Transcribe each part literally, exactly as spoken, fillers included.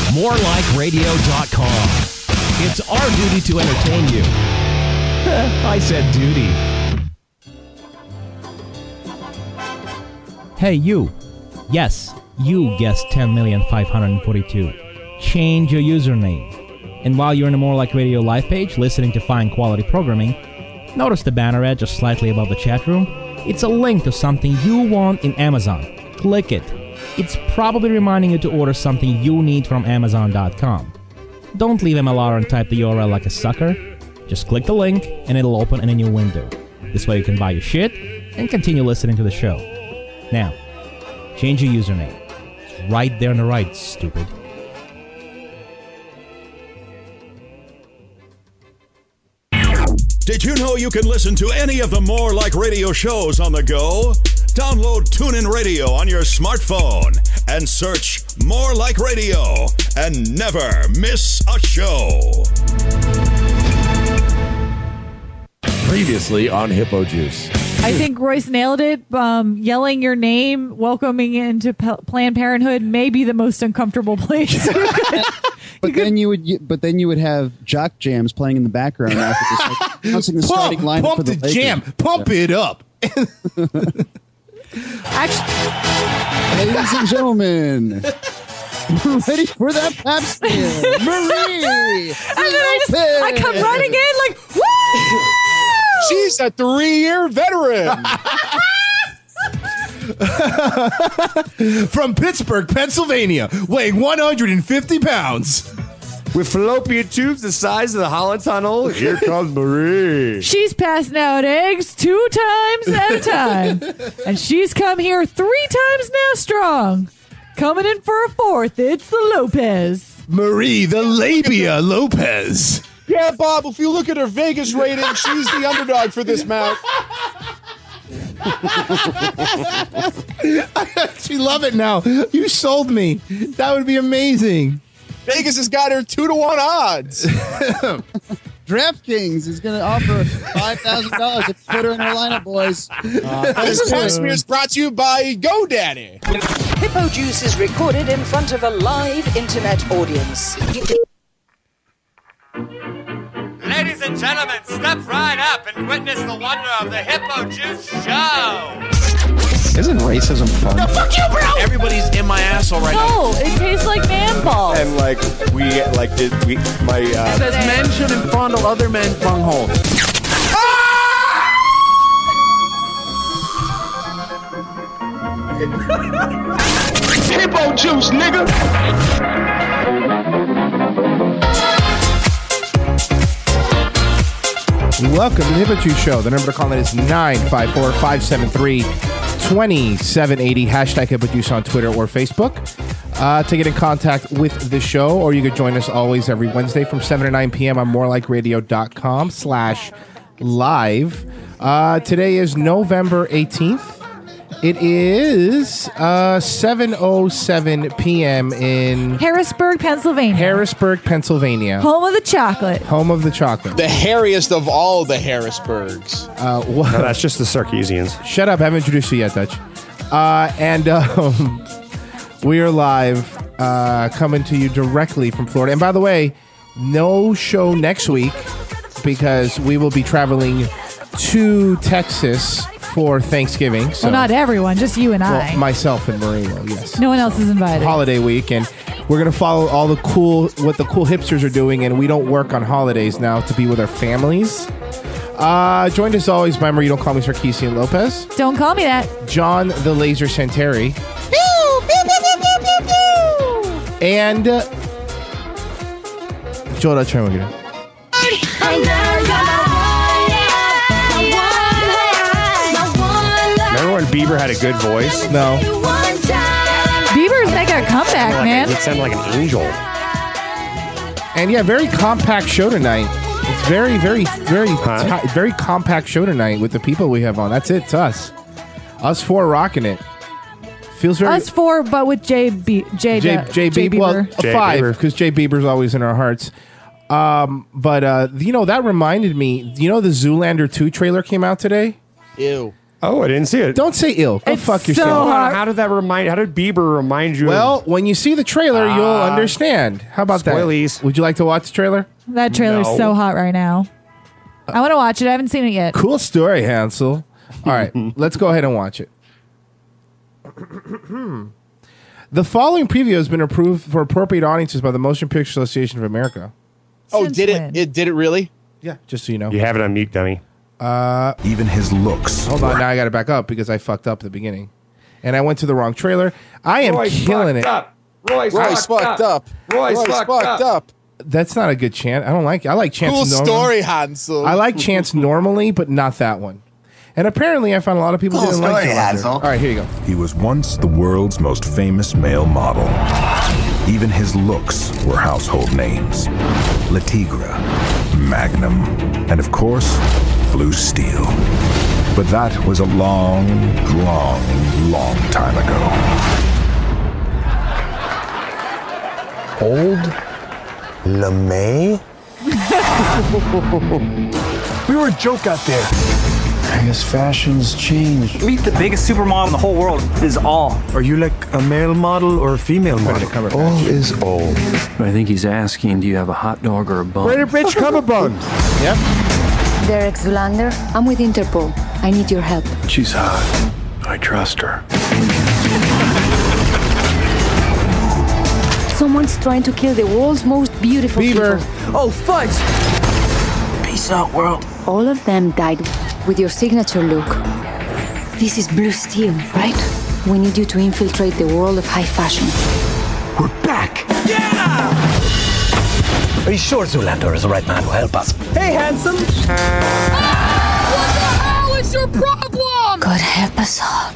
more like radio dot com. It's our duty to entertain you. I said duty. Hey, you. Yes, you guessed ten million five hundred forty-two. Change your username. And while you're in the More Like Radio live page, listening to fine quality programming, notice the banner ad just slightly above the chat room? It's a link to something you want in Amazon. Click it. It's probably reminding you to order something you need from amazon dot com. Don't leave M L R and type the U R L like a sucker. Just click the link and it'll open in a new window. This way you can buy your shit and continue listening to the show. Now, change your username. It's right there on the right, stupid. Did you know you can listen to any of the More Like Radio shows on the go? Download TuneIn Radio on your smartphone and search More Like Radio and never miss a show. Previously on Hippo Juice. I think Royce nailed it. Um, yelling your name, welcoming into P- Planned Parenthood may be the most uncomfortable place. But then you would, but then you would have jock jams playing in the background after this, like, announcing the starting pump, lineup pump for the, the Lakers. jam, pump Yeah. it up. Actually, ladies and gentlemen, ready for that pap smear, Marie. and then I just I come running in like, woo! She's a three-year veteran. From Pittsburgh, Pennsylvania, weighing one hundred fifty pounds. With fallopian tubes the size of the Holland Tunnel, here comes Marie. She's passing out eggs two times at a time, and she's come here three times now strong. Coming in for a fourth, it's the Lopez. Marie, the labia Lopez. Yeah, Bob, if you look at her Vegas rating, she's the underdog for this match. I actually love it now. You sold me. That would be amazing. Vegas has got her two to one odds. DraftKings is going to offer five thousand dollars if you put her in our lineup, boys. Uh, This pap smear is brought to you by GoDaddy. Hippo Juice is recorded in front of a live internet audience. Ladies and gentlemen, step right up and witness the wonder of the Hippo Juice Show. Isn't racism fun? No, fuck you, bro! Everybody's in my asshole right now. No, it tastes like man balls. And like we like did we my uh It says men shouldn't fondle other men's bungholes. Hippo Juice, nigga. Welcome to the Hippo Juice Show. The number to call in is nine five four, five seven three, two seven eight zero. Hashtag Hippo Juice on Twitter or Facebook. Uh, to get in contact with the show, or you could join us always every Wednesday from seven to nine p.m. on morelikeradio.com slash live. Uh, today is November eighteenth. It is uh, seven oh seven p.m. in Harrisburg, Pennsylvania. Harrisburg, Pennsylvania. Home of the chocolate. Home of the chocolate. The hairiest of all the Harrisburgs. Uh, wha- no, that's just the Sarkeesians. Shut up. I haven't introduced you yet, Dutch. Uh, and um, we are live uh, coming to you directly from Florida. And by the way, no show next week because we will be traveling to Texas for Thanksgiving. So, well, not everyone, just you and I. well, myself and Marie will, yes. No one else is invited. Holiday week, and we're going to follow all the cool, what the cool hipsters are doing, and we don't work on holidays now to be with our families. Uh, joined as always by Marie, don't call me Sarkeesian Lopez. Don't call me that. John the Laser Santeri. And uh, Joel Dutch Hamilton. Remember when Bieber had a good voice? No. Bieber's making a comeback, like man. A, it sounded like an angel. And yeah, very compact show tonight. It's very, very, very, Huh? ti- very compact show tonight with the people we have on. That's it. It's us. Us four rocking it. Feels very... Us four, but with Jay B- Jay, Jay, Jay, Jay, Bieber. Well, Jay five, Bieber. because Jay Bieber's always in our hearts. Um, but, uh, you know, that reminded me, you know, the Zoolander two trailer came out today? Ew. Oh, I didn't see it. Don't say ill. Go It's fuck so yourself. hard. How did that remind? How did Bieber remind you? Well, when you see the trailer, you'll Ah. understand. How about Spoilies. that? Would you like to watch the trailer? That trailer's No. so hot right now. I want to watch it. I haven't seen it yet. Cool story, Hansel. All right, let's go ahead and watch it. The following preview has been approved for appropriate audiences by the Motion Picture Association of America. Oh, Since did when? it? It did it really? Yeah, just so you know. you have it on mute, dummy. Even his looks. Hold on, now I got to back up because I fucked up at the beginning, and I went to the wrong trailer. I am Roy's killing it. fucked Up. Roy's, Roy's fucked, fucked up. up. Roy's, Roy's fucked, fucked up. up. That's not a good chant. I don't like. I like chants. Cool normally. story, Hansel. I like chants normally, but not that one. And apparently, I found a lot of people Cool didn't like story, Zoolander. Hansel. All right, here you go. He was once the world's most famous male model. Even his looks were household names. Latigra, Magnum, and of course, Blue Steel. But that was a long, long, long time ago. Old LeMay? We were a joke out there. I guess fashion's changed. Meet the biggest supermodel in the whole world is all. Are you like a male model or a female model? All is old. I think he's asking, do you have a hot dog or a bun? Where did Rich come a bun? Yep. Derek Zoolander, I'm with Interpol. I need your help. She's hot. I trust her. Someone's trying to kill the world's most beautiful Bieber. people. Oh, fudge! Peace out, world. All of them died with your signature look. This is Blue Steel, right? We need you to infiltrate the world of high fashion. We're back! Yeah! Are you sure Zoolander is the right man to help us? Hey, handsome! What the hell is your problem? God help us all.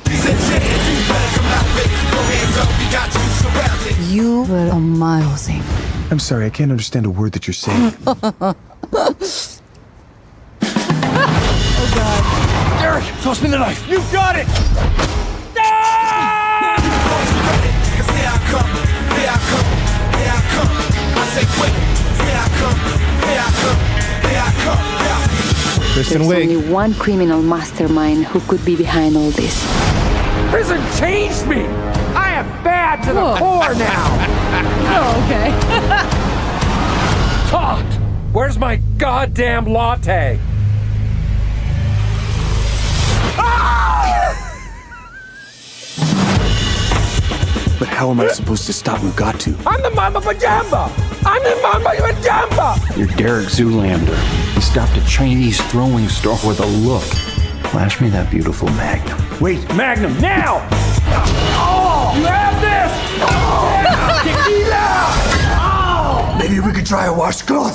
You were amazing. I'm sorry, I can't understand a word that you're saying. Derek, toss me the knife. You got it! Kristen There's Wiig. only one criminal mastermind who could be behind all this. Prison changed me. I am bad to the Whoa. core now. Oh, okay. Todd, where's my goddamn latte? But how am I supposed to stop Mugatu? I'm the Mama Pajamba. I'm the Mama Pajamba. You're Derek Zoolander. He stopped a Chinese throwing star with a look. Flash me that beautiful Magnum. Wait, Magnum, now! Oh, you have this! Oh, tequila! Oh! Maybe we could try a washcloth.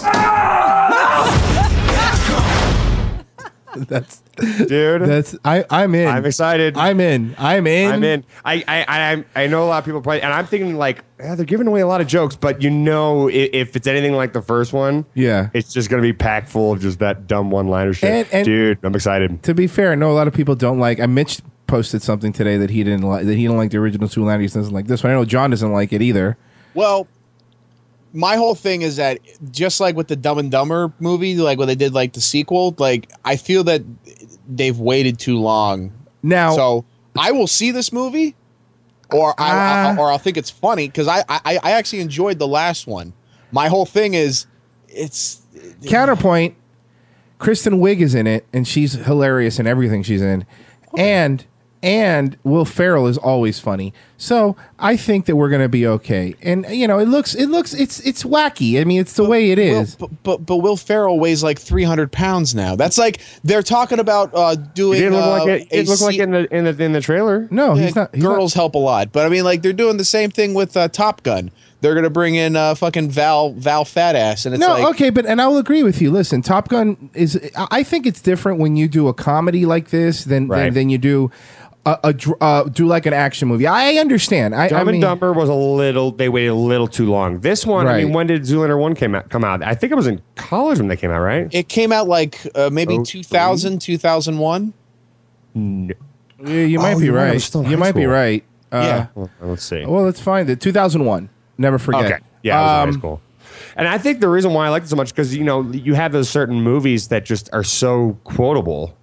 That's Dude. That's I. I'm in. I'm excited. I'm in. I'm in. I'm in. I I I, I know a lot of people probably, and I'm thinking like yeah, they're giving away a lot of jokes, but you know, if, if it's anything like the first one, Yeah. it's just gonna be packed full of just that dumb one-liner shit. And- and- Dude, I'm excited. To be fair, I know a lot of people don't like. I Mitch posted something today that he didn't like. That he didn't like the original Zoolander. He doesn't like this one. I know John doesn't like it either. Well, my whole thing is that just like with the Dumb and Dumber movie, like when they did like the sequel, like I feel that they've waited too long. Now, so I will see this movie, or I, Uh, or I'll think it's funny because I, I I actually enjoyed the last one. My whole thing is it's Counterpoint: Kristen Wiig is in it, and she's hilarious in everything she's in, and and Will Ferrell is always funny. So I think that we're gonna be okay. And you know, it looks it looks it's it's wacky. I mean, it's the way it is. But, but but Will Ferrell weighs like three hundred pounds now. That's like they're talking about uh, doing. It didn't look uh, like it. It a looked like se- in the in the in the trailer. No, Yeah, he's not. He's girls help a lot, but I mean, like they're doing the same thing with uh, Top Gun. They're gonna bring in uh, fucking Val Val Fatass, and it's no, like okay, but and I will agree with you. Listen, Top Gun is. I I think it's different when you do a comedy like this than Right. than, than you do a, a dr- uh, do like an action movie. I understand. I, Dumb I mean, and Dumber was a little. They waited a little too long. This one, I Right. mean, when did Zoolander one came out? Come out? I think it was in college when they came out, right? it came out like uh, maybe Oh, two thousand, two thousand one. No. Yeah, you might Oh, be you're right, I was right. still in You high might be school. right. Uh, Yeah. Well, let's see. Well, let's find it. two thousand one. Never forget. Okay. Yeah, I was in Um, high school. And I think the reason why I like it so much because you know you have those certain movies that just are so quotable.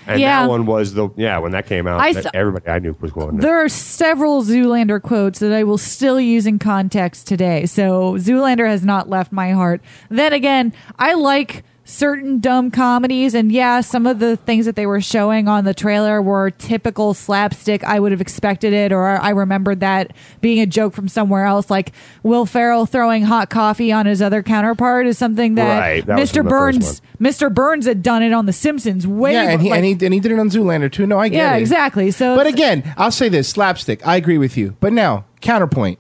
And Yeah. that one was the yeah when that came out. I that th- everybody I knew was going. There. There are several Zoolander quotes that I will still use in context today. So Zoolander has not left my heart. Then again, I like certain dumb comedies, and yeah, some of the things that they were showing on the trailer were typical slapstick. I would have expected it, or I remembered that being a joke from somewhere else, like Will Ferrell throwing hot coffee on his other counterpart is something that, Right, that was Mister from the first Burns Mister Burns had done it on The Simpsons way Yeah, and he, like- and, he, and he did it on Zoolander too. No, I get yeah, it. exactly. So But it's- again, I'll say this: slapstick. I agree with you. But now, counterpoint: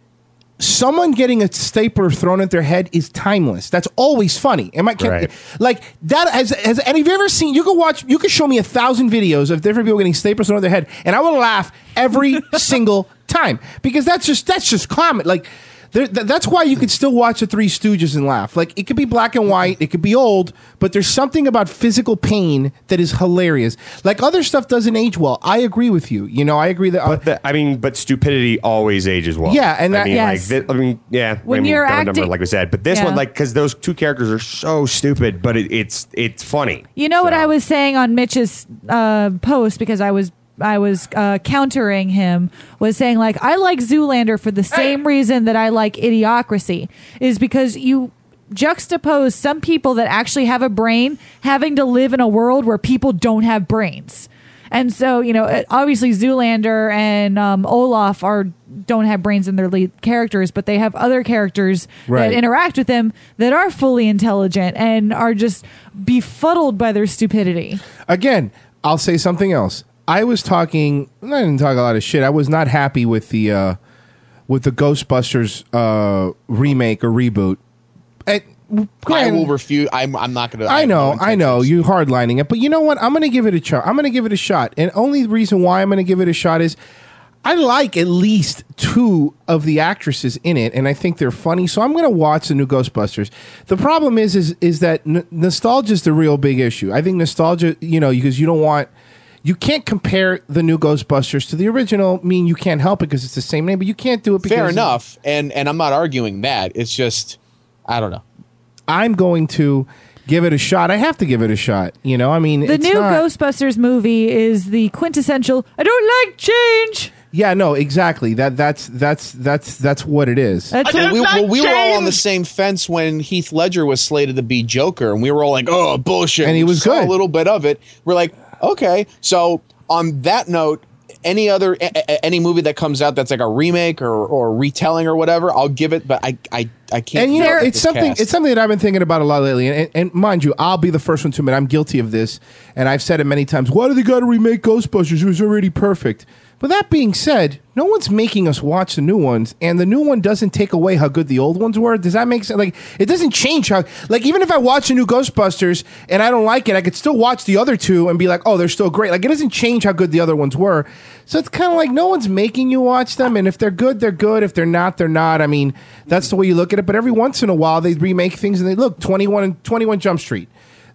someone getting a stapler thrown at their head is timeless. That's always funny. Am I can, Right. like that? Has has and have you ever seen? You can watch. You can show me a thousand videos of different people getting staplers thrown at their head, and I will laugh every single time because that's just that's just common. Like. There, th- that's why you could still watch the Three Stooges and laugh. Like, it could be black and white, it could be old, but there's something about physical pain that is hilarious. Like, other stuff doesn't age well. I agree with you. You know, I agree that. But the, I mean, but stupidity always ages well. Yeah, and that- I mean, Yes. like, thi- I mean, yeah. When I mean, you're Dumb and Dumber, acting- like we said, but this Yeah. one, like, because those two characters are so stupid, but it, it's it's funny. You know what I was saying on Mitch's uh, post, because I was I was uh, countering him, was saying like I like Zoolander for the same reason that I like Idiocracy, is because you juxtapose some people that actually have a brain having to live in a world where people don't have brains. And so, you know, it- obviously Zoolander and um, Olaf are don't have brains in their lead characters, but they have other characters Right. that interact with them that are fully intelligent and are just befuddled by their stupidity. Again, I'll say something else. I was talking. I didn't talk a lot of shit. I was not happy with the uh, with the Ghostbusters uh, remake or reboot. And, I granted- will refuse. I'm, I'm not going to. I know, I know, you hardlining it, but you know what? I'm going to give it a shot. I'm going to give it a shot, and only reason why I'm going to give it a shot is I like at least two of the actresses in it, and I think they're funny. So I'm going to watch the new Ghostbusters. The problem is, is, is that n- nostalgia is the real big issue. I think nostalgia, you know, because you don't want. You can't compare the new Ghostbusters to the original. I mean, you can't help it because it's the same name, but you can't do it because Fair enough, and and I'm not arguing that. It's just, I don't know. I'm going to give it a shot. I have to give it a shot. You know, I mean, The it's new not- Ghostbusters movie is the quintessential I don't like change. Yeah, no, exactly. That that's that's that's that's what it is. That's Well, what- we, well, we were all on the same fence when Heath Ledger was slated to be Joker, and we were all like, "Oh, bullshit!" And he We was saw good. A little bit of it. We're like, "Okay." So on that note, any other a, a- any movie that comes out that's like a remake or, or retelling or whatever, I'll give it. But I I, I can't. And you know, fuck with it's this something. cast. It's something that I've been thinking about a lot lately. And, and mind you, I'll be the first one to admit I'm guilty of this. And I've said it many times. Why do they got to remake Ghostbusters? It was already perfect. But that being said, no one's making us watch the new ones, and the new one doesn't take away how good the old ones were. Does that make sense? Like, it doesn't change how. Like, even if I watch the new Ghostbusters and I don't like it, I could still watch the other two and be like, oh, they're still great. Like, it doesn't change how good the other ones were. So it's kind of like no one's making you watch them, and if they're good, they're good. If they're not, they're not. I mean, that's the way you look at it. But every once in a while, they remake things, and they look twenty-one and twenty-one Jump Street.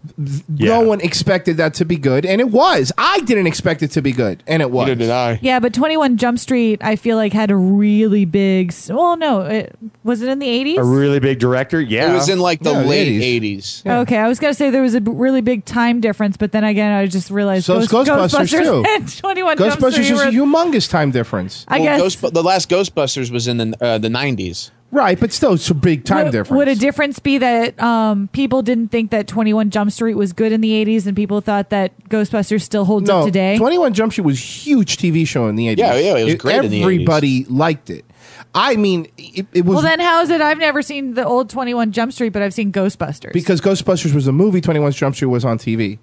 No one expected that to be good, and it was. I didn't expect it to be good, and it was. Neither did I. Yeah, but twenty-one Jump Street, I feel like had a really big. s- Well, no, it, was it in the eighties? A really big director. Yeah, It was in like the Yeah, the late eighties. eighties. Okay, I was gonna say there was a b- really big time difference, but then again, I just realized So it's Ghost- Ghostbusters, too. and twenty-one Jump Ghostbusters Street is were- a humongous time difference. I Well, guess. Ghost, the last Ghostbusters was in the uh, the nineties. Right, but still, it's a big time would, difference. would a difference be that um, people didn't think that twenty-one Jump Street was good in the eighties, and people thought that Ghostbusters still holds no, up today? twenty-one Jump Street was a huge T V show in the eighties. Yeah, yeah, it was great in the Everybody liked it. I mean, it, it was Well, then how is it? I've never seen the old twenty-one Jump Street, but I've seen Ghostbusters. because Ghostbusters was a movie, twenty-one Jump Street was on T V.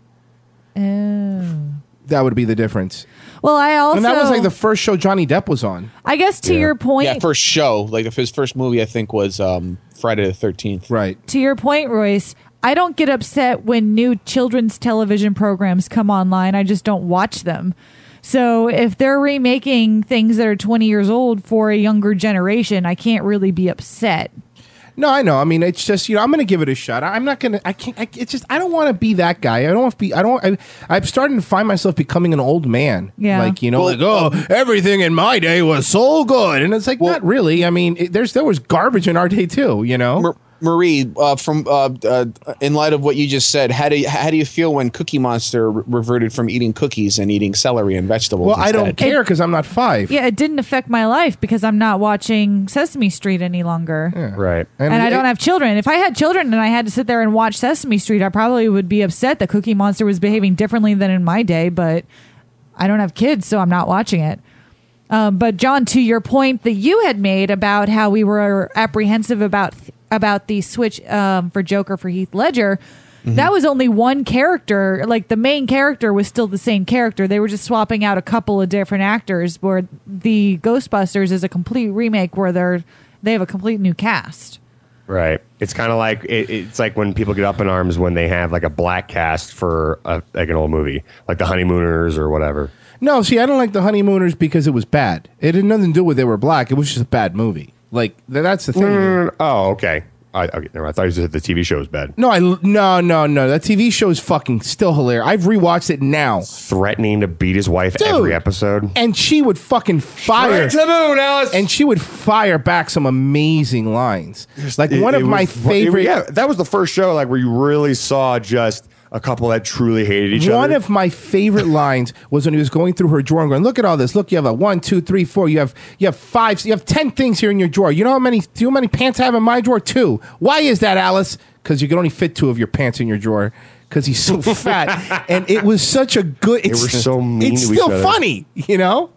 Oh. That would be the difference. Well, I also and that was like the first show Johnny Depp was on. I guess to your point, Yeah, first show. Like his first movie, I think, was um, Friday the thirteenth. Right. to your point, Royce, I don't get upset when new children's television programs come online. I just don't watch them. So if they're remaking things that are twenty years old for a younger generation, I can't really be upset. No, I know. I mean, it's just, you know, I'm going to give it a shot. I'm not going to, I can't, I, it's just, I don't want to be that guy. I don't want to be, I don't, I, I'm starting to find myself becoming an old man. Yeah. Like, you know, Well, like, oh, everything in my day was so good. And it's like, not really. I mean, it, there's, there was garbage in our day too, you know? Mar- Marie, uh, from uh, uh, in light of what you just said, how do you, how do you feel when Cookie Monster re- reverted from eating cookies and eating celery and vegetables? Well, I don't instead? care because I'm not five. Yeah, it didn't affect my life because I'm not watching Sesame Street any longer. Yeah. Right. And, And I it- don't have children. If I had children and I had to sit there and watch Sesame Street, I probably would be upset that Cookie Monster was behaving differently than in my day, but I don't have kids, so I'm not watching it. Um, but John, to your point that you had made about how we were apprehensive about about the switch um, for Joker for Heath Ledger, mm-hmm. that was only one character. Like the main character was still the same character. They were just swapping out a couple of different actors. Where the Ghostbusters is a complete remake where they're they have a complete new cast. Right. It's kind of like it, it's like when people get up in arms when they have like a black cast for a, like an old movie, like The Honeymooners or whatever. No, see, I don't like The Honeymooners because it was bad. It had nothing to do with they were black. It was just a bad movie. Like th- that's the thing. Mm, oh, okay. I, okay, never mind. I thought you said the T V show was bad. No, I no no no. That T V show is fucking still hilarious. I've rewatched it now. Threatening to beat his wife Dude. every episode, and she would fucking fire Straight to the moon, Alice. and she would fire back some amazing lines. Like It- one it of my was- favorite. Yeah, that was the first show like where you really saw just a couple that truly hated each One other. of my favorite lines was when he was going through her drawer and going, "Look at all this. Look, you have a one, two, three, four. You have you have five. You have ten things here in your drawer. You know how many? Do you know how many pants I have in my drawer? Two. Why is that, Alice? Because you can only fit two of your pants in your drawer. Because he's so fat." And it was such a good. They It's, were so mean It's to each still other. funny, you know.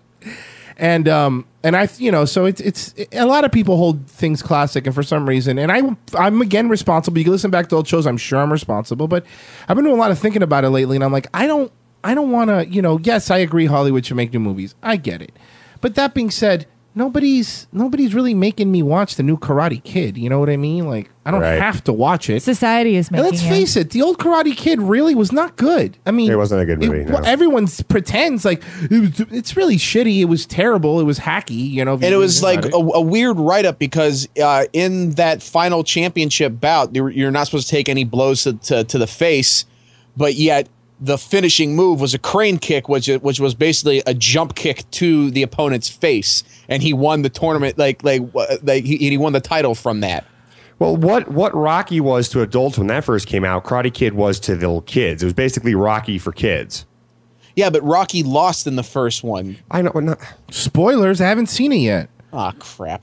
And um and I you know so it's it's a lot of people hold things classic, and for some reason, and I I'm again responsible. You can listen back to old shows. I'm sure I'm responsible, but I've been doing a lot of thinking about it lately, and I'm like, I don't I don't want to you know. Yes, I agree. Hollywood should make new movies. I get it, but that being said, nobody's nobody's really making me watch the new Karate Kid. You know what I mean? Like I don't Right. have to watch it. Society is And making let's it. face it, the old Karate Kid really was not good. I mean, It wasn't a good movie, no. well, everyone s- pretends like it was, it's really shitty. It was terrible. It was hacky. You know, if you And it really was think like about a, it. a weird write up because uh, in that final championship bout, you're, you're not supposed to take any blows to, to, to the face, but yet the finishing move was a crane kick, which which was basically a jump kick to the opponent's face, and he won the tournament. Like like uh, like he, he won the title from that. Well, what what Rocky was to adults when that first came out, Karate Kid was to the little kids. It was basically Rocky for kids. Yeah, but Rocky lost in the first one. I know. Not, Spoilers. I haven't seen it yet. Ah, crap.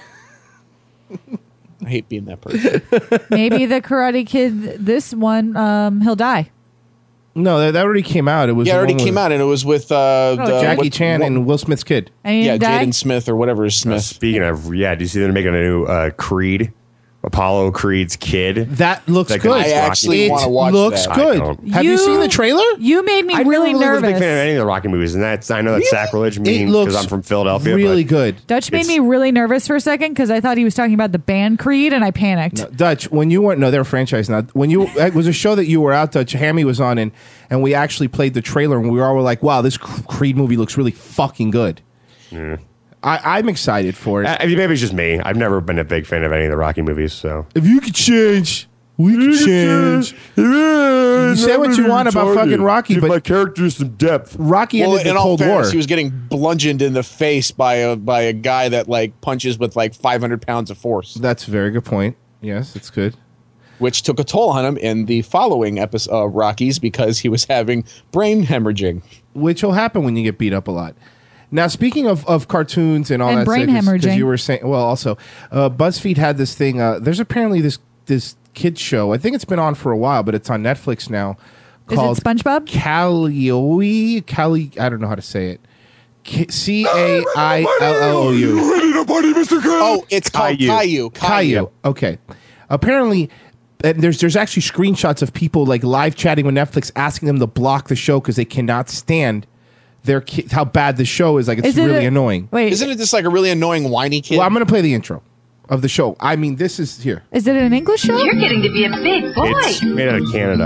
I hate being that person. Maybe the Karate Kid, this one, um, he'll die. No, that, that already came out. It was Yeah, it the already one came with out, and it was with uh, the, Jackie what- Chan what- and Will Smith's kid. And he yeah, didn't die? Jaden Smith or whatever is uh, Smith. speaking of, yeah, do you see they're making a new uh, Creed? Apollo Creed's kid. That looks Like, good. I actually it wanna watch looks that. good. I don't. Have you, seen the trailer? You made me I really never really was a big nervous. fan of any of the Rocky movies, and that's I know that's sacrilege It mean looks because I'm from Philadelphia. really but good. Dutch made it's- me really nervous for a second because I thought he was talking about the band Creed, and I panicked. No, Dutch, when you weren't, no, they're a franchise now. When you, it was a show that you were out, Dutch, Hammy was on, and, and we actually played the trailer, and we all were like, wow, this Creed movie looks really fucking good. Yeah. I, I'm excited for it. Uh, maybe it's just me. I've never been a big fan of any of the Rocky movies. So if you could change, we could change. You say what you want about fucking Rocky, but my characters some depth. Rocky Well, ended in the all Cold fairness, War. he was getting bludgeoned in the face by a by a guy that like punches with like five hundred pounds of force, That's a very good point. Yes, it's good. which took a toll on him in the following episode of Rockies because he was having brain hemorrhaging. Which will happen when you get beat up a lot. Now, speaking of, of cartoons and all And that brain stuff, 'cause- 'cause hemorrhaging. you were saying, well, also, uh, BuzzFeed had this thing. Uh, there's apparently this this kids show. I think it's been on for a while, but it's on Netflix now. Is it Called SpongeBob? Calliope? Cali? I don't know how to say it. C A I L L O U. Oh, it's called Caillou. Caillou. Okay. Apparently, uh, there's there's actually screenshots of people like live chatting with Netflix, asking them to block the show because they cannot stand their ki- how bad the show is. Like it's Is it really a- annoying. Wait, Isn't it just like a really annoying whiny kid? Well, I'm going to play the intro of the show. I mean, this is here. Is it an English show? You're getting to be a big boy. It's made out of Canada.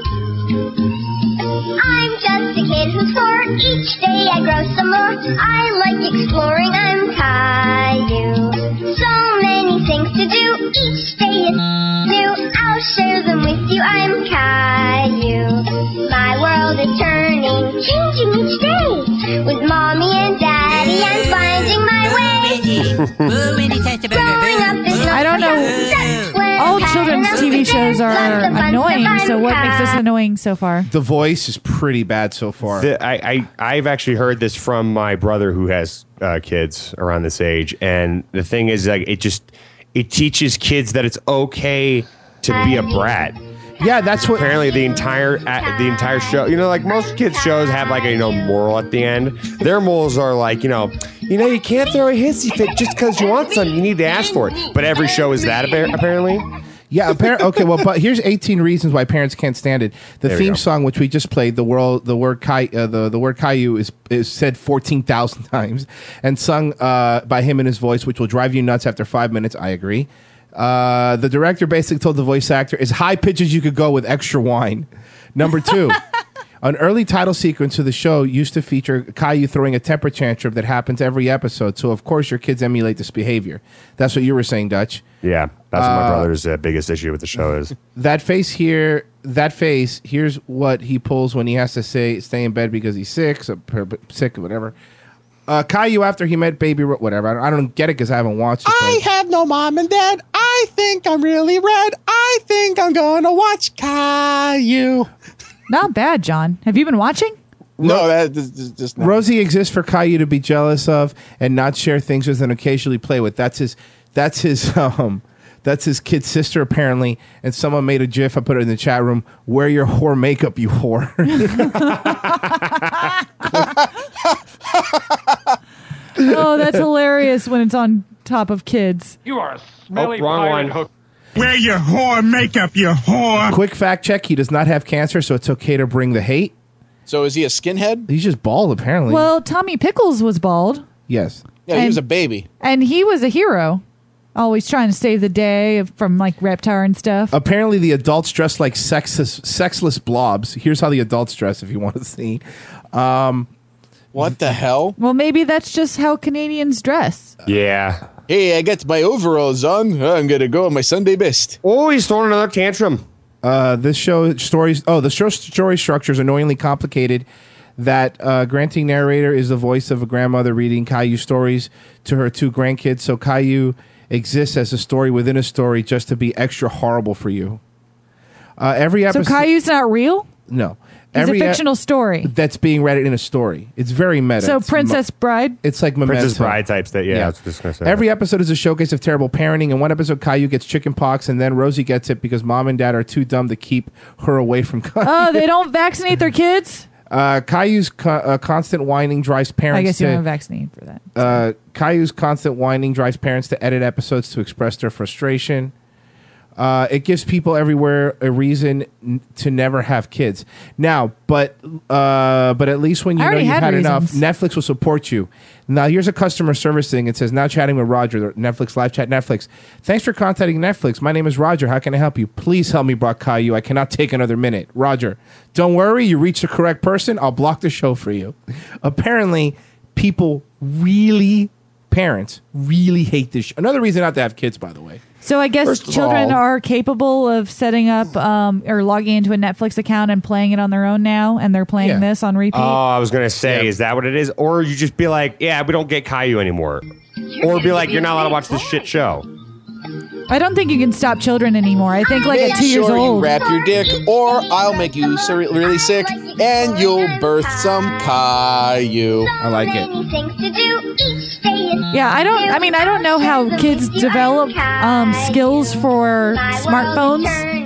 I'm just a kid who's four. Each day I grow some more. I like exploring. I'm Caillou. So many things to do. Each day is new. I'll share them with you. I'm Caillou. My world is turning, changing each day. With mommy and daddy, I'm finding my way. Growing up is not I don't know. That's when All shows are Lots of fun annoying. to So what find makes this annoying so far? The voice is pretty bad so far. The, I, I I've actually heard this from my brother who has uh, kids around this age, and the thing is, like, it just it teaches kids that it's okay to be a brat. Yeah, that's what. Apparently, the entire uh, the entire show. You know, like most kids' shows have like a you know moral at the end. Their morals are like you know, you know, you can't throw a hissy fit just because you want some. You need to ask for it. But every show is that apparently. Yeah, apparently. Okay, well, but here's eighteen reasons why parents can't stand it. The There we theme go. song, which we just played, the world, the word Kai, uh, the the word Caillou is is said fourteen thousand times and sung uh, by him in his voice, which will drive you nuts after five minutes. I agree. Uh, the director basically told the voice actor, "As high pitch as you could go with extra wine." Number two. An early title sequence of the show used to feature Caillou throwing a temper tantrum that happens every episode. So, of course, your kids emulate this behavior. That's what you were saying, Dutch. Yeah, that's what my Uh, brother's uh, biggest issue with the show is. That face here, that face, here's what he pulls when he has to say stay in bed because he's sick, so, sick or whatever. Uh, Caillou, after he met Baby Ro- whatever. I don't, I don't get it because I haven't watched it. I have no mom and dad. I think I'm really red. I think I'm going to watch Caillou. Not bad, John. Have you been watching? No, that is just not. Rosie exists for Caillou to be jealous of and not share things with and occasionally play with. That's his. That's his. Um, that's his kid sister apparently. And someone made a GIF. I put it in the chat room. Wear your whore makeup, you whore. Oh, that's hilarious when it's on top of kids. You are a smelly Oh, wrong pirate one. hook. Wear your whore makeup, you whore. Quick fact check: he does not have cancer, so it's okay to bring the hate. So is he a skinhead? He's just bald, apparently. Well, Tommy Pickles was bald, yes. Yeah, he And- was a baby. and he was a hero. Always trying to save the day from like Reptar and stuff. Apparently, the adults dress like sexless, sexless blobs. Here's how the adults dress, if you want to see. Um, What the hell? Well, maybe that's just how Canadians dress. Yeah. Hey, I got my overalls on. I'm going to go in my Sunday best. Oh, he's throwing another tantrum. Uh, this show stories. Oh, the show story structure is annoyingly complicated. That uh, granting narrator is the voice of a grandmother reading Caillou stories to her two grandkids. So Caillou exists as a story within a story, just to be extra horrible for you. Uh, every So episode. Caillou's not real? no. He's Every a e- fictional story. that's being read in a story. It's very meta. So It's Princess mo- Bride? It's like Memento. Princess Bride types that. Yeah, Yeah. I was just gonna say. Every episode is a showcase of terrible parenting. In one episode, Caillou gets chicken pox, and then Rosie gets it because mom and dad are too dumb to keep her away from Caillou. Oh, they don't vaccinate their kids? Uh, Caillou's co- uh, constant whining drives parents I guess you to... don't have vaccinated for that. Uh, Caillou's constant whining drives parents to edit episodes to express their frustration. Uh, it gives people everywhere a reason n- to never have kids. Now, but uh, but at least when you I know already you've had had enough, reasons. Netflix will support you. Now, here's a customer service thing. It says, now chatting with Roger, Netflix live chat Netflix. Thanks for contacting Netflix. My name is Roger. How can I help you? Please help me block Caillou. I cannot take another minute. Roger, don't worry. You reached the correct person. I'll block the show for you. Apparently, people really, parents really hate this show. Another reason not to have kids, by the way. So I guess First of children all- are capable of setting up um, or logging into a Netflix account and playing it on their own now, and they're playing Yeah. this on repeat. Oh, I was gonna say, is that what it is? Or you just be like, yeah, we don't get Caillou anymore. Or be like, you're not allowed to watch this shit show. I don't think you can stop children anymore. I think like Make at two years sure you old. wrap your dick, or I'll make you so really sick, and you'll birth some Caillou. I like it. Many things to do. Each day is Yeah, I don't. I mean, I don't know how kids develop um, skills for smartphones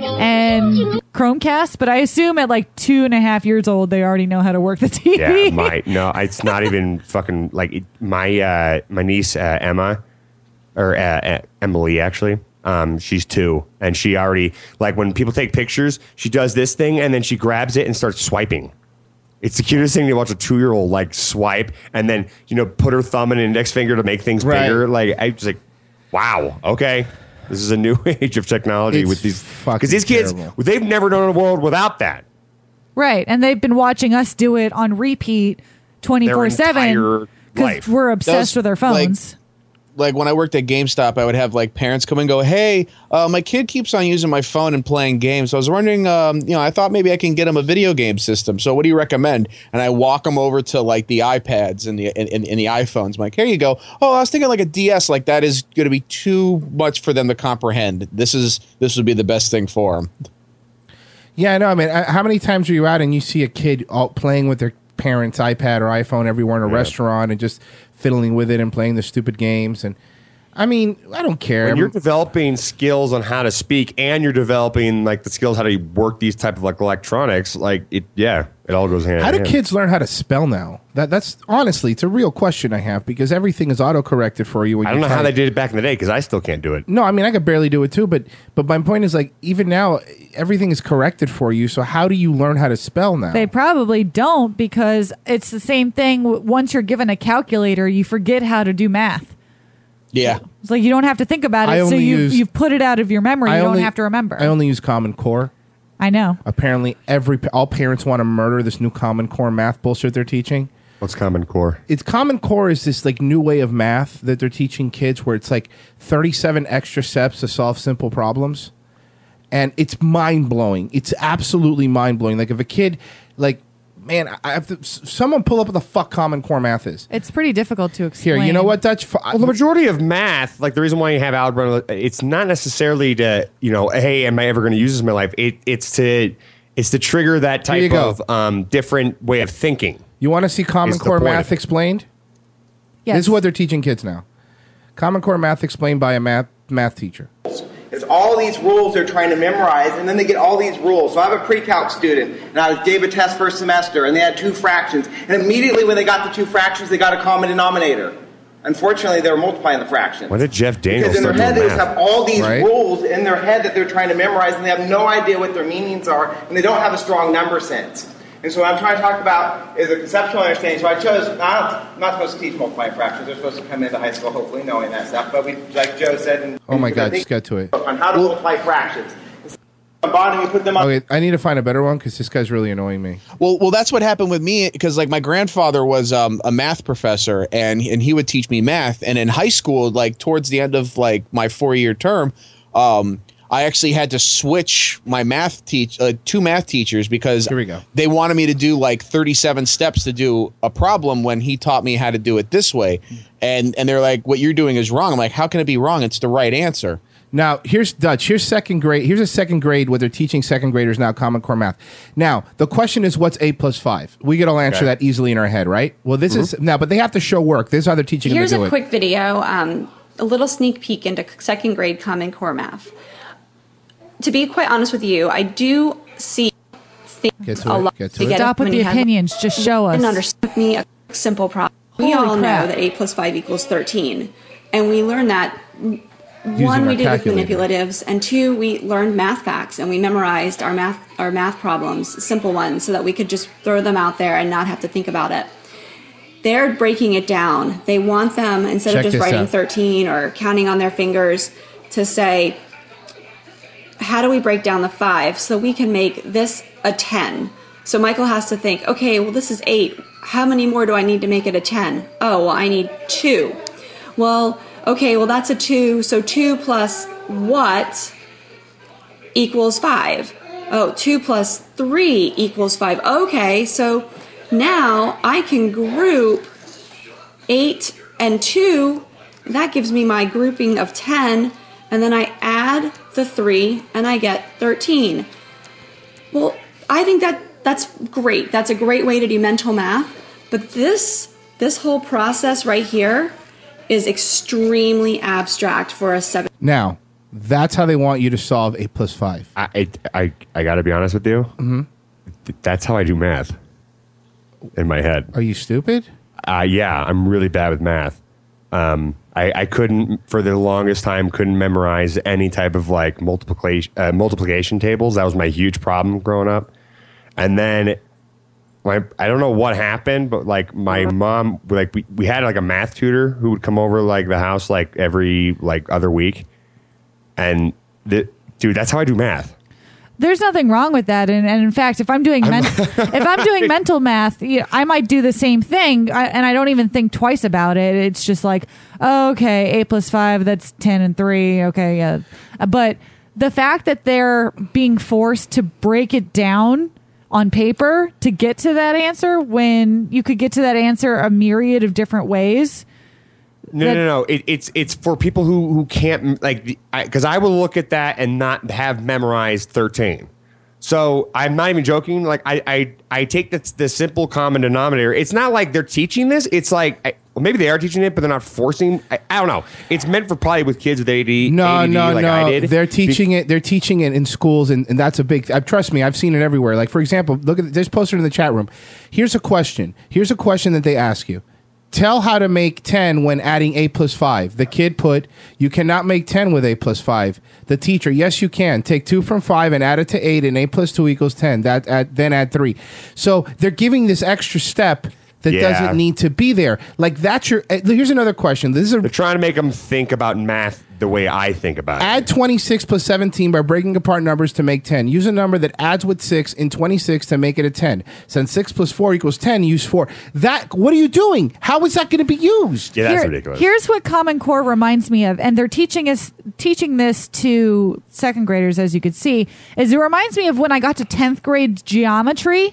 and Chromecast, but I assume at like two and a half years old they already know how to work the T V. Yeah, my no, it's not even fucking like it, my uh, my niece uh, Emma or uh, uh, Emily actually. Um, she's two, and she already like when people take pictures, she does this thing, and then she grabs it and starts swiping. It's the cutest thing to watch a two-year-old like swipe, and then you know put her thumb and index finger to make things Right. bigger. Like I was like, wow, okay, this is a new age of technology It's with these fucking because these kids terrible. they've never known a world without that. Right, and they've been watching us do it on repeat twenty four seven entire because life. we're obsessed Those, with our like, phones. like when I worked at GameStop, I would have like parents come and go, "Hey, uh, my kid keeps on using my phone and playing games. So I was wondering, um, you know, I thought maybe I can get him a video game system. So what do you recommend?" And I walk them over to like the iPads and the and, and, and the iPhones. I'm like, "Here you go. Oh, I was thinking like a D S. Like that is going to be too much for them to comprehend. This is this would be the best thing for them." Yeah, I know. I mean, uh, how many times are you out and you see a kid all playing with their parents' iPad or iPhone everywhere in a Yeah. restaurant and just fiddling with it and playing the stupid games? And I mean, I don't care. When you're developing skills on how to speak and you're developing like the skills how to work these type of like electronics, like it, yeah, it all goes hand How in do hand. kids learn how to spell now? That that's honestly, it's a real question I have because everything is auto-corrected for you. When I you don't know how type. they did it back in the day because I still can't do it. No, I mean I could barely do it too, but but my point is like even now everything is corrected for you. So how do you learn how to spell now? They probably don't because it's the same thing. w- Once you're given a calculator, you forget how to do math. Yeah. It's like you don't have to think about I it, so only you use- you've put it out of your memory. I You only- don't have to remember. I only use Common Core. I know. Apparently, every all parents want to murder this new Common Core math bullshit they're teaching. What's Common Core? It's Common Core is this like new way of math that they're teaching kids, where it's like thirty-seven extra steps to solve simple problems, and it's mind blowing. It's absolutely mind blowing. Like if a kid, like man, I have to. s- Someone pull up what the fuck Common Core math is. It's pretty difficult to explain. Here, you know what, Dutch? F- Well, the majority of math, like the reason why you have algebra, it's not necessarily to, you know, hey, am I ever going to use this in my life? It, it's to, it's to trigger that Here you type go. of um, different way of thinking. You want to see Common Is the Core point math of it. explained? Yes. This is what they're teaching kids now. Common Core math explained by a math math teacher. It's all these rules they're trying to memorize, and then they get all these rules. So I have a pre-calc student, and I gave a test first semester, and they had two fractions. And immediately when they got the two fractions, they got a common denominator. Unfortunately, they were multiplying the fractions. When did Jeff Daniels Because in their start head, they doing just have math? all these Right? rules in their head that they're trying to memorize, and they have no idea what their meanings are, and they don't have a strong number sense. And so what I'm trying to talk about is a conceptual understanding. So I chose, I'm not supposed to teach multiplying fractions. They're supposed to come into high school hopefully knowing that stuff. But we, like Joe said, and Oh my I God, think- just get to it. on how to multiply fractions. On bottom, you put them on. Okay, I need to find a better one because this guy's really annoying me. Well, well, that's what happened with me because like my grandfather was um, a math professor and and he would teach me math. And in high school, like towards the end of like my four year term, um, I actually had to switch my math teach uh, two math teachers because Here we go. they wanted me to do like thirty-seven steps to do a problem when he taught me how to do it this way. And and they're like, "What you're doing is wrong." I'm like, "How can it be wrong? It's the right answer." Now, here's Dutch. Here's second grade. Here's a second grade where they're teaching second graders now Common Core math. Now, the question is, what's eight plus five? We could all answer Okay. that easily in our head, right? Well, this is now, but they have to show work. This is how they're teaching Here's them to do a it. quick video, um, a little sneak peek into second grade Common Core math. To be quite honest with you, I do see things Get to a it, lot. get to to it. get Stop with when the you have- opinions. Just show us. And understand me a simple problem. We Holy all crap. know that eight plus five equals thirteen, and we learned that. One, our we did with calculator. manipulatives, and two, we learned math facts, and we memorized our math our math problems, simple ones, so that we could just throw them out there and not have to think about it. They're breaking it down. They want them, instead Check of just this writing out. thirteen or counting on their fingers, to say, how do we break down the five so we can make this a ten? So Michael has to think, okay, well, this is eight. How many more do I need to make it a ten? Oh, well, I need two. Well, okay, well, that's a two. So two plus what equals five? Oh, two plus three equals five. Okay, so now I can group eight and two. That gives me my grouping of ten. And then I add the three and I get thirteen. Well, I think that that's great. That's a great way to do mental math. But this this whole process right here is extremely abstract for a seven. Now, that's how they want you to solve eight plus five. I, I, I, I got to be honest with you. Mm-hmm. That's how I do math in my head. Are you stupid? Uh, yeah, I'm really bad with math. Um, I, I couldn't, for the longest time, couldn't memorize any type of like multiplication uh, multiplication tables. That was my huge problem growing up. And then, my, I don't know what happened, but like my mom, like we, we had like a math tutor who would come over like the house like every like other week, and the, dude, that's how I do math. There's nothing wrong with that, and, and in fact, if I'm doing men- if I'm doing mental math, you know, I might do the same thing, I, and I don't even think twice about it. It's just like, oh, okay, eight plus five, that's ten and three. Okay, yeah, but the fact that they're being forced to break it down on paper to get to that answer, when you could get to that answer a myriad of different ways. No, no, no. It, it's it's for people who, who can't, like, because I, I will look at that and not have memorized thirteen. So I'm not even joking. Like, I I, I take the, the simple common denominator. It's not like they're teaching this. It's like, I, well, maybe they are teaching it, but they're not forcing. I, I don't know. It's meant for probably with kids with A D, No, A D D, no, like no. I did. They're teaching it. They're teaching it in schools, and, and that's a big. Uh, trust me, I've seen it everywhere. Like, for example, look at this poster in the chat room. Here's a question. Here's a question that they ask you. Tell how to make ten when adding eight plus five. The kid put, you cannot make ten with eight plus five. The teacher, yes, you can. Take two from five and add it to eight, and eight plus two equals ten. That add, Then add three. So they're giving this extra step that Yeah. doesn't need to be there. Like, that's your. Uh, here's another question. This is a, They're trying to make them think about math the way I think about it. Add twenty-six plus seventeen by breaking apart numbers to make ten. Use a number that adds with six in twenty-six to make it a ten. Since six plus four equals ten, use four. That, what are you doing? How is that going to be used? Yeah, that's Here- ridiculous. Here's what Common Core reminds me of, and they're teaching us teaching this to second graders, as you could see. Is it reminds me of when I got to tenth grade geometry,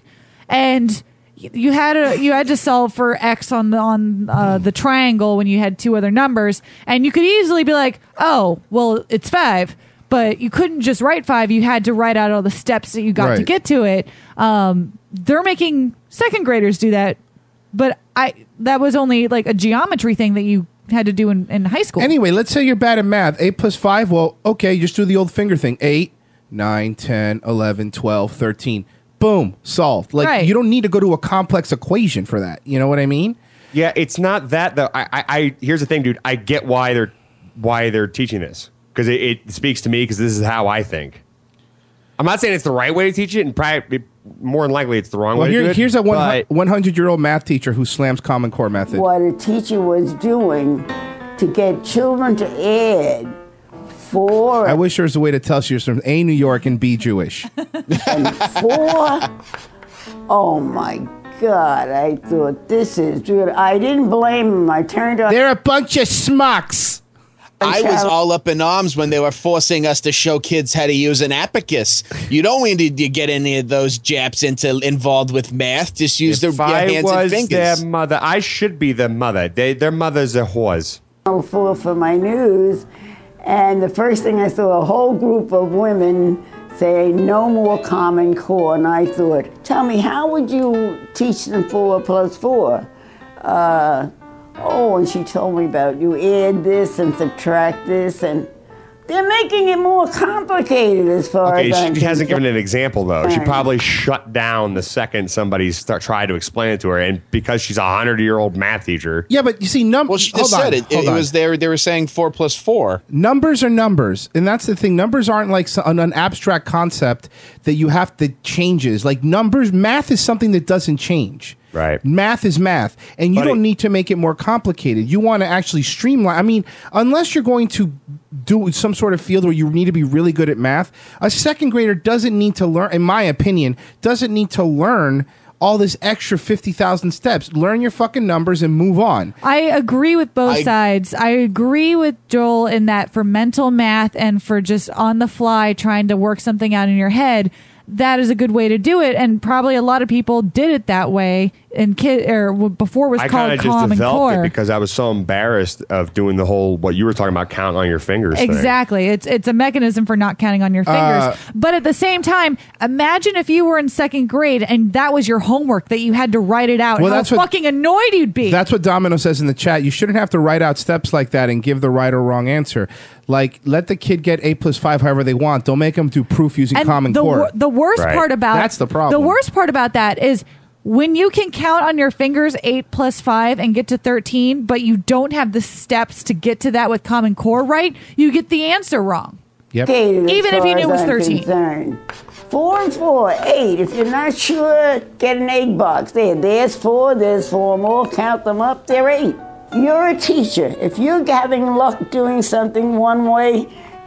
and you had a you had to solve for x on the on uh, the triangle when you had two other numbers, and you could easily be like, oh, well, it's five. But you couldn't just write five. You had to write out all the steps that you got to Right. get to it. Um, they're making second graders do that, but I that was only like a geometry thing that you had to do in, in high school. Anyway, let's say you're bad at math. eight plus five, well, okay, just do the old finger thing. eight, nine, ten, eleven, twelve, thirteen. Boom, solved. Like, Right. you don't need to go to a complex equation for that. You know what I mean? Yeah, it's not that though. I, I, I here's the thing, dude. I get why they're why they're teaching this because it, it speaks to me because this is how I think. I'm not saying it's the right way to teach it, and probably more than likely it's the wrong Well, way here, to do it. here's a but- one hundred year old math teacher who slams Common Core method. What a teacher was doing to get children to add four I wish there was a way to tell she was from A, New York, and B, Jewish. and four. Oh my God! I thought this is good. I didn't blame them. I turned on. They're a bunch of smucks. I was all up in arms when they were forcing us to show kids how to use an abacus. You don't need to get any of those Japs into involved with math. Just use their if your I hands was and fingers. their mother, I should be their mother. They, their mother's a whores. For for my news, and the first thing I saw a whole group of women say no more Common Core, and I thought, tell me, how would you teach them four plus four? Uh, oh, and she told me about you add this and subtract this, and they're making it more complicated as far Okay, as I'm she hasn't given concerned. an example though. She Right. probably shut down the second somebody start tried to explain it to her, and because she's a hundred year old math teacher. Yeah, but you see, num- Well, she hold just on, said it. It, hold it on. was there. They were saying four plus four. Numbers are numbers, and that's the thing. Numbers aren't like so- an, an abstract concept that you have to changes. Like numbers, math is something that doesn't change. Right. Math is math, and you But don't it- need to make it more complicated. You want to actually streamline. I mean, unless you're going to do some sort of field where you need to be really good at math, a second grader doesn't need to learn, in my opinion, doesn't need to learn all this extra fifty thousand steps. Learn your fucking numbers and move on. I agree with both I- sides. I agree with Joel in that for mental math and for just on the fly trying to work something out in your head, that is a good way to do it. And probably a lot of people did it that way in kid or before it was I called kind of just Common developed Core. it because I was so embarrassed of doing the whole what you were talking about, counting on your fingers. thing. Exactly. It's it's a mechanism for not counting on your fingers. Uh, but at the same time, imagine if you were in second grade and that was your homework that you had to write it out. Well, How that's what- fucking annoyed you'd be. That's what Domino says in the chat. You shouldn't have to write out steps like that and give the right or wrong answer. Like, let the kid get eight plus five however they want. Don't make them do proof using And Common the, Core. wor- the worst Right. part about That's the problem. The worst part about that is when you can count on your fingers eight plus five and get to thirteen, but you don't have the steps to get to that with Common Core right, you get the answer wrong. Yep. Complicated as Even if you far knew it was as I'm thirteen. concerned. Four and four, eight. If you're not sure, get an eight box. There, there's four, there's four more. Count them up, they're eight. You're a teacher. If you're having luck doing something one way,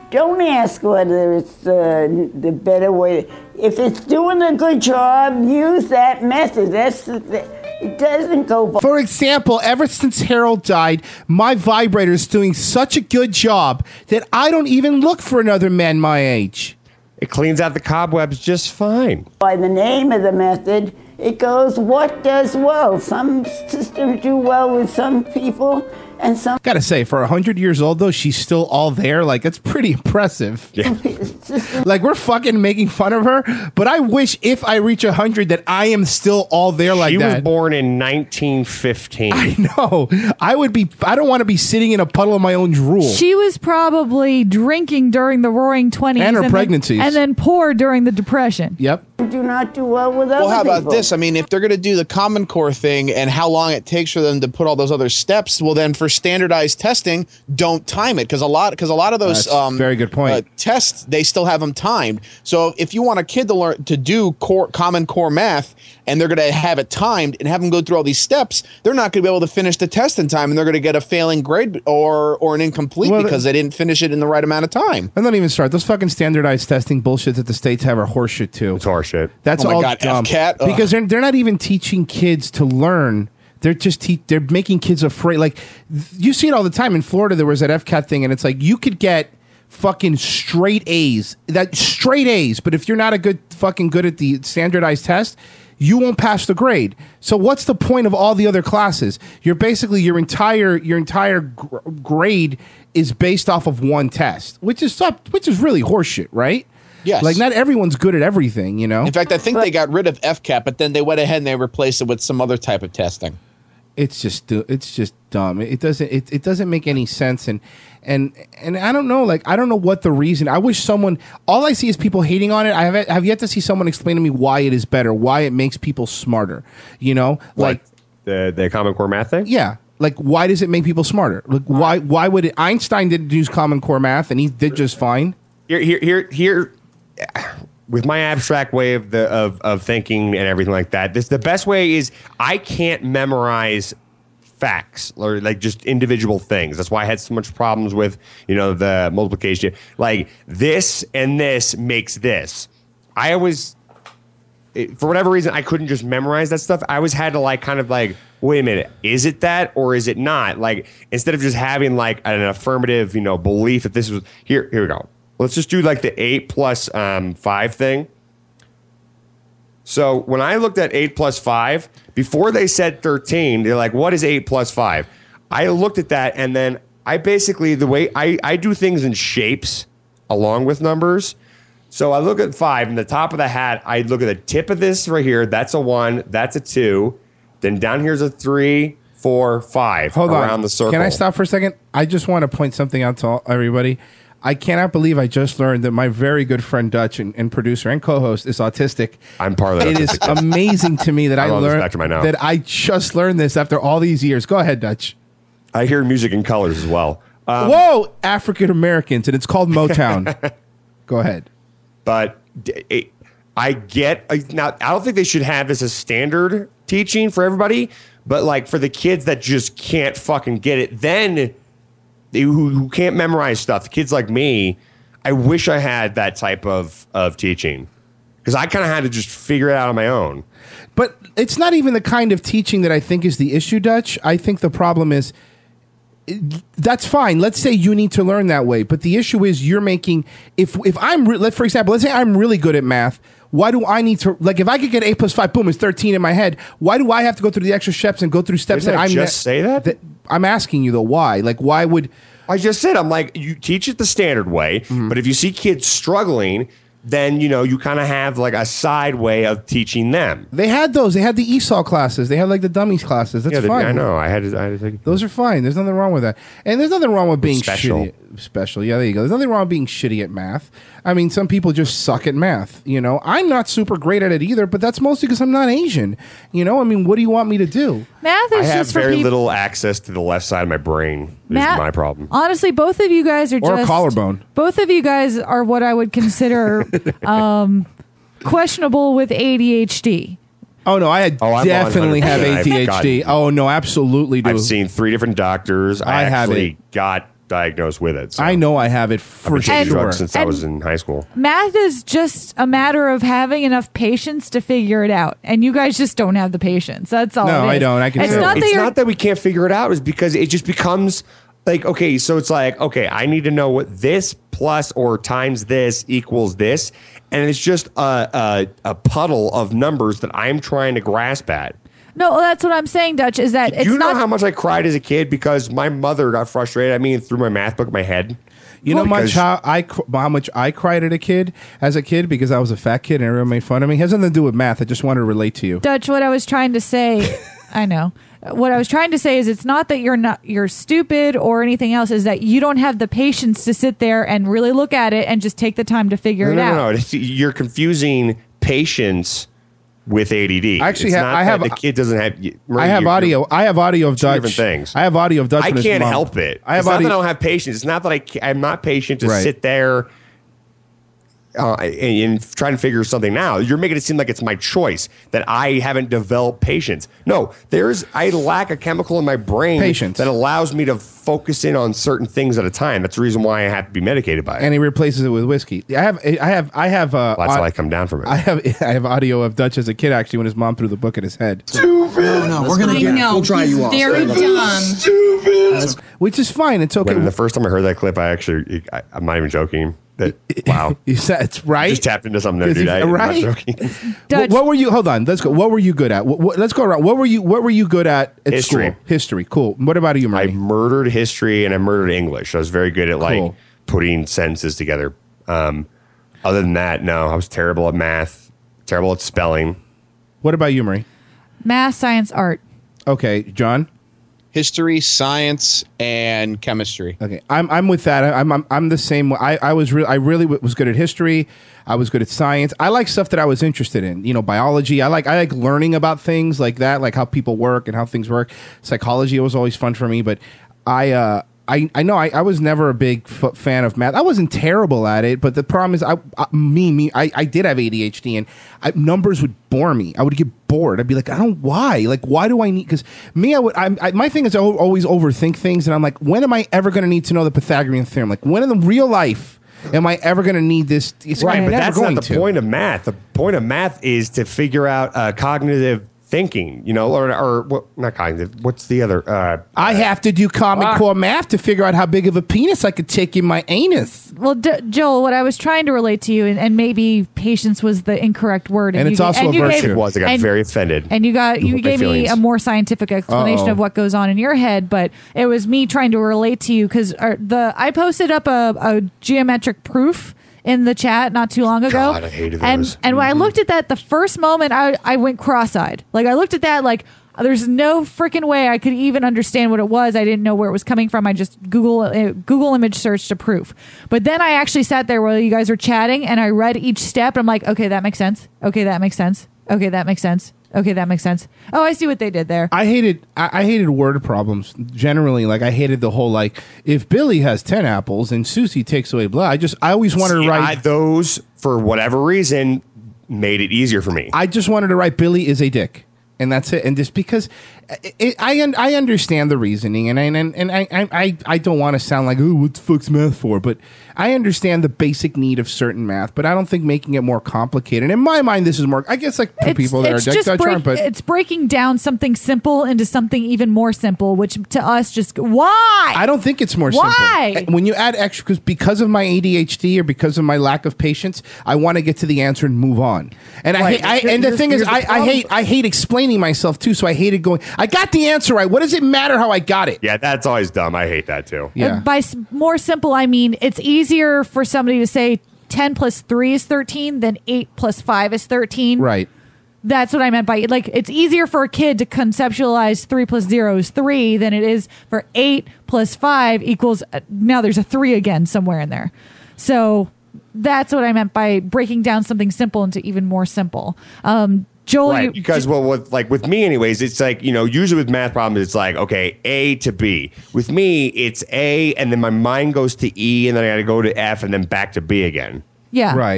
Don't ask whether it's uh, the better way. If it's doing a good job, use that method. That's the th- it doesn't go. For example, ever since Harold died, my vibrator is doing such a good job that I don't even look for another man my age. It cleans out the cobwebs just fine. By the name of the method, it goes what does well. Some systems do well with some people, and some. Gotta say, for a hundred years old though, she's still all there. Like, that's pretty impressive. Yeah. Like, we're fucking making fun of her, but I wish if I reach a hundred that I am still all there like she that. She was born in nineteen fifteen. I know. I would be. I don't want to be sitting in a puddle of my own drool. She was probably drinking during the Roaring Twenties and her and pregnancies, then, and then poor during the Depression. Yep. Do not do well with other Well, how about people. this? I mean, if they're going to do the Common Core thing and how long it takes for them to put all those other steps, well, then for standardized testing, don't time it because a lot because a lot of those That's um, very good point. Uh, tests they still have them timed. So if you want a kid to learn to do core Common Core math and they're going to have it timed and have them go through all these steps, they're not going to be able to finish the test in time, and they're going to get a failing grade or or an incomplete Well, because they didn't finish it in the right amount of time. And don't even start. Those fucking standardized testing bullshit that the states have are horseshit too. It's horseshit. That's Oh my all God, dumb. F CAT? Ugh. Because they're they're not even teaching kids to learn. They're just te- they're making kids afraid. Like, th- you see it all the time in Florida. There was that F CAT thing, and it's like you could get fucking straight A's, that straight A's. But if you're not a good fucking good at the standardized test, you won't pass the grade. So what's the point of all the other classes? You're basically your entire your entire gr- grade is based off of one test, which is up, which is really horseshit, right? Yes. Like, not everyone's good at everything, you know? In fact, I think they got rid of F CAT, but then they went ahead and they replaced it with some other type of testing. It's just du- it's just dumb. It doesn't it, it doesn't make any sense, and and and I don't know, like, I don't know what the reason. I wish someone. All I see is people hating on it. I have have yet to see someone explain to me why it is better, why it makes people smarter. You know, like Like the the Common Core math thing. yeah. Like, why does it make people smarter? Like, why why would it? Einstein didn't use Common Core math, and he did just fine. Here here here here. With my abstract way of the of, of thinking and everything like that, this the best way is I can't memorize facts or like just individual things. That's why I had so much problems with, you know, the multiplication. Like, this and this makes this. I always, it, for whatever reason, I couldn't just memorize that stuff. I always had to like kind of like, wait a minute, is it that or is it not? Like, instead of just having like an affirmative, you know, belief that this was here. Here we go. Let's just do like the eight plus um, five thing. So when I looked at eight plus five, before they said thirteen, they're like, what is eight plus five? I looked at that, and then I basically, the way I, I do things in shapes along with numbers. So I look at five, and the top of the hat, I look at the tip of this right here. That's a one. That's a two. Then down here's a three, four, five. Hold around on. the circle. Can I stop for a second? I just want to point something out to all, everybody. I cannot believe I just learned that my very good friend Dutch and, and producer and co-host is autistic. I'm part of that. It is amazing to me that I I'm on the learned spectrum, I know. that I just learned this after all these years. Go ahead, Dutch. I hear music in colors as well. Um, Whoa, African Americans, and it's called Motown. Go ahead. But d- it, I get I- now. I don't think they should have this as standard teaching for everybody. But like for the kids that just can't fucking get it, then they, who, who can't memorize stuff, the kids like me, I wish I had that type of of teaching because I kind of had to just figure it out on my own. But it's not even the kind of teaching that I think is the issue, Dutch. I think the problem is that's fine. Let's say you need to learn that way, but the issue is you're making if if I'm re- let for example, let's say I'm really good at math. Why do I need to like if I could get eight plus five, boom, it's thirteen in my head. Why do I have to go through the extra steps and go through steps Didn't that I I'm just say that? that? I'm asking you though, why? Like, why would I just said I'm like you teach it the standard way, Mm-hmm. but if you see kids struggling, then you know you kind of have like a side way of teaching them. they had those? They had the E S O L classes. They had like the dummies classes. That's yeah, the- fine. I know. I had to. I had to take. Those are fine. There's nothing wrong with that. And there's nothing wrong with being Special. shitty. At, special. Yeah, there you go. There's nothing wrong with being shitty at math. I mean, some people just suck at math. You know, I'm not super great at it either, but that's mostly because I'm not Asian. You know, I mean, what do you want me to do? Math I is have just for very people. little access to the left side of my brain. Is Math- my problem. Honestly, both of you guys are Or a just collarbone. Both of you guys are what I would consider um, questionable with A D H D. Oh no, I Oh, I'm definitely have one hundred percent. A D H D. I've gotten- Oh no, absolutely do. I've seen three different doctors. I, I have actually it. got diagnosed with it. So. I know I have it I've for been taking sure. drugs since I was in high school. Math is just a matter of having enough patience to figure it out, and you guys just don't have the patience. That's all. No, it is. I don't. I can It's tell. not that It's you're. not that we can't figure it out. It's because it just becomes like, okay, so it's like, okay, I need to know what this plus or times this equals this. And it's just a, a, a puddle of numbers that I'm trying to grasp at. No, that's what I'm saying, Dutch. Is that it's you know not how much I cried as a kid because my mother got frustrated at me and threw my math book at my head? You know Because- much how I cr- how much I cried at a kid as a kid because I was a fat kid and everyone made fun of me. It has nothing to do with math. I just wanted to relate to you. Dutch. What I was trying to say, I know. What I was trying to say is it's not that you're not you're stupid or anything else. Is that you don't have the patience to sit there and really look at it and just take the time to figure No, it no, out. no, no. You're confusing patience with A D D. I actually It's have- not I that have- the kid doesn't have. Marie, I have you're- audio. I have audio of two Dutch. different things. I have audio of Dutch. I and his can't mom. help it. I have it's not audio. that I don't have patience. It's not that I ca- I'm not patient to Right. sit there uh, and, and try and figure something out. You're making it seem like it's my choice that I haven't developed patience. No, there's I lack a chemical in my brain Patience. that allows me to focus in on certain things at a time. That's the reason why I have to be medicated by it. And he replaces it with whiskey. I have. I have. I have. Uh, Well, that's au- how I come down from it. I have. I have audio of Dutch as a kid actually when his mom threw the book at his head. Stupid. No, no, we're gonna I get. know. We'll try he's you off. very dumb. Stupid. Which is fine. It's okay. When the first time I heard that clip, I actually, I, I'm not even joking. That wow, You said it's right. just tapped into something there, Is dude. he- I, I'm not right? joking. What, Dutch. what were you? Hold on. Let's go. What were you good at? What, what- let's go around. What were you? What were you good at at History. school? History. Cool. What about you, I Murray? murdered history and I murdered English. I was very good at like Cool. putting sentences together. Um, other than that, no, I was terrible at math, terrible at spelling. What about you, Murray? Math, science, art. Okay, John. History, science, and chemistry. Okay, I'm I'm with that. I'm I'm, I'm the same. I I was real. I really w- was good at history. I was good at science. I like stuff that I was interested in. You know, biology. I like I like learning about things like that, like how people work and how things work. Psychology was always fun for me. But I uh I I know I, I was never a big f- fan of math. I wasn't terrible at it, but the problem is I, I me me I, I did have A D H D and I, numbers would bore me. I would get bored. I'd be like, I don't why. Like, why do I need? Because me, I would. I, I, my thing is, I al- always overthink things, and I'm like, when am I ever going to need to know the Pythagorean theorem? Like, when in the real life am I ever going to need this? It's Right, I'm but never that's going not the to. point of math. The point of math is to figure out uh, cognitive thinking. You know, or or what? Not cognitive. What's the other? Uh, I have to do Common Ah. Core math to figure out how big of a penis I could take in my anus. Well, D- Joel, what I was trying to relate to you, and, and maybe patience was the incorrect word, And you it's ga- also and a you virtue. gave- it was. I got and- very offended. And you got you With my gave me feelings. a more scientific explanation Uh-oh. of what goes on in your head, but it was me trying to relate to you because the I posted up a, a geometric proof in the chat not too long ago. God, I hated and those. and when I looked at that, the first moment I I went cross-eyed. Like I looked at that like. There's no freaking way I could even understand what it was. I didn't know where it was coming from. I just Google uh, Google image searched a proof. But then I actually sat there while you guys were chatting and I read each step. I'm like, okay, that makes sense. Okay, that makes sense. Okay, that makes sense. Okay, that makes sense. Oh, I see what they did there. I hated I, I hated word problems generally. Like I hated the whole like if Billy has ten apples and Susie takes away blah. I just I always wanted See, to write. I, those for whatever reason made it easier for me. I just wanted to write Billy is a dick, and that's it. And just because it, it, I un, I understand the reasoning, and I and, and I, I I I don't want to sound like oh what the fuck's math for, but I understand the basic need of certain math, but I don't think making it more complicated. In my mind, this is more. I guess like for It's, people that it's are just Dutch break- aren't, but it's breaking down something simple into something even more simple, which to us just why? I don't think it's more Why? simple. When you add extra, because because of my A D H D or because of my lack of patience, I want to get to the answer and move on. And I, Right. hate, I and the Here's- thing is, here's the I, I problem. hate I hate explaining myself too. So I hated going. I got the answer right. What does it matter how I got it? Yeah, that's always dumb. I hate that too. Yeah. By s- more simple, I mean it's easier for somebody to say ten plus three is thirteen than eight plus five is thirteen. Right. That's what I meant by like it's easier for a kid to conceptualize three plus zero is three than it is for eight plus five equals uh, now there's a three again somewhere in there. So that's what I meant by breaking down something simple into even more simple. Um, Joel, Right, you, because well, with like with me, anyways, it's like you know, usually with math problems, it's like okay, A to B. With me, it's A, and then my mind goes to E, and then I got to go to F, and then back to B again. yeah, Right.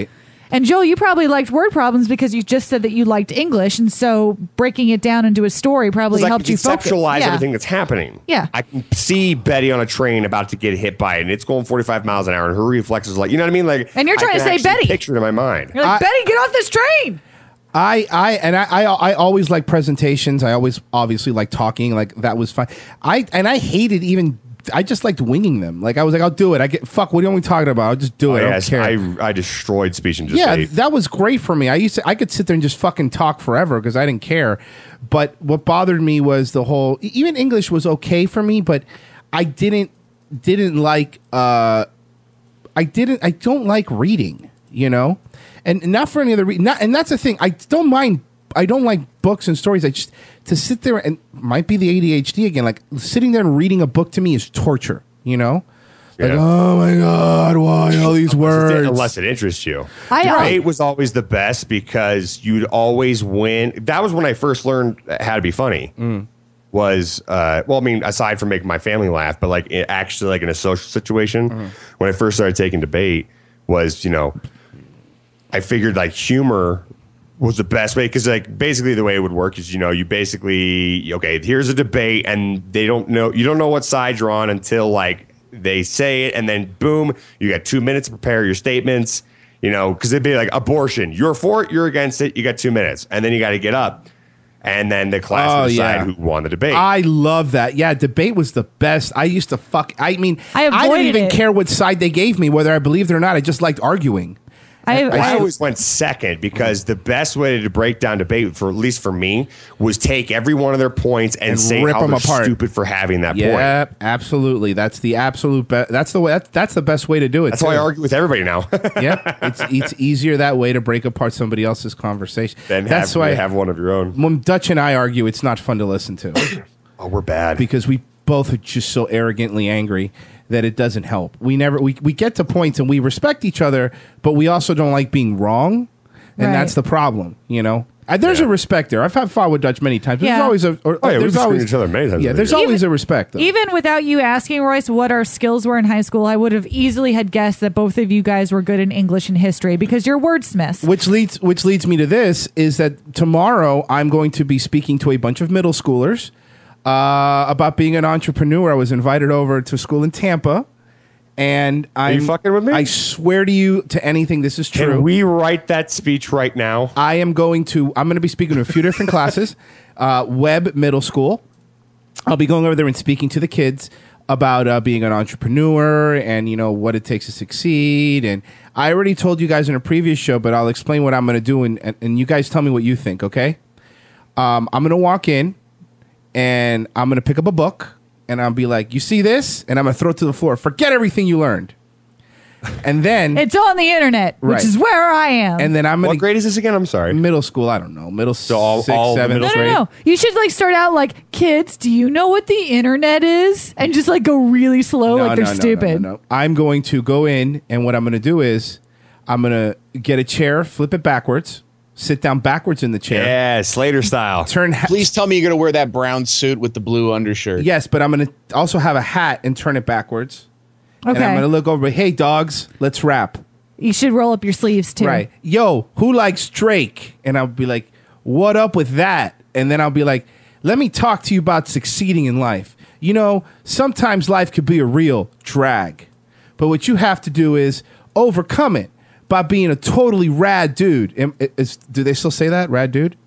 And Joel, you probably liked word problems because you just said that you liked English, and so breaking it down into a story probably I helped can you focus. conceptualize Yeah. everything that's happening. Yeah. I can see Betty on a train about to get hit by it, and it's going forty-five miles an hour, and her reflexes like, you know what I mean? Like, And you're I trying to can say actually Betty. Picture it in my mind. You're like, I- Betty, get off this train. I, I and I, I I always like presentations. I always obviously like talking. Like that was fun. I and I hated even. I just liked winging them. Like I was like, I'll do it. I get fuck. What are we talking about? I'll just do Oh, it. I don't yes, care. I, I destroyed speech and just yeah, say, that was great for me. I used to, I could sit there and just fucking talk forever because I didn't care. But what bothered me was the whole. Even English was okay for me, but I didn't didn't like. Uh, I didn't. I don't like reading. You know, and not for any other reason. Not, and that's the thing. I don't mind. I don't like books and stories. I just to sit there and might be the A D H D again. Like sitting there and reading a book to me is torture. You know. Like, Yeah. oh my God, why all these words? unless it interests you. I- Debate was always the best because you'd always win. That was when I first learned how to be funny. Mm. Was uh, well, I mean, aside from making my family laugh, but like it actually, like in a social situation, Mm-hmm. when I first started taking debate, was you know, I figured like humor was the best way because like basically the way it would work is you know you basically okay here's a debate and they don't know you don't know what side you're on until like they say it and then boom you got two minutes to prepare your statements you know because it'd be like abortion you're for it you're against it you got two minutes and then you got to get up and then the class Oh, will decide yeah. who won the debate. I love that. Yeah, debate was the best. I used to fuck. I mean, I I, didn't avoided even it. care what side they gave me, whether I believed it or not. I just liked arguing. I, I I, always went second because the best way to break down debate, for at least for me, was take every one of their points and, And say rip how them they're apart. stupid for having that point. Yeah, absolutely. That's the absolute best. That's the way. That's, that's the best way to do it. That's why I too. argue with everybody now. Yeah, it's it's easier that way to break apart somebody else's conversation. Then That's have, why have one of your own. when Dutch and I argue, it's not fun to listen to Oh, we're bad. because we both are just so arrogantly angry that it doesn't help. We never we, we get to points and we respect each other, but we also don't like being wrong, and Right. that's the problem. You know, Uh, there's Yeah. a respect there. I've had fought with Dutch many times. But Yeah. There's always a or, Oh, yeah, we've there's screwed always each other many times Yeah, over there's the years. always a respect. Though. even without you asking, Royce, what our skills were in high school, I would have easily had guessed that both of you guys were good in English and history because you're wordsmiths. Which leads which leads me to this is that tomorrow I'm going to be speaking to a bunch of middle schoolers uh, about being an entrepreneur. I was invited over to school in Tampa, and I'm you fucking with me? I swear to you, to anything, this is true. Can we write that speech right now? I am going to I'm going to be speaking to a few different classes, uh, Webb Middle School. I'll be going over there and speaking to the kids about uh, being an entrepreneur and you know what it takes to succeed. And I already told you guys in a previous show, but I'll explain what I'm going to do, and, and, and you guys tell me what you think. Okay? Um, I'm going to walk in, and I'm going to pick up a book, and I'll be like, "You see this?" And I'm going to throw it to the floor. Forget everything you learned. And then It's on the internet, which Right. is where I am. and then I'm going What to grade is this again? I'm sorry. middle school. I don't know, middle so all- sixth, all the seventh middle no, grade. no, no. You should like start out like, kids, do you know what the internet is? And just like go really slow, like they're no, no, stupid. No, no, no. I'm going to go in, and what I'm going to do is I'm going to get a chair, flip it backwards, sit down backwards in the chair, Yeah, Slater style. turn. Ha- Please tell me you're going to wear that brown suit with the blue undershirt. yes, but I'm going to also have a hat and turn it backwards. And I'm Okay. going to look over. Hey, dogs, let's rap. You should roll up your sleeves too. Right. Yo, who likes Drake? And I'll be like, what up with that? And then I'll be like, let me talk to you about succeeding in life. You know, sometimes life could be a real drag. But what you have to do is overcome it by being a totally rad dude. Am- is- do they still say that? Rad dude?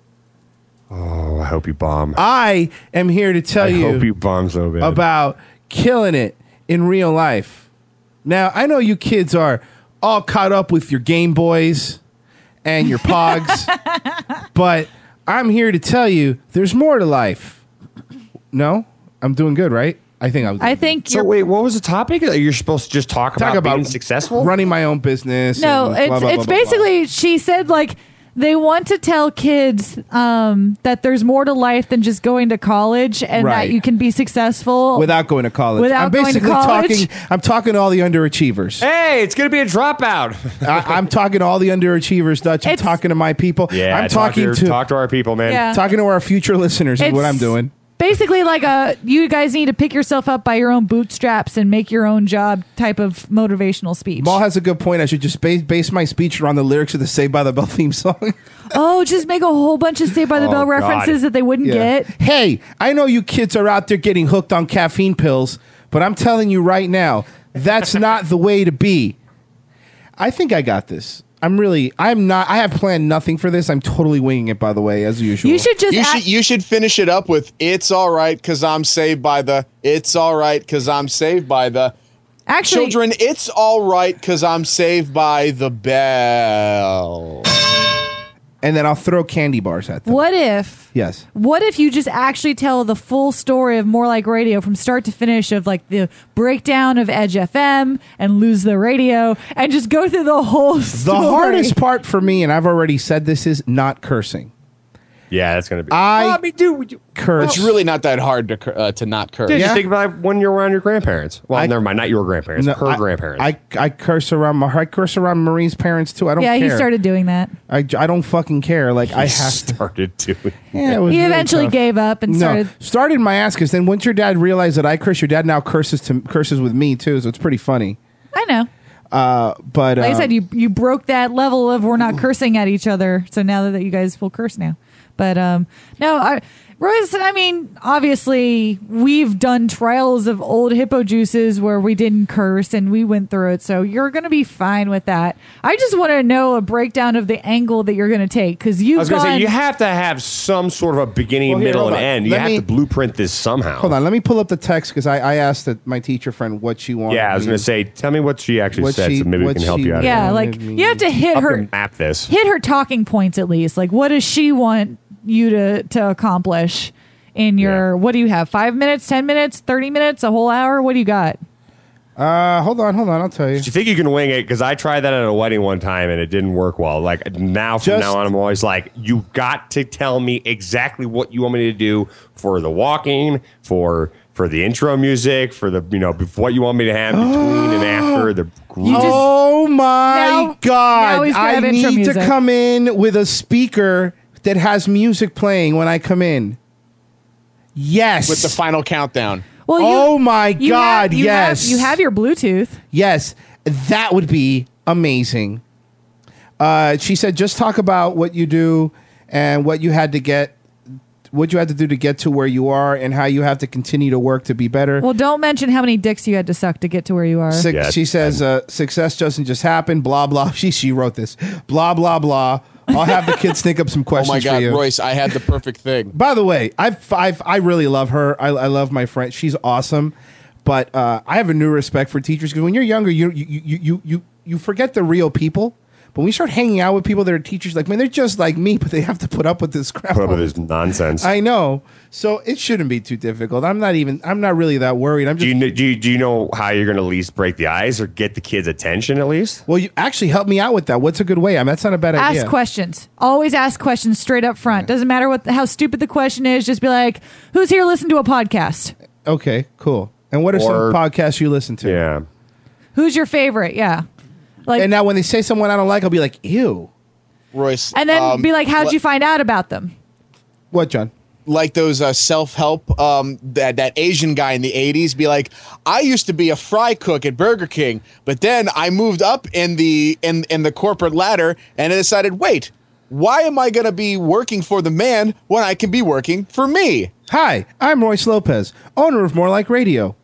Oh, I hope you bomb. I am here to tell I you, hope you bomb so bad. about killing it in real life. Now, I know you kids are all caught up with your Game Boys and your Pogs, but I'm here to tell you there's more to life. No? I'm doing good, right? I think I'm I think so you're. wait, what was the topic? You're supposed to just talk, talk about, about being successful? running my own business. No, and it's blah, blah, it's blah, blah, basically she said like they want to tell kids um, that there's more to life than just going to college and Right. that you can be successful blah. Without going to college. Without I'm going to basically college? talking I'm talking to all the underachievers. Hey, it's gonna be a dropout. I, I'm talking to all the underachievers, Dutch. I'm It's- talking to my people. Yeah, I'm talk talking to, to talk to our people, man. Yeah. talking to our future listeners is what It's I'm doing. basically like a you guys need to pick yourself up by your own bootstraps and make your own job type of motivational speech. Maul has a good point. I should just base, base my speech around the lyrics of the Saved by the Bell theme song. Oh, just make a whole bunch of Saved by the Oh, Bell God. references that they wouldn't Yeah. get. Hey, I know you kids are out there getting hooked on caffeine pills, but I'm telling you right now, that's not the way to be. I think I got this. I'm really, I'm not, I have planned nothing for this. I'm totally winging it, by the way, as usual. You should you should finish it up with "It's all right because I'm saved by the." It's all right because I'm saved by the. Actually, children, it's all right because I'm saved by the bell. And then I'll throw candy bars at them. What if? Yes. What if you just actually tell the full story of More Like Radio from start to finish of like the breakdown of Edge F M and Lose the Radio and just go through the whole story? The hardest part for me, and I've already said this, is not cursing. Yeah, that's gonna be. I do curse. It's really not that hard to cur- uh, to not curse. Dude, just think about when you're around your grandparents. Well, I- never mind, not your grandparents, No, her I- grandparents. I, I curse around my I curse around Marie's parents too. I don't yeah, care. he started doing that. I, I don't fucking care. Like I have to. started doing. Yeah, it was He really eventually tough. gave up and no, started. started my ass because then once your dad realized that I curse, your dad now curses to curses with me too. So it's pretty funny. I know. Uh, but Like I uh, said, you you broke that level of we're not cursing at each other. So now that you guys will curse now, but um, no, I, Royce. I mean, obviously we've done trials of old hippo juices where we didn't curse and we went through it. So you're gonna be fine with that. I just want to know a breakdown of the angle that you're gonna take because you've I was gonna gone. say you have to have some sort of a beginning, Well, here, middle, hold and on. end. You Let have me- to blueprint this somehow. hold on, let me pull up the text because I, I asked that my teacher friend what she wanted. Yeah, I was me- gonna say, tell me what she actually What said, she- so maybe we what can help she you out. yeah, here. like you have to hit I'll have her. to map this. Hit her talking points at least. Like, what does she want you to to accomplish in your? What do you have? Five minutes, ten minutes, thirty minutes, a whole hour? What do you got? Uh, hold on, hold on. I'll tell you. Do you think you can wing it? Because I tried that at a wedding one time and it didn't work well. Like now, from Just- now on, I'm always like, you got to tell me exactly what you want me to do for the walking, for for the intro music, for the you know bef- what you want me to have between and after the. group. Oh my Now- god! now he's gonna I have intro need to music. come in with a speaker that has music playing when I come in. Yes. With the final countdown. Well, you, oh my you god! have, you yes. have, you have your Bluetooth. Yes, that would be amazing. Uh, she said, just talk about what you do and what you had to get, what you had to do to get to where you are, and how you have to continue to work to be better. Well, don't mention how many dicks you had to suck to get to where you are. Suc- she says, uh, success doesn't just happen, blah, blah. She, she wrote this, blah, blah, blah. I'll have the kids think up some Oh questions my God, for you. Royce, I had the perfect thing. By the way, I've, I've, I really love her. I, I love my friend. She's awesome. But uh, I have a new respect for teachers because when you're younger, you, you, you, you, you, you forget the real people. But when you start hanging out with people that are teachers, like, man, they're just like me, but they have to put up with this crap. Put up with this nonsense. I know. So it shouldn't be too difficult. I'm not even, I'm not really that worried. I'm do just, you kn- do you, do you know how you're going to at least break the ice or get the kids' attention at least? well, you actually help me out with that. What's a good way? I mean, that's not a bad idea. Ask questions. Always ask questions straight up front. Doesn't matter what how stupid the question is. Just be like, "Who's here listening to a podcast? Okay, cool. And what are Or- some podcasts you listen to? Yeah. Who's your favorite?" Yeah. Like, And now when they say someone I don't like, I'll be like, ew. Royce. and then um, be like, "How'd le- you find out about them?" What, John? Like those uh, self-help, um, that, that Asian guy in the eighties be like, I used to be a fry cook at Burger King, but then I moved up in the in, in the corporate ladder and I decided, wait, why am I going to be working for the man when I can be working for me? Hi, I'm Royce Lopez, owner of More Like Radio.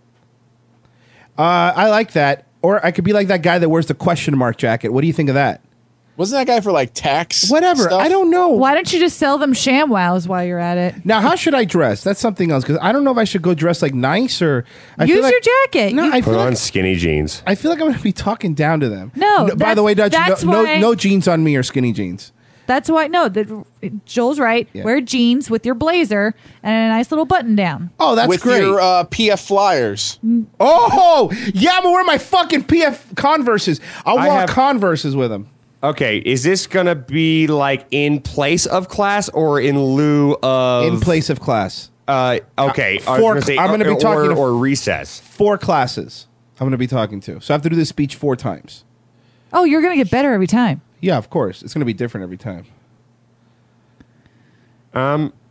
Uh, I like that. Or I could be like that guy that wears the question mark jacket. What do you think of that? Wasn't that guy for like tax? Whatever. stuff? I don't know. Why don't you just sell them ShamWows while you're at it? Now, how should I dress? That's something else because I don't know if I should go dress like nice or. I Use feel like, your jacket. No, You- I feel Put on like skinny jeans. I feel like I'm going to be talking down to them. No, by that's- the way, Dutch, that's no, why- no, no jeans on me or skinny jeans. That's why. No, the, Joel's right. Yeah. Wear jeans with your blazer and a nice little button down. Oh, that's With great. your uh, P F Flyers. Oh, yeah, I'm gonna wear my fucking P F Converses. I'll I walk have- Converses with them. Okay, is this going to be like in place of class or in lieu of. In place of class. Uh, okay, I was Four- gonna say, I'm gonna be or- talking or, to- or recess. Four classes I'm going to be talking to. So I have to do this speech four times. Oh, you're gonna get better every time. Yeah, of course. It's going to be different every time. Um,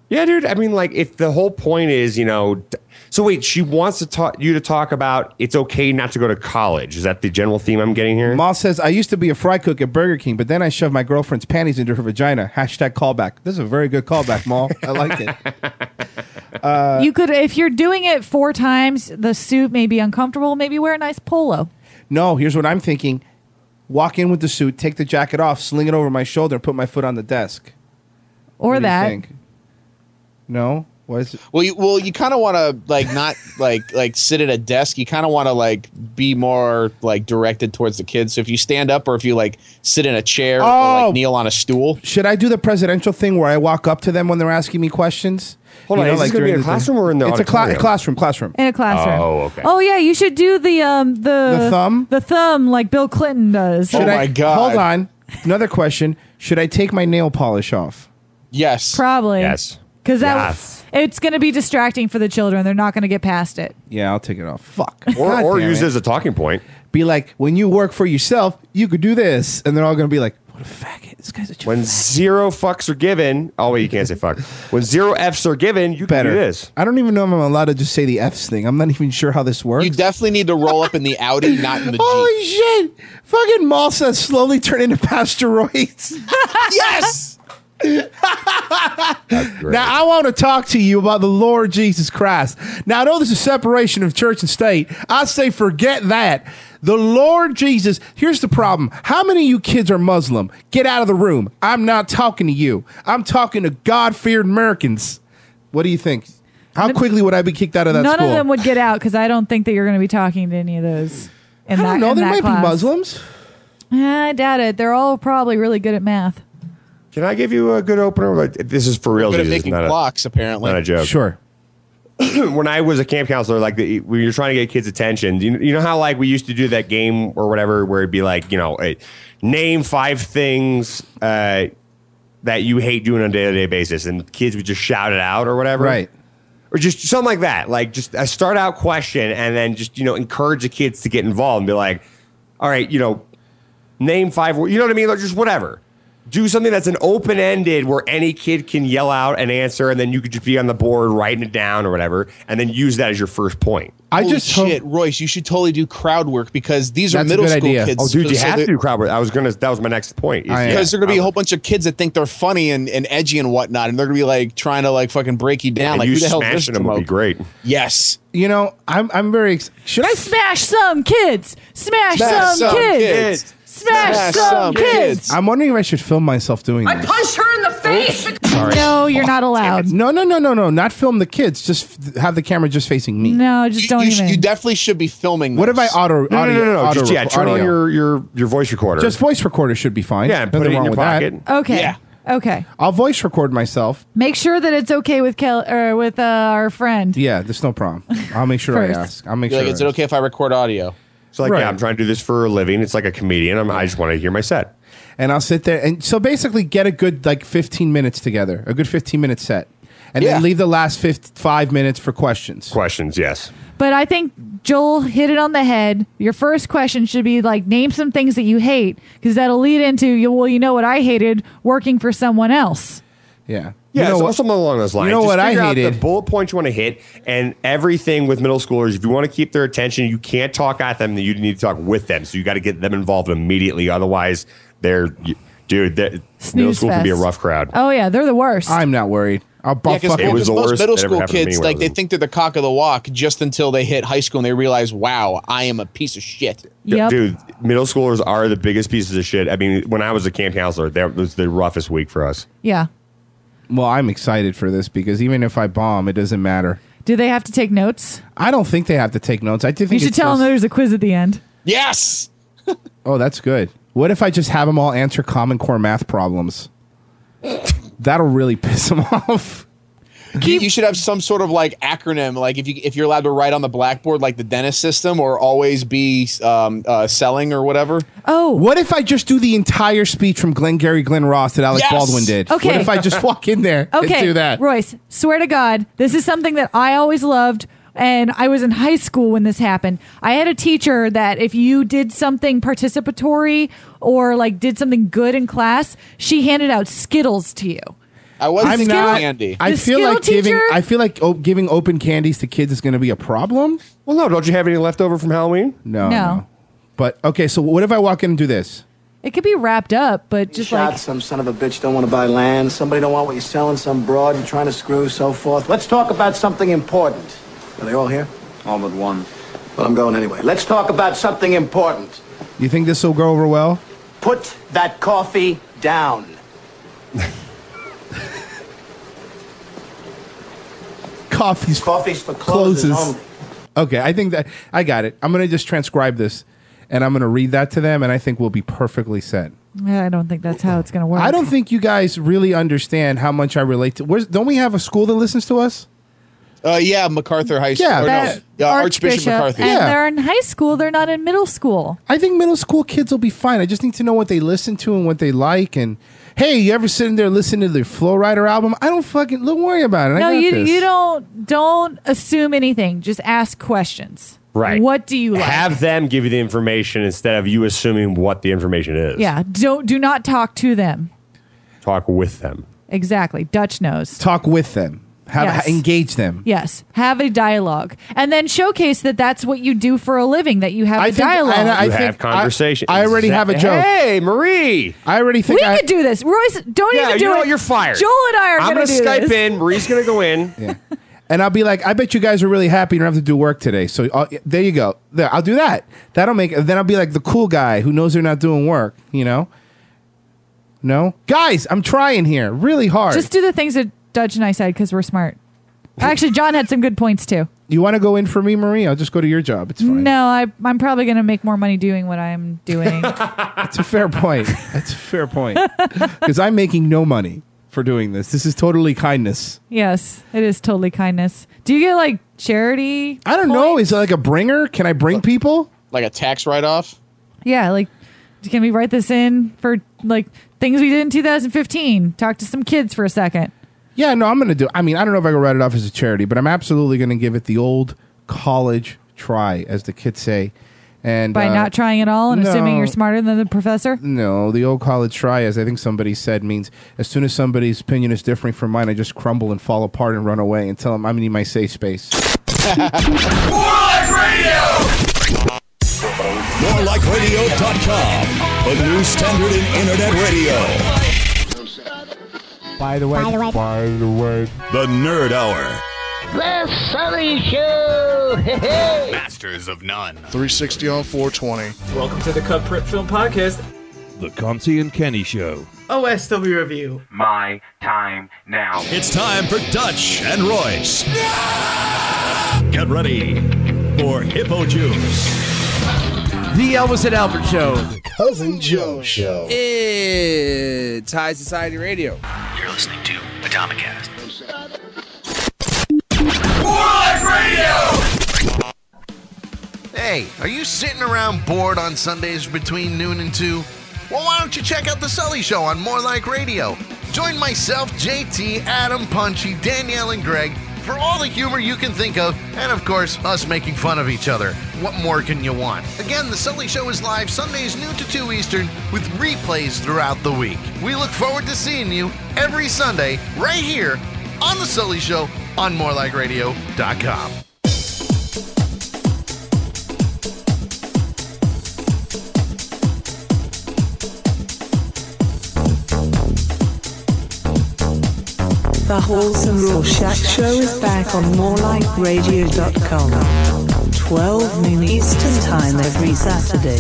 Yeah, dude. I mean, like, if the whole point is, you know, t- so wait, she wants to talk you to talk about it's okay not to go to college. Is that the general theme I'm getting here? Mal says, I used to be a fry cook at Burger King, but then I shoved my girlfriend's panties into her vagina. Hashtag callback. This is a very good callback, Mal. I like it. Uh, you could, if you're doing it four times, the suit may be uncomfortable. Maybe wear a nice polo. no, here's what I'm thinking. Walk in with the suit, take the jacket off, sling it over my shoulder, and put my foot on the desk. Or What do you that. think? No? What is it? Well, you well you kind of want to like not like like sit at a desk. You kind of want to like be more like directed towards the kids. So if you stand up or if you like sit in a chair or Oh. like kneel on a stool. Should I do the presidential thing where I walk up to them when they're asking me questions? Hold on, is this gonna be during in a the- classroom or in the It's a cla- auditorium? classroom, classroom. In a classroom. Oh, okay. Oh yeah, you should do the um the The thumb? the thumb like Bill Clinton does. Should I, Hold on. Another question. Should I take my nail polish off? Yes. Probably. Yes. Because that Yes. it's going to be distracting for the children. They're not going to get past it. Yeah, I'll take it off. Fuck. Or, God or damn use it. it as a talking point. Be like, when you work for yourself, you could do this. And they're all going to be like, what a faggot. This guy's a When zero fucks are given, oh wait, you can't say fuck. When zero Fs are given, you better. can do this. I don't even know if I'm allowed to just say the F's thing. I'm not even sure how this works. You definitely need to roll up in the Audi, not in the Jeep. Holy shit. Fucking Malsa slowly turn into Pastor Royce. Yes. Now, I want to talk to you about the Lord Jesus Christ. Now, I know there's a separation of church and state. I say forget that. The Lord Jesus, here's the problem. How many of you kids are Muslim? Get out of the room. I'm not talking to you. I'm talking to God-feared Americans. What do you think? How quickly would I be kicked out of that None school? of them would get out because I don't think that you're going to be talking to any of those. In I that, don't know. in There that might class. be Muslims. Yeah, I doubt it. They're all probably really good at math. Can I give you a good opener? Like, this is for real. Good at Jesus, making not a- blocks, apparently. Not a joke. Sure. When I was a camp counselor, like the, when you're trying to get kids' attention, you, you know how like we used to do that game or whatever, where it'd be like, you know, uh, name five things uh, that you hate doing on a day-to-day basis, and kids would just shout it out or whatever, Right. Or just something like that. Like just a start out question, and then just you know encourage the kids to get involved and be like, all right, you know, name five. You know what I mean? Like just whatever. Do something that's an open-ended where any kid can yell out an answer, and then you could just be on the board writing it down or whatever, and then use that as your first point. I Holy just shit, Royce, you should totally do crowd work because these are That's a middle good school idea. kids. Oh, dude, you So have they- to do crowd work. I was gonna. That was my next point. is- I am. yeah, Because there are gonna be a crowd whole work. bunch of kids that think they're funny and, and edgy and whatnot, and they're gonna be like trying to like fucking break you down. And like you who the hell is this smashing them would be Jamoke? great. Yes. You know, I'm I'm very. Ex- Should I? Smash some kids! Smash, Smash some, some kids! kids. Smash, Smash some, some kids! kids. I'm wondering if I should film myself doing I this. punched her in the face. Sorry. No, you're not allowed. No, no, no, no, no. Not film the kids. Just f- have the camera just facing me. No, just You, don't you, sh- even. you definitely should be filming. What if I this. auto No, no, audio? no, no, no. auto Just, yeah, rec- turn on audio? your, your your voice recorder. Just voice recorder should be fine. yeah, and put Nothing it in wrong your with pocket. that. okay. Yeah. Okay. I'll voice record myself. Make sure that it's okay with Kel or with uh, our friend. Yeah, there's no problem. I'll make sure First. I ask. I'll make You're sure. like, is I it ask. okay if I record audio? So like, Right. yeah, I'm trying to do this for a living. It's like a comedian. I'm, I just want to hear my set. And I'll sit there and so basically get a good like fifteen minutes together, a good fifteen minute set, and Yeah. then leave the last fifth, five minutes for questions. Questions, yes. But I think Joel hit it on the head. Your first question should be like, name some things that you hate, because that'll lead into, you- well, you know what I hated? Working for someone else. Yeah. Yeah, You know so what- something along those lines. You know Just what I figure out hated? the bullet points you want to hit, and everything with middle schoolers. If you want to keep their attention, you can't talk at them. You need to talk with them. So you got to get them involved immediately. Otherwise, they're you- dude. they're- Middle Snooze school can be a fest. rough crowd. Oh, yeah, they're the worst. I'm not worried. I'll, I'll Yeah, because fucking- It was the most worst middle that ever school happened to me kids when I like was they in- think they're the cock of the walk just until they hit high school and they realize, wow, I am a piece of shit. Yep. Dude, middle schoolers are the biggest pieces of shit. I mean, when I was a camp counselor, that was the roughest week for us. Yeah. well, I'm excited for this because even if I bomb, it doesn't matter. Do they have to take notes? I don't think they have to take notes. I do think You should it's tell them just- there's a quiz at the end. Yes. Oh, that's good. What if I just have them all answer Common Core math problems? That'll really piss them off. You, you should have some sort of like acronym, like if you if you're allowed to write on the blackboard, like the dentist system, or always be um, uh, selling or whatever. Oh, What if I just do the entire speech from Glengarry Glen Ross that Alec Yes! Baldwin did? Okay. What if I just walk in there okay. and do that? Royce, swear to God, this is something that I always loved. And I was in high school when this happened. I had a teacher that if you did something participatory or like did something good in class, she handed out Skittles to you. I wasn't I'm thinking not- candy. I The feel skill like giving. teacher? I feel like oh, giving open candies to kids is going to be a problem. Well, no, don't you have any left over from Halloween? No, No. But okay, so what if I walk in and do this? It could be wrapped up, but just Shot, like some son of a bitch don't want to buy land. Somebody don't want what you're selling. Some broad you're trying to screw, so forth. Let's talk about something important. Are they all here? All but one. Well, I'm going anyway. Let's talk about something important. You think this will go over well? Put that coffee down. Coffee's Coffee's for closers closes. only. Okay, I think that I got it. I'm going to just transcribe this, and I'm going to read that to them, and I think we'll be perfectly set. yeah, I don't think that's how it's going to work. I don't think you guys really understand how much I relate to. Where's, don't we have a school that listens to us? Uh, yeah, MacArthur High School. Yeah, or no, that- yeah, Archbishop, MacArthur. and Yeah. they're in high school. They're not in middle school. I think middle school kids will be fine. I just need to know what they listen to and what they like. And hey, you ever sitting there listening to the Flow Rider album? I don't fucking don't worry about it. I No, got you this. you don't don't assume anything. Just ask questions. Right. What do you like? Have them give you the information instead of you assuming what the information is. Yeah. Don't do not talk to them. Talk with them. Exactly. Dutch knows. Talk with them. Have Yes. engage them. Yes. Have a dialogue, and then showcase that that's what you do for a living. That you have I a think- dialogue. and I You think have conversation. I, I already have a joke. Hey, Marie. I already think we I, could do this. Royce, don't Yeah, even do you know it. what? You're fired. Joel and I are I'm going to gonna do Skype this. in. Marie's going to go in. Yeah. And I'll be like, I bet you guys are really happy you don't have to do work today. So uh, there you go. There, I'll do that. That'll make. Then I'll be like the cool guy who knows they're not doing work. You know. No, guys, I'm trying here really hard. Just do the things that Dutch and I said because we're smart. Actually, John had some good points too. You want to go in for me, Marie? I'll just go to your job. It's fine. No, I, I'm probably going to make more money doing what I'm doing. That's a fair point. That's a fair point. Because I'm making no money for doing this. This is totally kindness. Yes, it is totally kindness. Do you get like charity? I don't know. Is it like a bringer? Can I bring people? Like a tax write-off? Yeah, like can we write this in for like things we did in two thousand fifteen? Talk to some kids for a second. Yeah, no, I'm going to do. I mean, I don't know if I can write it off as a charity, but I'm absolutely going to give it the old college try, as the kids say. And By uh, not trying at all and assuming no. you're smarter than the professor? No, the old college try, as I think somebody said, means as soon as somebody's opinion is different from mine, I just crumble and fall apart and run away and tell them I'm in my safe space. More Like Radio! more like radio dot com, the new standard in internet radio. By the way, By the way. by the way, The Nerd Hour. The Sully Show! Hey, Masters of None. three sixty on four twenty. Welcome to the Cut Print Film Podcast. The Conti and Kenny Show. O S W Review. My time now. It's time for Dutch and Royce. Get ready for Hippo Juice. The Elvis and Albert Show. The Cousin Joe Show. It's High Society Radio. You're listening to Atomicast. More Like Radio! Hey, are you sitting around bored on Sundays between noon and two? Well, why don't you check out The Sully Show on More Like Radio? Join myself, J T, Adam, Punchy, Danielle, and Greg for all the humor you can think of, and of course, us making fun of each other. What more can you want? Again, The Sully Show is live Sundays noon to two Eastern with replays throughout the week. We look forward to seeing you every Sunday right here on The Sully Show on more like radio dot com. The Wholesome Rorschach Show is back on more like radio dot com. twelve noon Eastern Time every Saturday.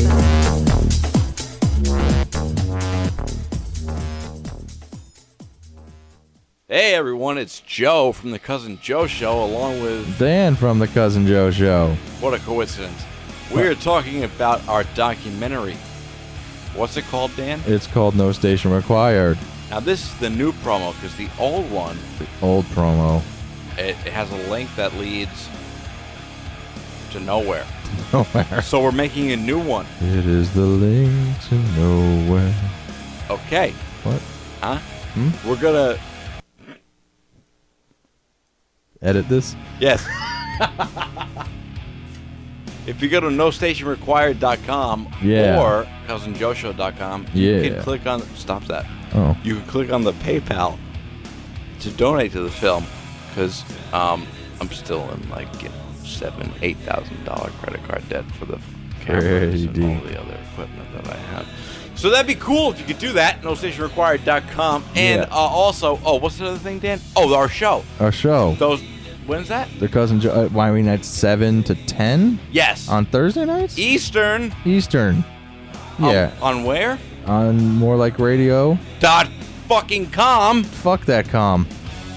Hey everyone, it's Joe from the Cousin Joe Show, along with Dan from the Cousin Joe Show. what a coincidence. We are talking about our documentary. What's it called, Dan? It's called No Station Required. Now this is the new promo because the old one, The old promo. it, it has a link that leads to nowhere. Nowhere. So we're making a new one. It is the link to nowhere. Okay. What? Huh? Hmm? We're gonna Edit this? yes. If you go to no station required dot com Yeah. or cousin joe show dot com, Yeah. you can click on stop that. Oh. You can click on the PayPal to donate to the film because um, I'm still in like you know seven, eight thousand dollar credit card debt for the cameras and all the other equipment that I have. So that'd be cool if you could do that. no station required dot com. And Yeah. uh, also, oh, what's the other thing, Dan? Oh, our show. Our show. Those. When's that? The Cousin Joe, uh, Wyoming nights seven to ten. Yes. On Thursday nights. Eastern. Eastern. Um, Yeah. on where? On More Like Radio. Dot fucking com. Fuck that com.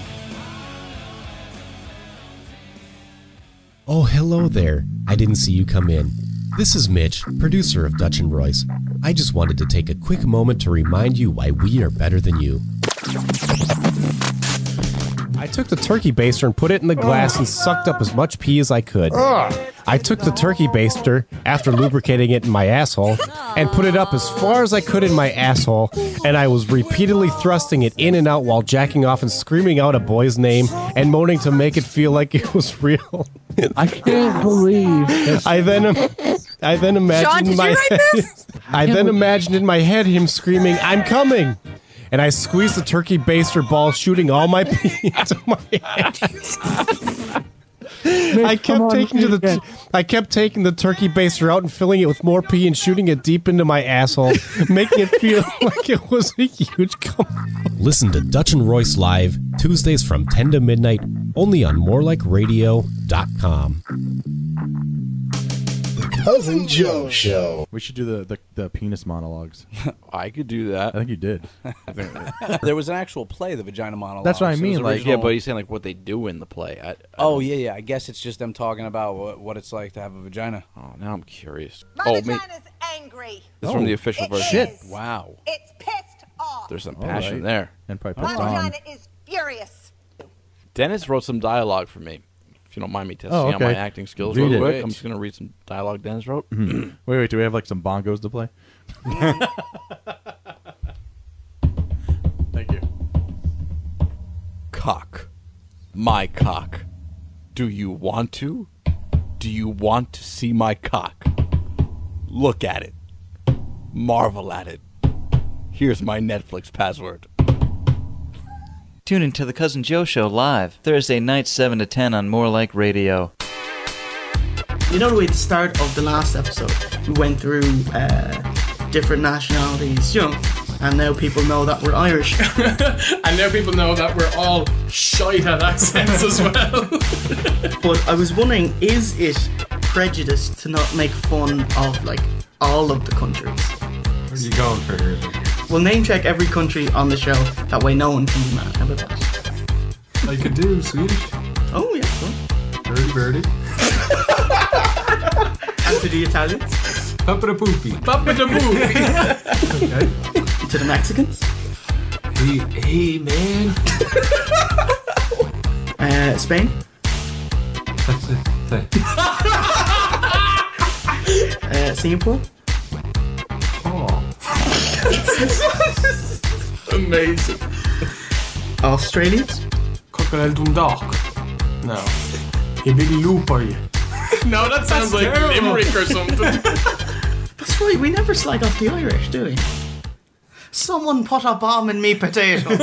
Oh, hello there. I didn't see you come in. This is Mitch, producer of Dutch and Royce. I just wanted to take a quick moment to remind you why we are better than you. I took the turkey baster and put it in the glass and sucked up as much pee as I could. I took the turkey baster, after lubricating it in my asshole, and put it up as far as I could in my asshole, and I was repeatedly thrusting it in and out while jacking off and screaming out a boy's name and moaning to make it feel like it was real. I can't believe this. I then I then imagined Sean, did my you write this? I then imagined in my head him screaming, "I'm coming!" And I squeezed the turkey baster ball, shooting all my pee into my ass. I kept taking to the I kept taking the turkey baster out and filling it with more pee and shooting it deep into my asshole, making it feel like it was a huge cum. Listen to Dutch and Royce live Tuesdays from ten to midnight, only on more like radio dot com. Cousin Joe Show. We should do the, the, the penis monologues. I could do that. I think you did. There was an actual play, the Vagina Monologue. That's what I It was mean. Like, original- yeah, but he's saying like what they do in the play. I, I Oh, don't- yeah, yeah. I guess it's just them talking about what, what it's like to have a vagina. Oh, now I'm curious. My oh, vagina's angry. This is from the official It version. is. Wow. It's pissed off. There's some All passion right. there. And probably My pissed on. vagina is furious. Dennis wrote some dialogue for me. If you don't mind me testing Oh, out my okay. acting skills Read real it. quick, I'm just going to read some dialogue Dennis wrote. Mhm. Wait, wait. Do we have like some bongos to play? Thank you. Cock. My cock. Do you want to? Do you want to see my cock? Look at it. Marvel at it. Here's my Netflix password. Tune in to the Cousin Joe Show live Thursday night seven to ten on More Like Radio. You know the way at the start of the last episode, we went through uh, different nationalities, you know, and now people know that we're Irish. And now people know that we're all shite at accents as well. But I was wondering, is it prejudice to not make fun of, like, all of the countries? Where are you going for here? We'll name check every country on the show, that way no one can be mad. How about that? I could do Swedish. Oh, yeah, cool. Birdie birdie. And to the Italians? Papa da poopy. Papa da poopy. Okay. To the Mexicans? Hey, hey man. Uh, Spain? That's it. Thanks. Uh, Singapore? Oh. Amazing. Australians? Crocodile Dundalk. No. You big loop, are you? No, that sounds like terrible. Limerick or something. That's right, we never slide off the Irish, do we? Someone put a bomb in me potato.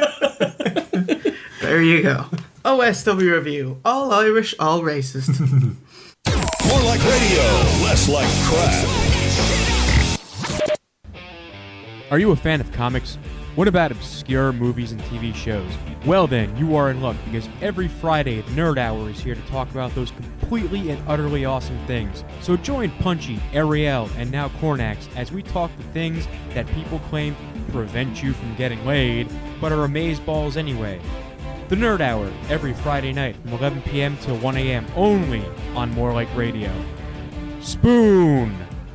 There you go. O S W review. All Irish, all racist. More like radio, less like crap. Are you a fan of comics? What about obscure movies and T V shows? Well then, you are in luck because every Friday, Nerd Hour is here to talk about those completely and utterly awesome things. So join Punchy, Ariel, and now Cornax as we talk the things that people claim prevent you from getting laid, but are amazeballs anyway. The Nerd Hour, every Friday night from eleven p.m. till one a.m. only on More Like Radio. Spoon!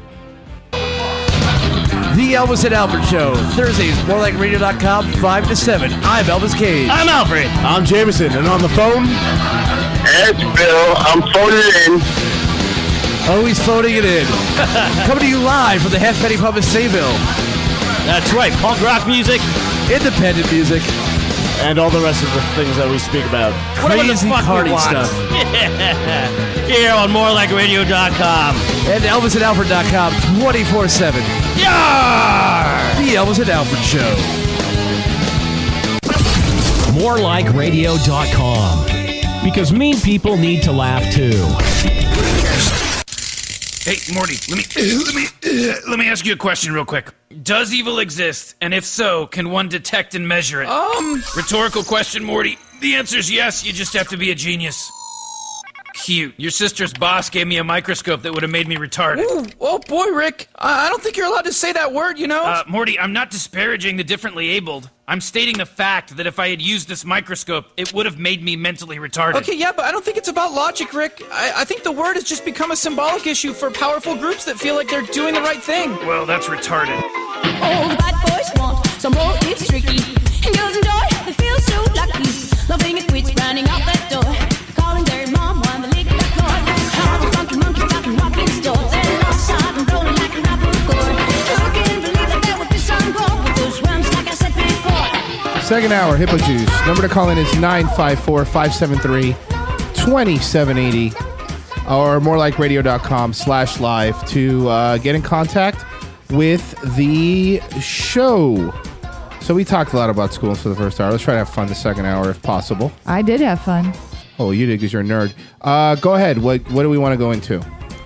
The Elvis and Albert Show, Thursdays, more like radio dot com, five to seven. I'm Elvis Cage. I'm Alfred. I'm Jameson, and on the phone, It's Bill. I'm phoning in. oh, he's phoning it in. Coming to you live from the Halfpenny Pub in Sayville. That's right, punk rock music. Independent music. And all the rest of the things that we speak about. Crazy Whatever the fuck we party want. stuff. Here on more like radio dot com. And Elvis and Alfred dot com, twenty-four seven. Yarr! The Elvis and Alfred Show. more like radio dot com. Because mean people need to laugh too. Hey, Morty, let me let me uh, let me ask you a question real quick. Does evil exist? And if so, can one detect and measure it? Um, rhetorical question, Morty. The answer is yes. You just have to be a genius. Cute. Your sister's boss gave me a microscope that would have made me retarded. Ooh, oh boy, Rick. I I don't think you're allowed to say that word, you know? Uh, Morty, I'm not disparaging the differently abled. I'm stating the fact that if I had used this microscope, it would have made me mentally retarded. Okay, yeah, but I don't think it's about logic, Rick. I, I think the word has just become a symbolic issue for powerful groups that feel like they're doing the right thing. Well, that's retarded. All the bad boys want some more, it's tricky. And girls enjoy, they feel so lucky. Loving it quits, running out that door. Calling their mom while the lick that floor. How the funky monkey got them rocking stores. They're lost side and rolling like a rapper core. Who can believe that there would be some gold with those worms like I said before? Second hour, Hippo Juice. Number to call in is nine five four, five seven three, two seven eight zero or more like radio dot com slash live to uh, get in contact with the show. So we talked a lot about schools for the first hour. Let's try to have fun the second hour if possible. I did have fun. Oh, you did because you're a nerd. Uh, go ahead. What What do we want to go into?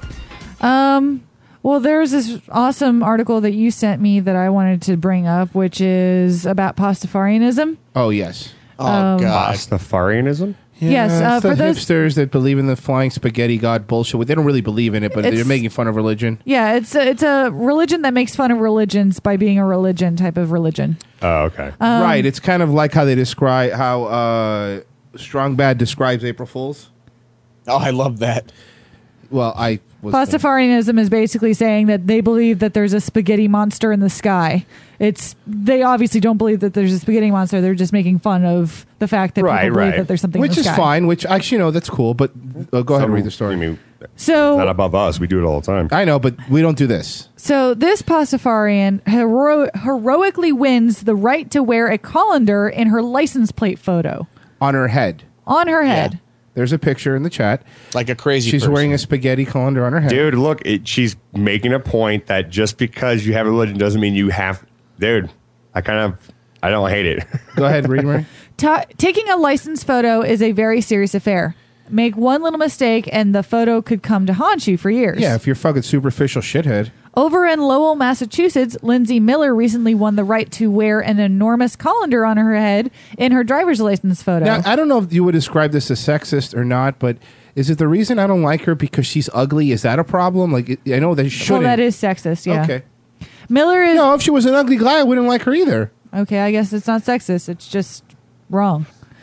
Um, well, there's this awesome article that you sent me that I wanted to bring up, which is about Pastafarianism. Oh, yes. Oh, Um, God. Pastafarianism? Yes, Yeah, uh, it's the for those- hipsters that believe in the flying spaghetti god bullshit. They don't really believe in it, but they're It's- making fun of religion. Yeah, it's a, it's a religion that makes fun of religions by being a religion type of religion. Oh, okay. Um, right. It's kind of like how they describe how uh, Strong Bad describes April Fools. Oh, I love that. Well, I was Pastafarianism is basically saying that they believe that there's a spaghetti monster in the sky. It's they obviously don't believe that there's a spaghetti monster. They're just making fun of the fact that right, people believe right. that there's something which in the is sky. fine. Which actually, no, that's cool. But uh, go ahead and read the story. So Not above us. We do it all the time. I know, but we don't do this. So this Pastafarian hero- heroically wins the right to wear a colander in her license plate photo On her head. on her head. There's a picture in the chat. Like a crazy She's person. wearing a spaghetti colander on her head. Dude, look, it, she's making a point that just because you have a religion doesn't mean you have. Dude, I kind of, I don't hate it. Go ahead, read, Marie. Ta- taking a license photo is a very serious affair. Make one little mistake and the photo could come to haunt you for years. Yeah, if you're fucking superficial shithead. Over in Lowell, Massachusetts, Lindsay Miller recently won the right to wear an enormous colander on her head in her driver's license photo. Now, I don't know if you would describe this as sexist or not, but is it the reason I don't like her because she's ugly? Is that a problem? Like, it- I know they well, shouldn't. that is sexist, yeah. Okay. Miller is... No, if she was an ugly guy, I wouldn't like her either. Okay, I guess it's not sexist. It's just wrong.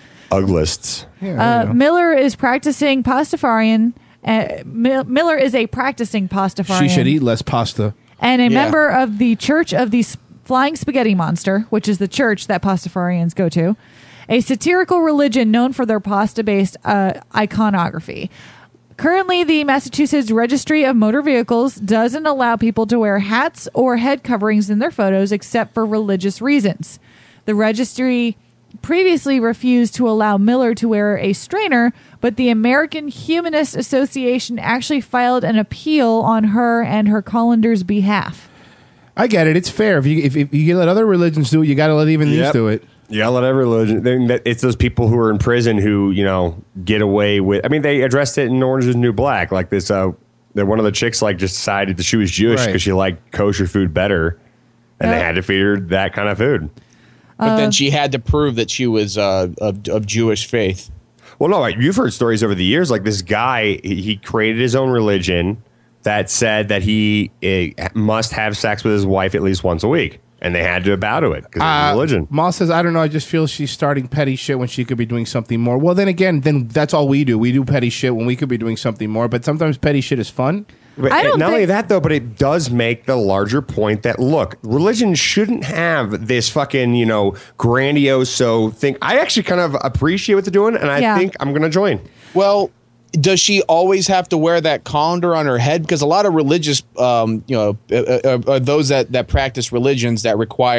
Uglists. Uh, Miller is practicing Pastafarian. Uh, Mi- Miller is a practicing Pastafarian. She should eat less pasta. And a Yeah. member of the Church of the S- Flying Spaghetti Monster, which is the church that Pastafarians go to, a satirical religion known for their pasta-based uh, iconography. Currently, the Massachusetts Registry of Motor Vehicles doesn't allow people to wear hats or head coverings in their photos except for religious reasons. The registry previously refused to allow Miller to wear a strainer, but the American Humanist Association actually filed an appeal on her and her colander's behalf. I get it. It's fair. If you if, if you let other religions do it, you got to let even these Yep. do it. Yeah, let every religion. then that- It's those people who are in prison who, you know, get away with. I mean, they addressed it in Orange is the New Black. Like this, uh, that one of the chicks like just decided that she was Jewish because Right. she liked kosher food better, and they had to feed her that kind of food. But Uh, then she had to prove that she was uh, of, of Jewish faith. Well, no, like, you've heard stories over the years. Like this guy, he, he created his own religion that said that he uh, must have sex with his wife at least once a week, and they had to bow to it because Uh, it's religion. Ma says, I don't know. I just feel she's starting petty shit when she could be doing something more. Well, then again, then that's all we do. We do petty shit when we could be doing something more. But sometimes petty shit is fun. But I don't not only think- that, though, but it does make the larger point that, look, religion shouldn't have this fucking, you know, grandiose so thing. I actually kind of appreciate what they're doing, and I Yeah. think I'm going to join. Well, does she always have to wear that colander on her head? Because a lot of religious, um, you know, uh, uh, uh, those that, that practice religions that require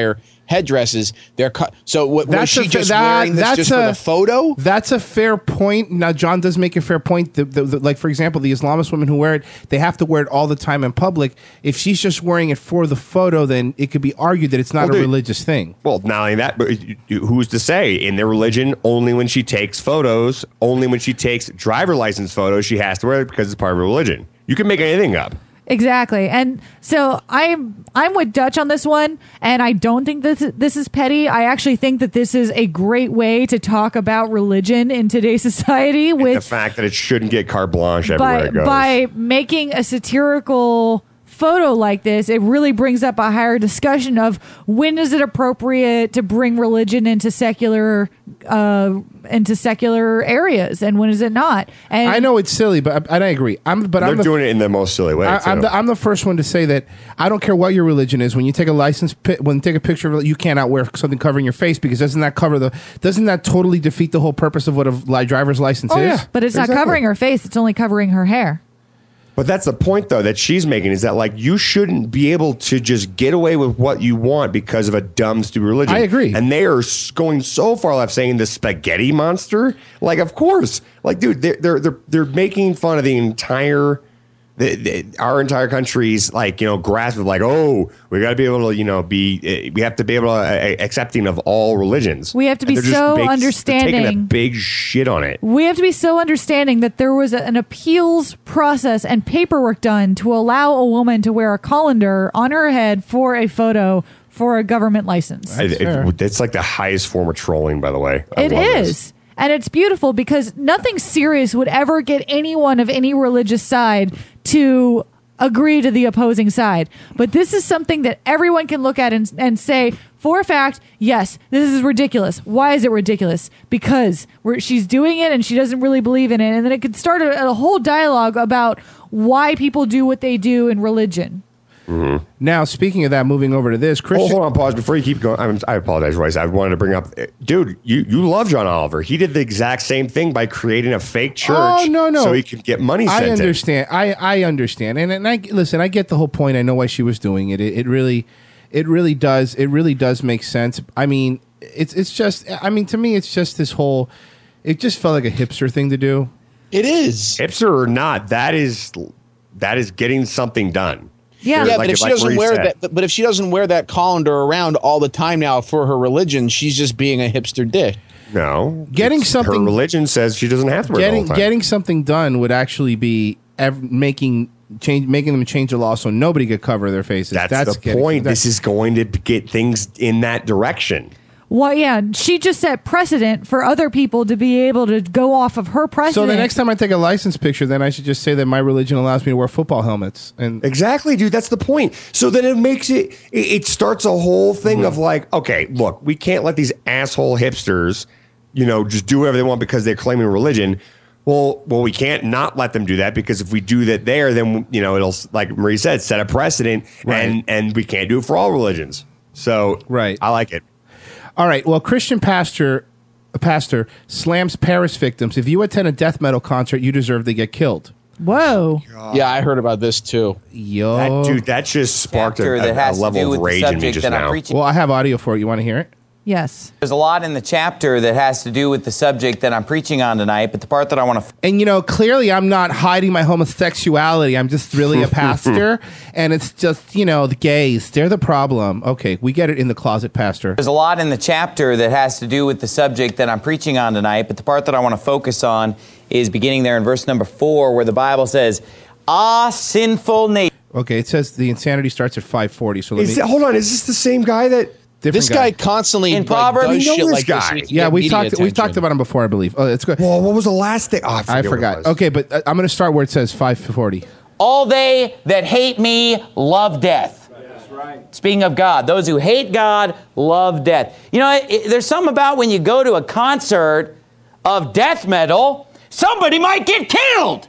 headdresses. They're cut. So what, was That's she a fa- just that- wearing this that's just a, for the photo? That's a fair point. Now, John does make a fair point. The, the, the, like, for example, the Islamist women who wear it, they have to wear it all the time in public. If she's just wearing it for the photo, then it could be argued that it's not Well, a dude, religious thing. Well, not only that, but who's to say in their religion, only when she takes photos, only when she takes driver license photos, she has to wear it because it's part of her religion. You can make anything up. Exactly. And so I'm I'm with Dutch on this one, and I don't think this this is petty. I actually think that this is a great way to talk about religion in today's society with The fact that it shouldn't get carte blanche everywhere by it goes. by making a satirical photo like this. It really brings up a higher discussion of when is it appropriate to bring religion into secular uh into secular areas and when is it not. And I know it's silly, but I, I agree. I'm, but They're I'm the, doing it in the most silly way. I, too. I'm, the, I'm the first one to say that I don't care what your religion is. When you take a license, pi- when you take a picture of it, you cannot wear something covering your face because doesn't that cover the? Doesn't that totally defeat the whole purpose of what a li- driver's license Oh, is? yeah. but it's not Exactly. covering her face, it's only covering her hair. But that's the point, though, that she's making is that, like, you shouldn't be able to just get away with what you want because of a dumb, stupid religion. I agree. And they are s- going so far left saying the spaghetti monster. Like, of course. Like, dude, they're, they're, they're, they're making fun of the entire, the, the, our entire country's, like, you know, grasp of, like, oh, we got to be able to, you know, be, uh, we have to be able to uh, accepting of all religions. We have to And be they're just so big- they're taking a understanding. big shit on it. We have to be so understanding that there was a, an appeals process and paperwork done to allow a woman to wear a colander on her head for a photo for a government license. It- it- it's like the highest form of trolling, by the way. I It love is. this. And it's beautiful because nothing serious would ever get anyone of any religious side to agree to the opposing side. But this is something that everyone can look at and, and say, for a fact, yes, this is ridiculous. Why is it ridiculous? Because we're, she's doing it and she doesn't really believe in it. And then it could start a, a whole dialogue about why people do what they do in religion. Mm-hmm. Now, speaking of that, moving over to this, Oh, Christian. hold on, pause before you keep going. I'm, I apologize, Royce. I wanted to bring up, dude. You you love John Oliver. He did the exact same thing by creating a fake church. Oh, no, no. so he could get money sent I in. understand. I, I understand. And and I listen. I get the whole point. I know why she was doing it. It, it really, it really does. It really does make sense. I mean, it's it's just. I mean, to me, it's just this whole. It just felt like a hipster thing to do. It is hipster or not. That is that is getting something done. Yeah, yeah, Like- but if she like doesn't Marie wear said. that, but, but if she doesn't wear that colander around all the time now for her religion, she's just being a hipster dick. No, Getting It's- something- Her religion says she doesn't have to wear it all Getting the time. getting something done would actually be ev- making change making them change the law so nobody could cover their faces. That's, the getting- point. that's- This is going to get things in that direction. Well, yeah, she just set precedent for other people to be able to go off of her precedent. So the next time I take a license picture, then I should just say that my religion allows me to wear football helmets. And Exactly, dude. That's the point. So then it makes it, it, it starts a whole thing Mm-hmm. of like, okay, look, we can't let these asshole hipsters, you know, just do whatever they want because they're claiming religion. Well, well, we can't not let them do that because if we do that there, then, you know, it'll, like Marie said, set a precedent and, and we can't do it for all religions. So right. I like it. All right. Well, Christian pastor, a pastor slams Paris victims. If you attend a death metal concert, you deserve to get killed. Whoa. Yeah, I heard about this too. Yo, That, dude, that just sparked a, Chapter that a, a has to level do of with the rage in me subject just that I'm now. preaching. Well, I have audio for it. You want to hear it? Yes. There's a lot in the chapter that has to do with the subject that I'm preaching on tonight, but the part that I want to And you know, clearly, I'm not hiding my homosexuality. I'm just really a pastor, and it's just you know the gays. They're the problem. Okay, we get it in the closet, pastor. There's a lot in the chapter that has to do with the subject that I'm preaching on tonight, but the part that I want to focus on is beginning there in verse number four, where the Bible says, "Ah, sinful nation." Okay, it says the insanity starts at five forty. So let Is me. it, hold on, is this the same guy that... Different This guy, constantly In like, Proverbs- does We know shit this like guy. this. Yeah, we've media talked. We've attention. talked about him before, I believe. Oh, it's good. Well, what was the last thing? Oh, I, I forget what it forgot. was. Okay, but uh, I'm going to start where it says five forty. All they that hate me love death. That's right. Speaking of God, those who hate God love death. You know, it, it, there's something about when you go to a concert of death metal, somebody might get killed.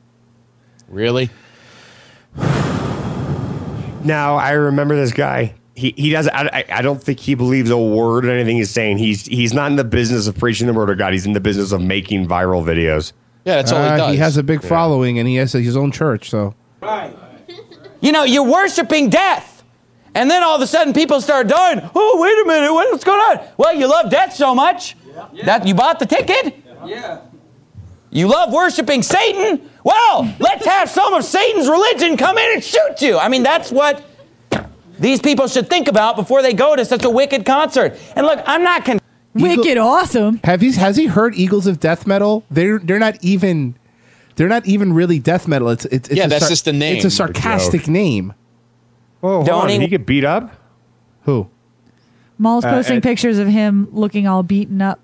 Really? Now I remember this guy. He he doesn't. I, I- I don't think he believes a word of anything he's saying. He's he's not in the business of preaching the word of God. He's in the business of making viral videos. Yeah, that's all he Uh, does. he has a big following, and he has his own church. So You know, you're worshiping death. And then all of a sudden people start dying. Oh, wait a minute, what's going on? Well, you love death so much yeah. that you bought the ticket? Yeah. You love worshiping Satan? Well, let's have some of Satan's religion come in and shoot you. I mean, that's what these people should think about before they go to such a wicked concert. And look, I'm not... Con- Wicked awesome. Have you, has he heard Eagles of Death Metal? They're they're not even they're not even really death metal. It's it's, it's Yeah, a that's just the name. It's a sarcastic name. Oh, Don't hold on. he- Did he get beat up? Who? Maul's Uh, posting Ed- pictures of him looking all beaten up.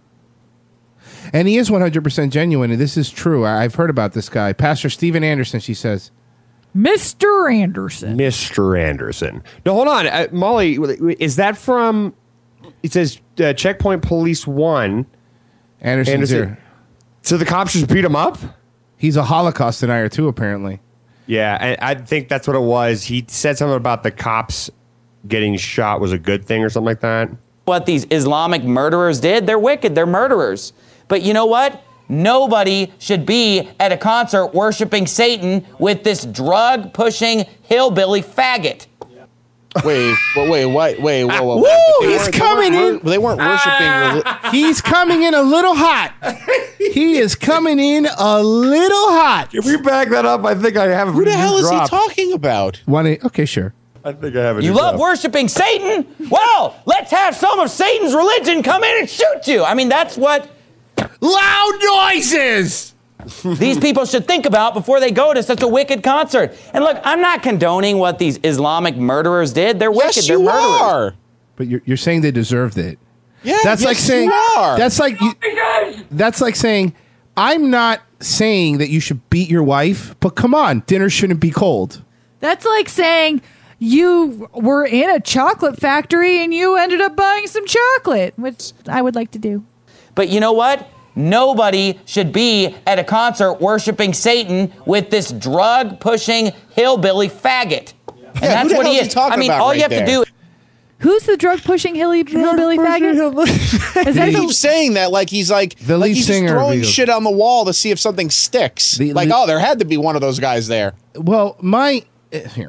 And he is one hundred percent genuine, and this is true. I, I've heard about this guy. Pastor Steven Anderson, she says. Mister Anderson. Mister Anderson. No, hold on. Uh, Molly, is that from, it says uh, Checkpoint Police one. Anderson's Anderson. here. So the cops just beat him up? He's a Holocaust denier, too, apparently. Yeah, I, I think that's what it was. He said something about the cops getting shot was a good thing or something like that. What these Islamic murderers did? They're wicked. They're murderers. But you know what? Nobody should be at a concert worshiping Satan with this drug-pushing hillbilly faggot. Wait, wait, wait, wait, wait, whoa, whoa, Woo! whoa. They He's weren't- they coming weren't- in. They weren't worshiping. reli- He's coming in a little hot. He is coming in a little hot. If we back that up, I think I have a Who the hell is he drop. talking about? One, okay, sure. I think I have a You new love drop. worshiping Satan? Well, let's have some of Satan's religion come in and shoot you. I mean, that's what loud noises these people should think about before they go to such a wicked concert. And look, I'm not condoning what these Islamic murderers did. They're wicked. Yes, They're you murderers. are. But you're, you're saying they deserved it. Yeah, That's yes, like saying you are. that's like you, that's like saying I'm not saying that you should beat your wife, but come on, dinner shouldn't be cold. That's like saying you were in a chocolate factory and you ended up buying some chocolate, which I would like to do. But you know what? Nobody should be at a concert worshiping Satan with this drug-pushing hillbilly faggot. And Yeah, who that's the what hell he is he is. talking I mean, about all right you have there? to do Who's the drug pushing hilly hillbilly faggot? Is that He the, keeps saying that like he's like, The like lead he's singer just of throwing Eagles. shit on the wall to see if something sticks. The like, lead- oh, there had to be one of those guys there. Well, my uh, here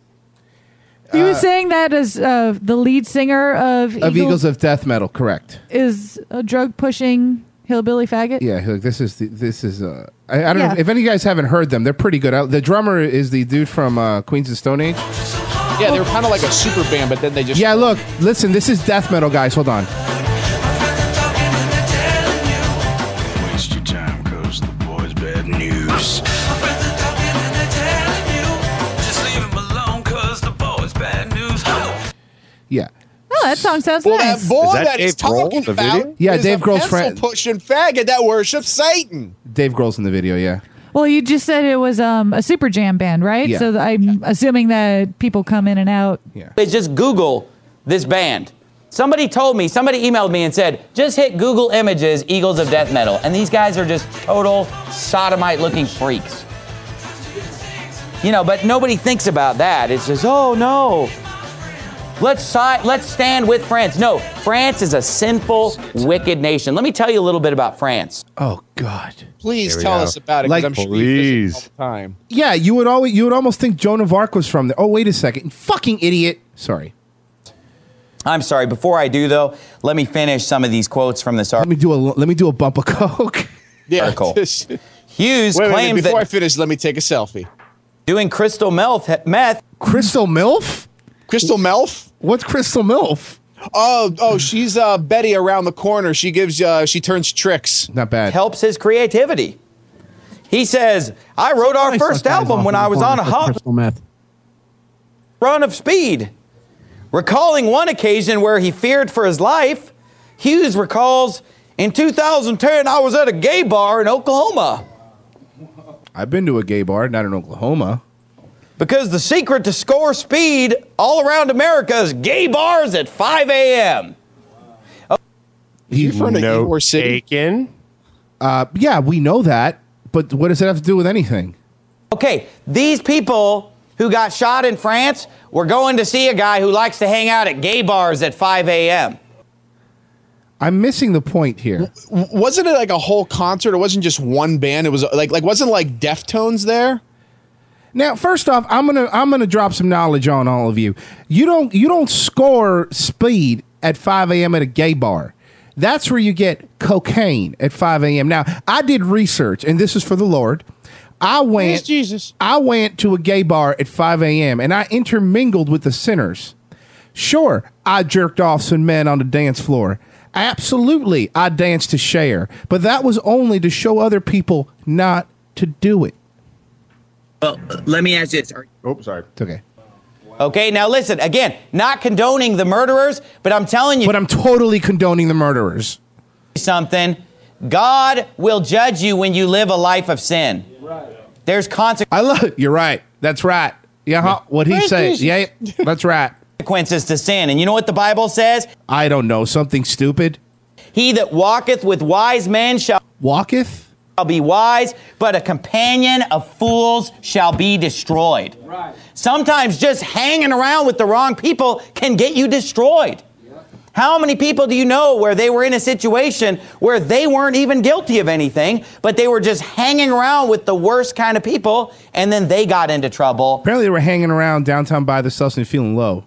he was saying that as uh, the lead singer of, of Eagles of Death Metal, correct? is a drug pushing hillbilly faggot. Yeah, like this is the, this is. Uh, I, I don't Yeah. know if any of you guys haven't heard them. They're pretty good. Uh, The drummer is the dude from uh, Queens of Stone Age. Yeah, they were kind of like a super band, but then they just Yeah, look, listen, this is death metal, guys. Hold on. Waste your time, cause the boy's bad news. Just leave him alone, cause the boy's bad news. Yeah, Oh, that song sounds Well, nice. that boy Is that that, he's Dave Grohl, talking the about video? Yeah, is Dave a Grohl's friend. pencil pushing faggot that worships Satan. Dave Grohl's in the video. Yeah, Well, you just said it was um, a super jam band, right? Yeah. So I'm assuming that people come in and out. is just Google this band. Somebody told me, somebody emailed me and said, just hit Google Images, Eagles of Death Metal. And these guys are just total sodomite-looking freaks. You know, but nobody thinks about that. It's just, oh, no. Let's side, let's stand with France. No, France is a sinful, wicked nation. Let me tell you a little bit about France. Oh God! Please Here we tell go. us about it, Like- because I'm sure you visit all the time. yeah. You would always you would almost think Joan of Arc was from there. Oh, wait a second, you fucking idiot! Sorry. I'm sorry. Before I do, though, let me finish some of these quotes from this Let me do a let me do a bump of coke. Yeah. article. just- Hughes wait, wait, claims wait, before I that finish, let me take a selfie. doing crystal meth, meth Crystal MILF? Crystal Melf? What's Crystal MILF? Oh, oh, she's uh, Betty around the corner. She gives, uh, she turns tricks. Not bad. helps his creativity. He says, I wrote our first album when I was on a hot run of speed. Recalling one occasion where he feared for his life, Hughes recalls, in two thousand ten, I was at a gay bar in Oklahoma. I've been to a gay bar, not in Oklahoma. Because the secret to score speed all around America is gay bars at five a.m. You from the No Ybor City? taken. Uh, yeah, we know that, but what does it have to do with anything? Okay, these people who got shot in France were going to see a guy who likes to hang out at gay bars at five a.m. I'm missing the point here. W- Wasn't it like a whole concert? It wasn't just one band. It was like, like wasn't like Deftones there? Now, first off, I'm gonna I'm gonna drop some knowledge on all of you. You don't you don't score speed at five a.m. at a gay bar. That's where you get cocaine at five a.m. Now, I did research, and this is for the Lord. I went Praise Jesus. I went to a gay bar at five a.m. and I intermingled with the sinners. Sure, I jerked off some men on the dance floor. Absolutely, I danced to Cher, but that was only to show other people not to do it. Well, let me ask this. Oh, sorry. It's okay. Okay, now listen, again, not condoning the murderers, but I'm telling you. But I'm totally condoning the murderers. Something. God will judge you when you live a life of sin. Right. There's consequences. I love it. You're right. That's right. Yeah, huh? What he says. Yeah, that's right. Consequences to sin. And you know what the Bible says? I don't know. Something stupid. He that walketh with wise men shall walketh shall be wise, but a companion of fools shall be destroyed. Right. Sometimes just hanging around with the wrong people can get you destroyed. Yep. How many people do you know where they were in a situation where they weren't even guilty of anything, but they were just hanging around with the worst kind of people, and then they got into trouble? Apparently they were hanging around downtown by themselves and feeling low.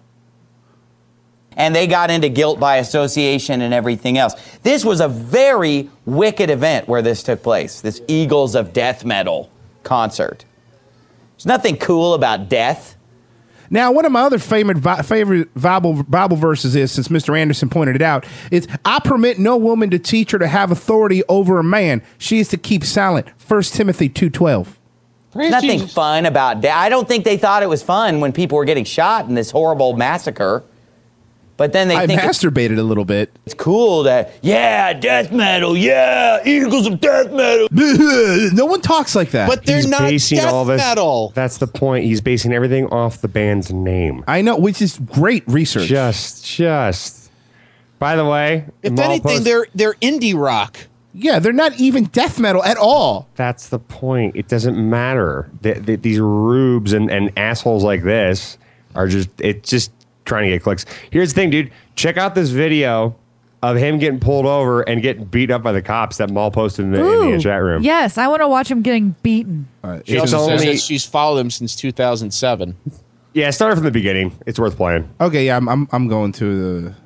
And they got into guilt by association and everything else. This was a very wicked event where this took place, this Eagles of Death Metal concert. There's nothing cool about death. Now, one of my other favorite favorite Bible, Bible verses is, since Mister Anderson pointed it out, is, I permit no woman to teach her to have authority over a man. She is to keep silent. First Timothy two twelve. There's nothing Jesus. fun about death. I don't think they thought it was fun when people were getting shot in this horrible massacre. But then they I think masturbated it's, a little bit. It's cool to, yeah, death metal, yeah, Eagles of Death Metal. No one talks like that. But they're He's not basing death all this, metal. That's the point. He's basing everything off the band's name. I know, which is great research. Just, just. By the way, if anything, post- they're they're indie rock. Yeah, they're not even death metal at all. That's the point. It doesn't matter. The, the, these rubes and, and assholes like this are just, it just trying to get clicks. Here's the thing, dude. Check out this video of him getting pulled over and getting beat up by the cops that Maul posted in the, in the chat room. Yes, I want to watch him getting beaten. Uh, she also says that she's followed him since two thousand seven. Yeah, start from the beginning. It's worth playing. Okay, yeah, I'm I'm, I'm going to the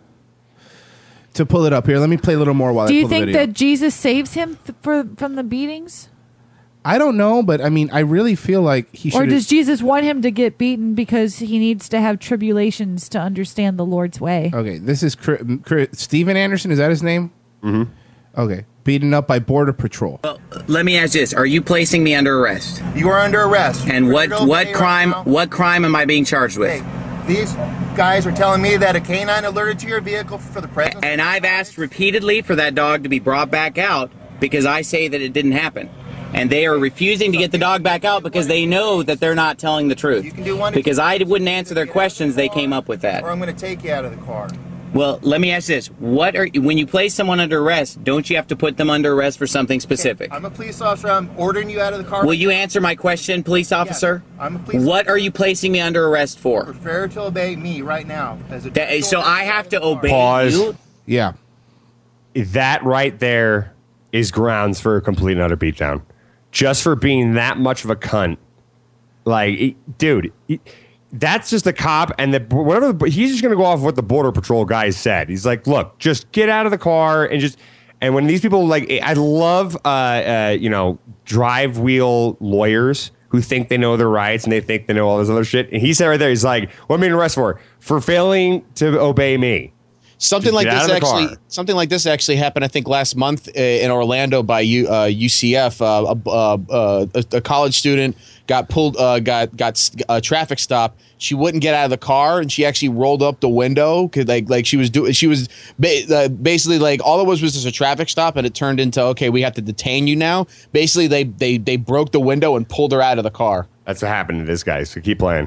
to pull it up here. Let me play a little more while Do I you pull the think video. that Jesus saves him th- for from the beatings? I don't know, but I mean, I really feel like he should. Or does Jesus want him to get beaten because he needs to have tribulations to understand the Lord's way? Okay, this is Chris, Chris, Steven Anderson. Is that his name? Mm-hmm. Okay, beaten up by Border Patrol. Well, let me ask this: are you placing me under arrest? You are under arrest. And We're what what crime? Right what crime am I being charged with? Hey, these guys are telling me that a canine alerted to your vehicle for the presence. And I've asked repeatedly for that dog to be brought back out because I say that it didn't happen. And they are refusing to get the dog back out because they know that they're not telling the truth. You can do one because I wouldn't answer their questions, they came up with that. Or I'm going to take you out of the car. Well, let me ask this. What are when you place someone under arrest, don't you have to put them under arrest for something specific? Okay, I'm a police officer. I'm ordering you out of the car. Will you answer my question, police officer? Yes, I'm a police What officer. are you placing me under arrest for? For failure to obey me right now. As a That- so I have to obey Pause. you? Yeah. That right there is grounds for a complete and utter beatdown. Just for being that much of a cunt. Like, it- dude, it- that's just a cop, and the whatever the, he's just gonna go off what the Border Patrol guy said. He's like, look, just get out of the car and just. And when these people like, I love, uh, uh, you know, drive wheel lawyers who think they know their rights and they think they know all this other shit. And he said right there, he's like, what am I being arrested for? For failing to obey me. Something Just like get this out of the actually, car. something like this actually happened. I think last month uh, in Orlando by U, uh, U C F. Uh, a, uh, uh, a, a college student got pulled, uh, got got a traffic stop. She wouldn't get out of the car, and she actually rolled up the window because like like she was doing. She was ba- uh, basically like all it was was just a traffic stop, and it turned into okay, we have to detain you now. Basically, they they they broke the window and pulled her out of the car. That's what happened to this guy. So keep playing.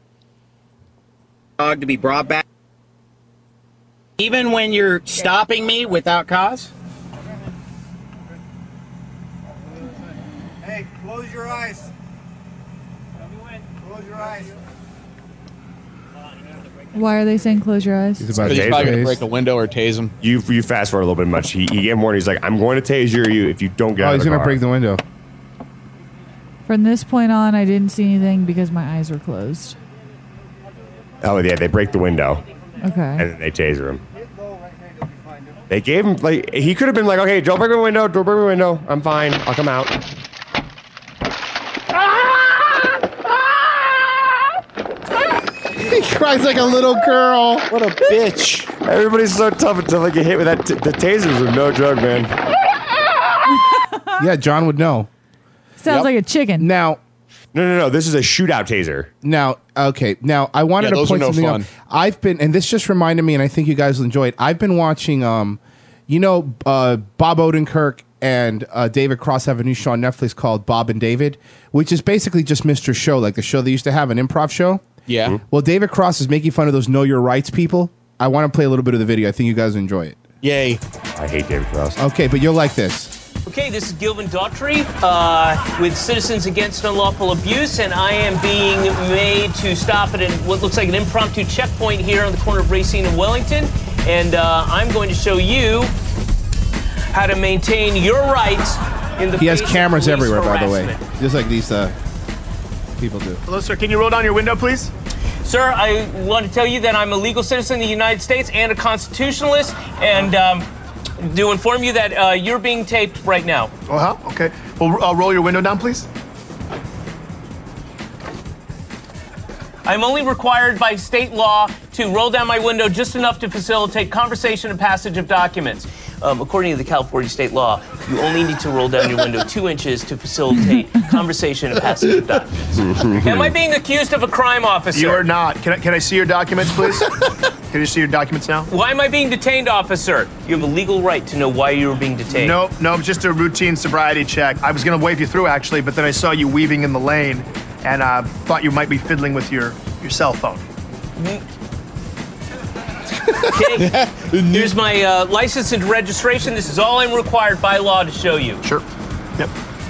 Dog to be brought back. Even when you're stopping me without cause? Hey, close your eyes. Close your eyes. Why are they saying close your eyes? He's about Because to he's probably tase gonna him. break a window or tase him. You you fast forward a little bit much. He, he gave him warning. He's like, I'm going to taser you if you don't get Oh, out he's of the gonna car. break the window. From this point on, I didn't see anything because my eyes were closed. Oh yeah, they break the window. Okay. And then they taser him. They gave him like he could have been like, okay, don't break my window, don't break my window. I'm fine. I'll come out. He cries like a little girl. What a bitch. Everybody's so tough until they get hit with that. T- the tasers are no joke, man. Yeah, John would know. Sounds Yep. like a chicken. Now, No, no, no. This is a shootout taser. now, okay. Now, I wanted Yeah, to those point are no something fun. out. I've been, and this just reminded me, and I think you guys will enjoy it. I've been watching, um, you know, uh, Bob Odenkirk and uh, David Cross have a new show on Netflix called Bob and David, which is basically just Mister Show, like the show they used to have, an improv show. Yeah. Well, David Cross is making fun of those Know Your Rights people. I want to play a little bit of the video. I think you guys will enjoy it. Yay. I hate David Cross. Okay, but you'll like this. Okay, this is Gilvin Daughtry uh, with Citizens Against Unlawful Abuse, and I am being made to stop at an, what looks like an impromptu checkpoint here on the corner of Racine and Wellington, and uh, I'm going to show you how to maintain your rights in the He has face of cameras police everywhere, by the way, harassment. just like these uh, people do. Hello, sir. Can you roll down your window, please? Sir, I want to tell you that I'm a legal citizen of the United States and a constitutionalist, and um, to inform you that uh, you're being taped right now. Oh, huh? Okay. Well, uh, roll your window down, please. I'm only required by state law to roll down my window just enough to facilitate conversation and passage of documents. Um, according to the California state law, you only need to roll down your window two inches to facilitate conversation and passage of documents. Am I being accused of a crime, officer? You are not. Can I, can I see your documents, please? Can you see your documents now? Why am I being detained, officer? You have a legal right to know why you were being detained. No, no, just a routine sobriety check. I was going to wave you through, actually, but then I saw you weaving in the lane and uh, thought you might be fiddling with your, your cell phone. Okay, here's my uh, license and registration. This is all I'm required by law to show you. Sure. Yep.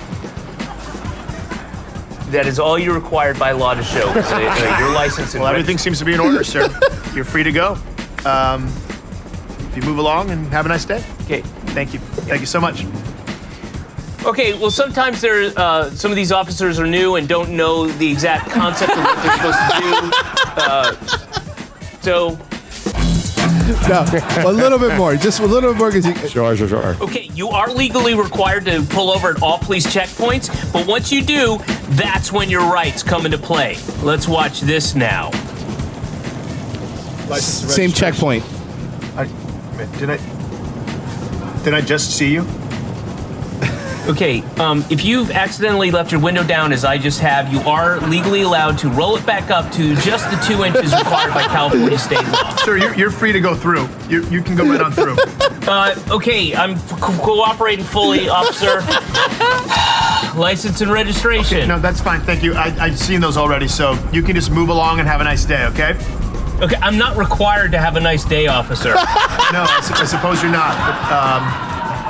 That is all you're required by law to show. is, uh, uh, your license and Well, everything seems to be in order, sir. You're free to go. Um, if you move along and have a nice day. Okay. Thank you. Thank you so much. Okay, well, sometimes there, uh, some of these officers are new and don't know the exact concept of what they're supposed to do. Uh, so. No, a little bit more. Just a little bit more. Cause you, sure, sure, sure. Okay, you are legally required to pull over at all police checkpoints, but once you do, that's when your rights come into play. Let's watch this now. Same checkpoint. I, did I? Did I just see you? Okay, um, if you've accidentally left your window down, as I just have, you are legally allowed to roll it back up to just the two inches required by California state law. Sir, you're, you're free to go through. You, you can go right on through. Uh, okay, I'm f- co- cooperating fully, officer. License and registration. Okay, no, that's fine. Thank you. I, I've seen those already, so you can just move along and have a nice day, okay? Okay, I'm not required to have a nice day, officer. No, I, su- I suppose you're not. But, um,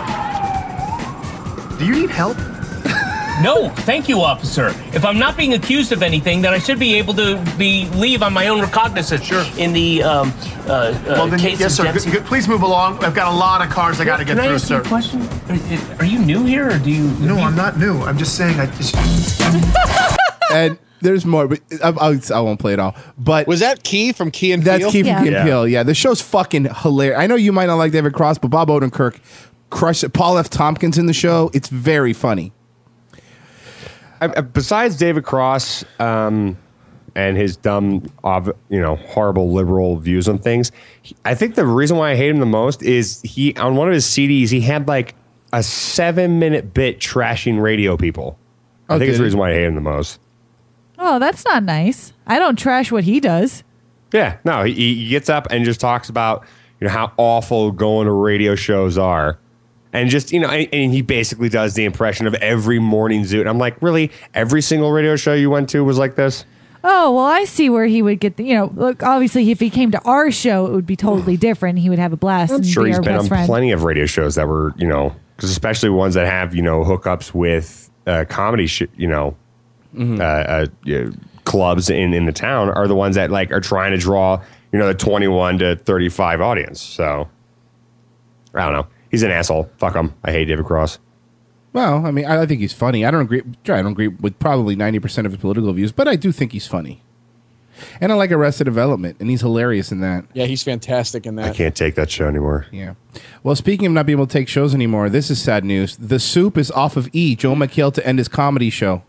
do you need help? No, thank you, officer. If I'm not being accused of anything, then I should be able to be leave on my own recognizance. Sure. In the um, uh, uh, Well, then, case yes, of sir. Dempsey. Good, good. Please move along. I've got a lot of cars I got to get Can I through, ask sir. you a question? Are, are you new here, or do you? No, I'm not new. I'm just saying. I just. And there's more, but I, I, I won't play it all. But was that Key from Key and Peele? That's Key from Yeah. Key and Yeah. Peele. Yeah, the show's fucking hilarious. I know you might not like David Cross, but Bob Odenkirk crushed it. Paul F. Tompkins in the show. It's very funny. I, I- besides David Cross um, and his dumb, ov- you know, horrible liberal views on things, he- I think the reason why I hate him the most is he on one of his C Ds he had like a seven minute bit trashing radio people. I Oh, think it's the did he? reason why I hate him the most. Oh, that's not nice. I don't trash what he does. Yeah, no, he, he gets up and just talks about you know how awful going to radio shows are, and just you know, and, and he basically does the impression of every morning zoo. And I'm like, really, every single radio show you went to was like this? Oh, well, I see where he would get the, you know, look, obviously, if he came to our show, it would be totally different. He would have a blast I'm and sure be he's our been best on friend. plenty of radio shows that were you know, because especially ones that have you know hookups with uh, comedy, sh- you know, uh, uh, yeah, clubs in in the town are the ones that like are trying to draw you know the twenty-one to thirty-five audience. So I don't know. He's an asshole. Fuck him. I hate David Cross. Well, I mean, I, I think he's funny. I don't agree. I don't agree with probably ninety percent of his political views, but I do think he's funny. And I like Arrested Development, and he's hilarious in that. Yeah, he's fantastic in that. I can't take that show anymore. Yeah. Well, speaking of not being able to take shows anymore, this is sad news. The Soup is off of E. Joel McHale to end his comedy show.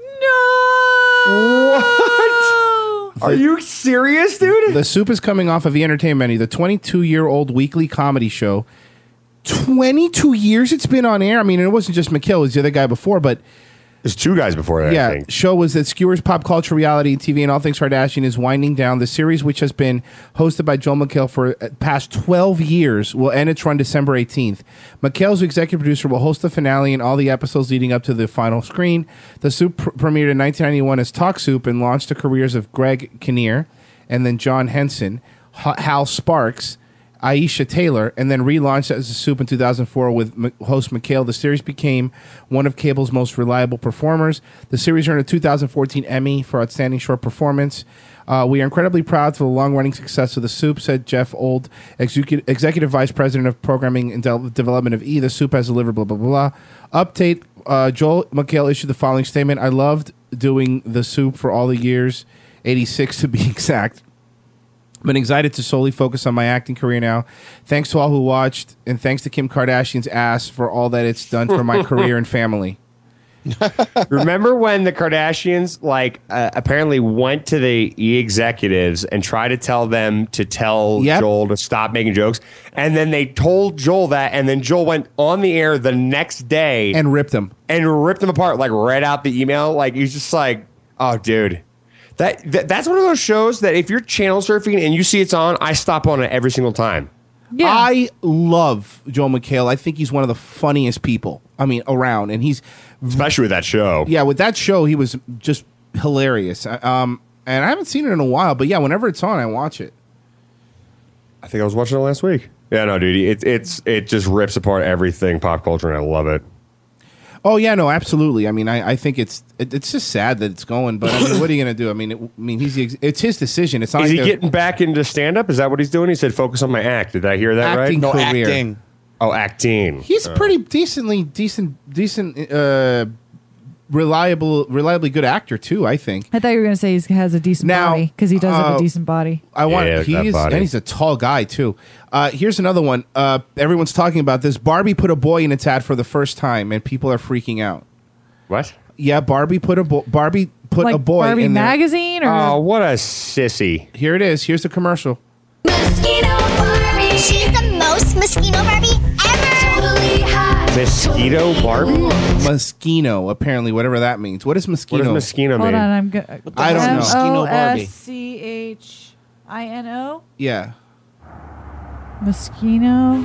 What? Are you serious, dude? The Soup is coming off of E! Entertainment Menu, the twenty-two-year-old weekly comedy show. twenty-two years it's been on air. I mean, it wasn't just McHale, it was the other guy before, but... There's two guys before that, yeah, I think. Show was that skewers pop culture, reality, T V, and all things Kardashian is winding down. The series, which has been hosted by Joel McHale for uh, past twelve years, will end its run December eighteenth. McHale's executive producer will host the finale and all the episodes leading up to the final screen. The Soup pr- premiered in nineteen ninety-one as Talk Soup and launched the careers of Greg Kinnear and then John Henson, H- Hal Sparks, Aisha Taylor, and then relaunched as The Soup in two thousand four with M- host McHale. The series became one of cable's most reliable performers. The series earned a two thousand fourteen Emmy for Outstanding Short Performance. Uh, we are incredibly proud for the long-running success of The Soup, said Jeff Old, executive, executive vice president of programming and de- development of E! The Soup has delivered blah, blah, blah, blah. Update, uh, Joel McHale issued the following statement. I loved doing The Soup for all the years, eighty-six to be exact. Been excited to solely focus on my acting career now. Thanks to all who watched, and thanks to Kim Kardashian's ass for all that it's done for my career and family. Remember when the Kardashians like uh, apparently went to the E! executives and tried to tell them to tell Yep. Joel to stop making jokes, and then they told Joel that, and then Joel went on the air the next day and ripped them and ripped them apart, like read out the email, like he's just like, oh, dude. That, that that's one of those shows that if you're channel surfing and you see it's on, I stop on it every single time. Yeah. I love Joel McHale. I think he's one of the funniest people, I mean, around. And he's... Especially with that show. Yeah, with that show, he was just hilarious. Um, and I haven't seen it in a while, but yeah, whenever it's on, I watch it. I think I was watching it last week. Yeah, no, dude, it, it's it just rips apart everything pop culture, and I love it. Oh yeah, no, absolutely. I mean, I, I think it's it, it's just sad that it's going, but I mean, what are you gonna do? I mean, it, I mean, he's the ex- it's his decision. It's not Is like he they're- getting back into stand up? Is that what he's doing? He said, "Focus on my act." Did I hear that Acting right? career. acting. Oh, acting. He's Uh, pretty decently decent, decent, uh, reliable, reliably good actor too. I think. I thought you were going to say he has a decent Now, body because he does have uh, a decent body. I want. Yeah, he that is, body. and he's a tall guy too. Uh, here's another one. Uh, everyone's talking about this. Barbie put a boy in its ad for the first time, and people are freaking out. What? Yeah, Barbie put a bo- Barbie put Like a boy Barbie in there. magazine or Oh, what a sissy! Here it is. Here's the commercial. Mosquito Barbie. She's the most mosquito Barbie ever. Totally hot. Mosquito Barbie? Moschino, apparently, whatever that means. What is Moschino? What does Moschino Hold mean? on, I'm good. I don't know. Moschino Barbie. M O S C H I N O? Yeah. Moschino.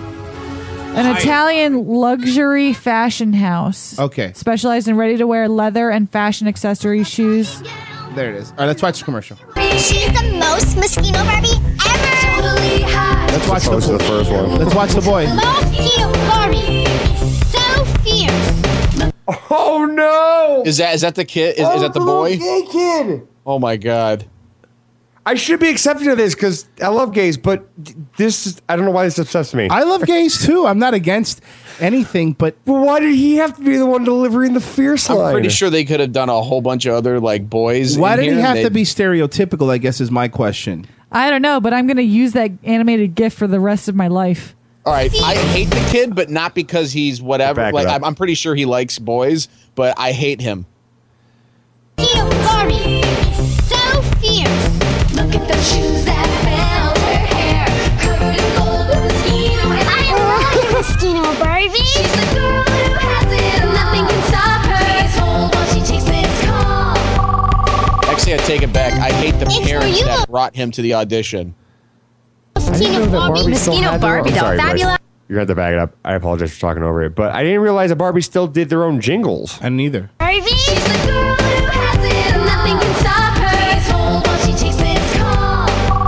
An Italian luxury fashion house. Okay. Specialized in ready-to-wear leather and fashion accessories, shoes. There it is. All right, let's watch the commercial. She's the most mosquito Barbie ever. Totally hot. Let's watch Opposed the, to the first one. Let's watch the boy. Mosquito Barbie. So fierce. Oh no! Is that is that the kid? Is, is that the boy? Gay kid. Oh my god! I should be accepting of this because I love gays, but this is, I don't know why this upsets me. I love gays too. I'm not against anything, but But why did he have to be the one delivering the fierce line? I'm pretty sure they could have done a whole bunch of other like boys. why in did he here. have They- to be stereotypical? I guess is my question. I don't know, but I'm going to use that animated GIF for the rest of my life. All right, I hate the kid, but not because he's whatever. Back it Like up. I'm, I'm pretty sure he likes boys, but I hate him. Mosquito Barbie. So fierce. Look at those shoes that fell her hair. Covered in gold with mosquito hair. I love your mosquito Barbie. She's the girl who has it. Nothing can stop her. Please hold while she takes this call. Actually, I take it back. I hate the It's for parents you. that brought him to the audition. Mosquito Barbie. Mosquito Barbie doll. Sorry, Bryce. Fabulous. You're going to have to back it up. I apologize for talking over it, but I didn't realize that Barbie still did their own jingles. And neither. Barbie. She's the girl who has it. Nothing can stop her. Please hold while she takes this call.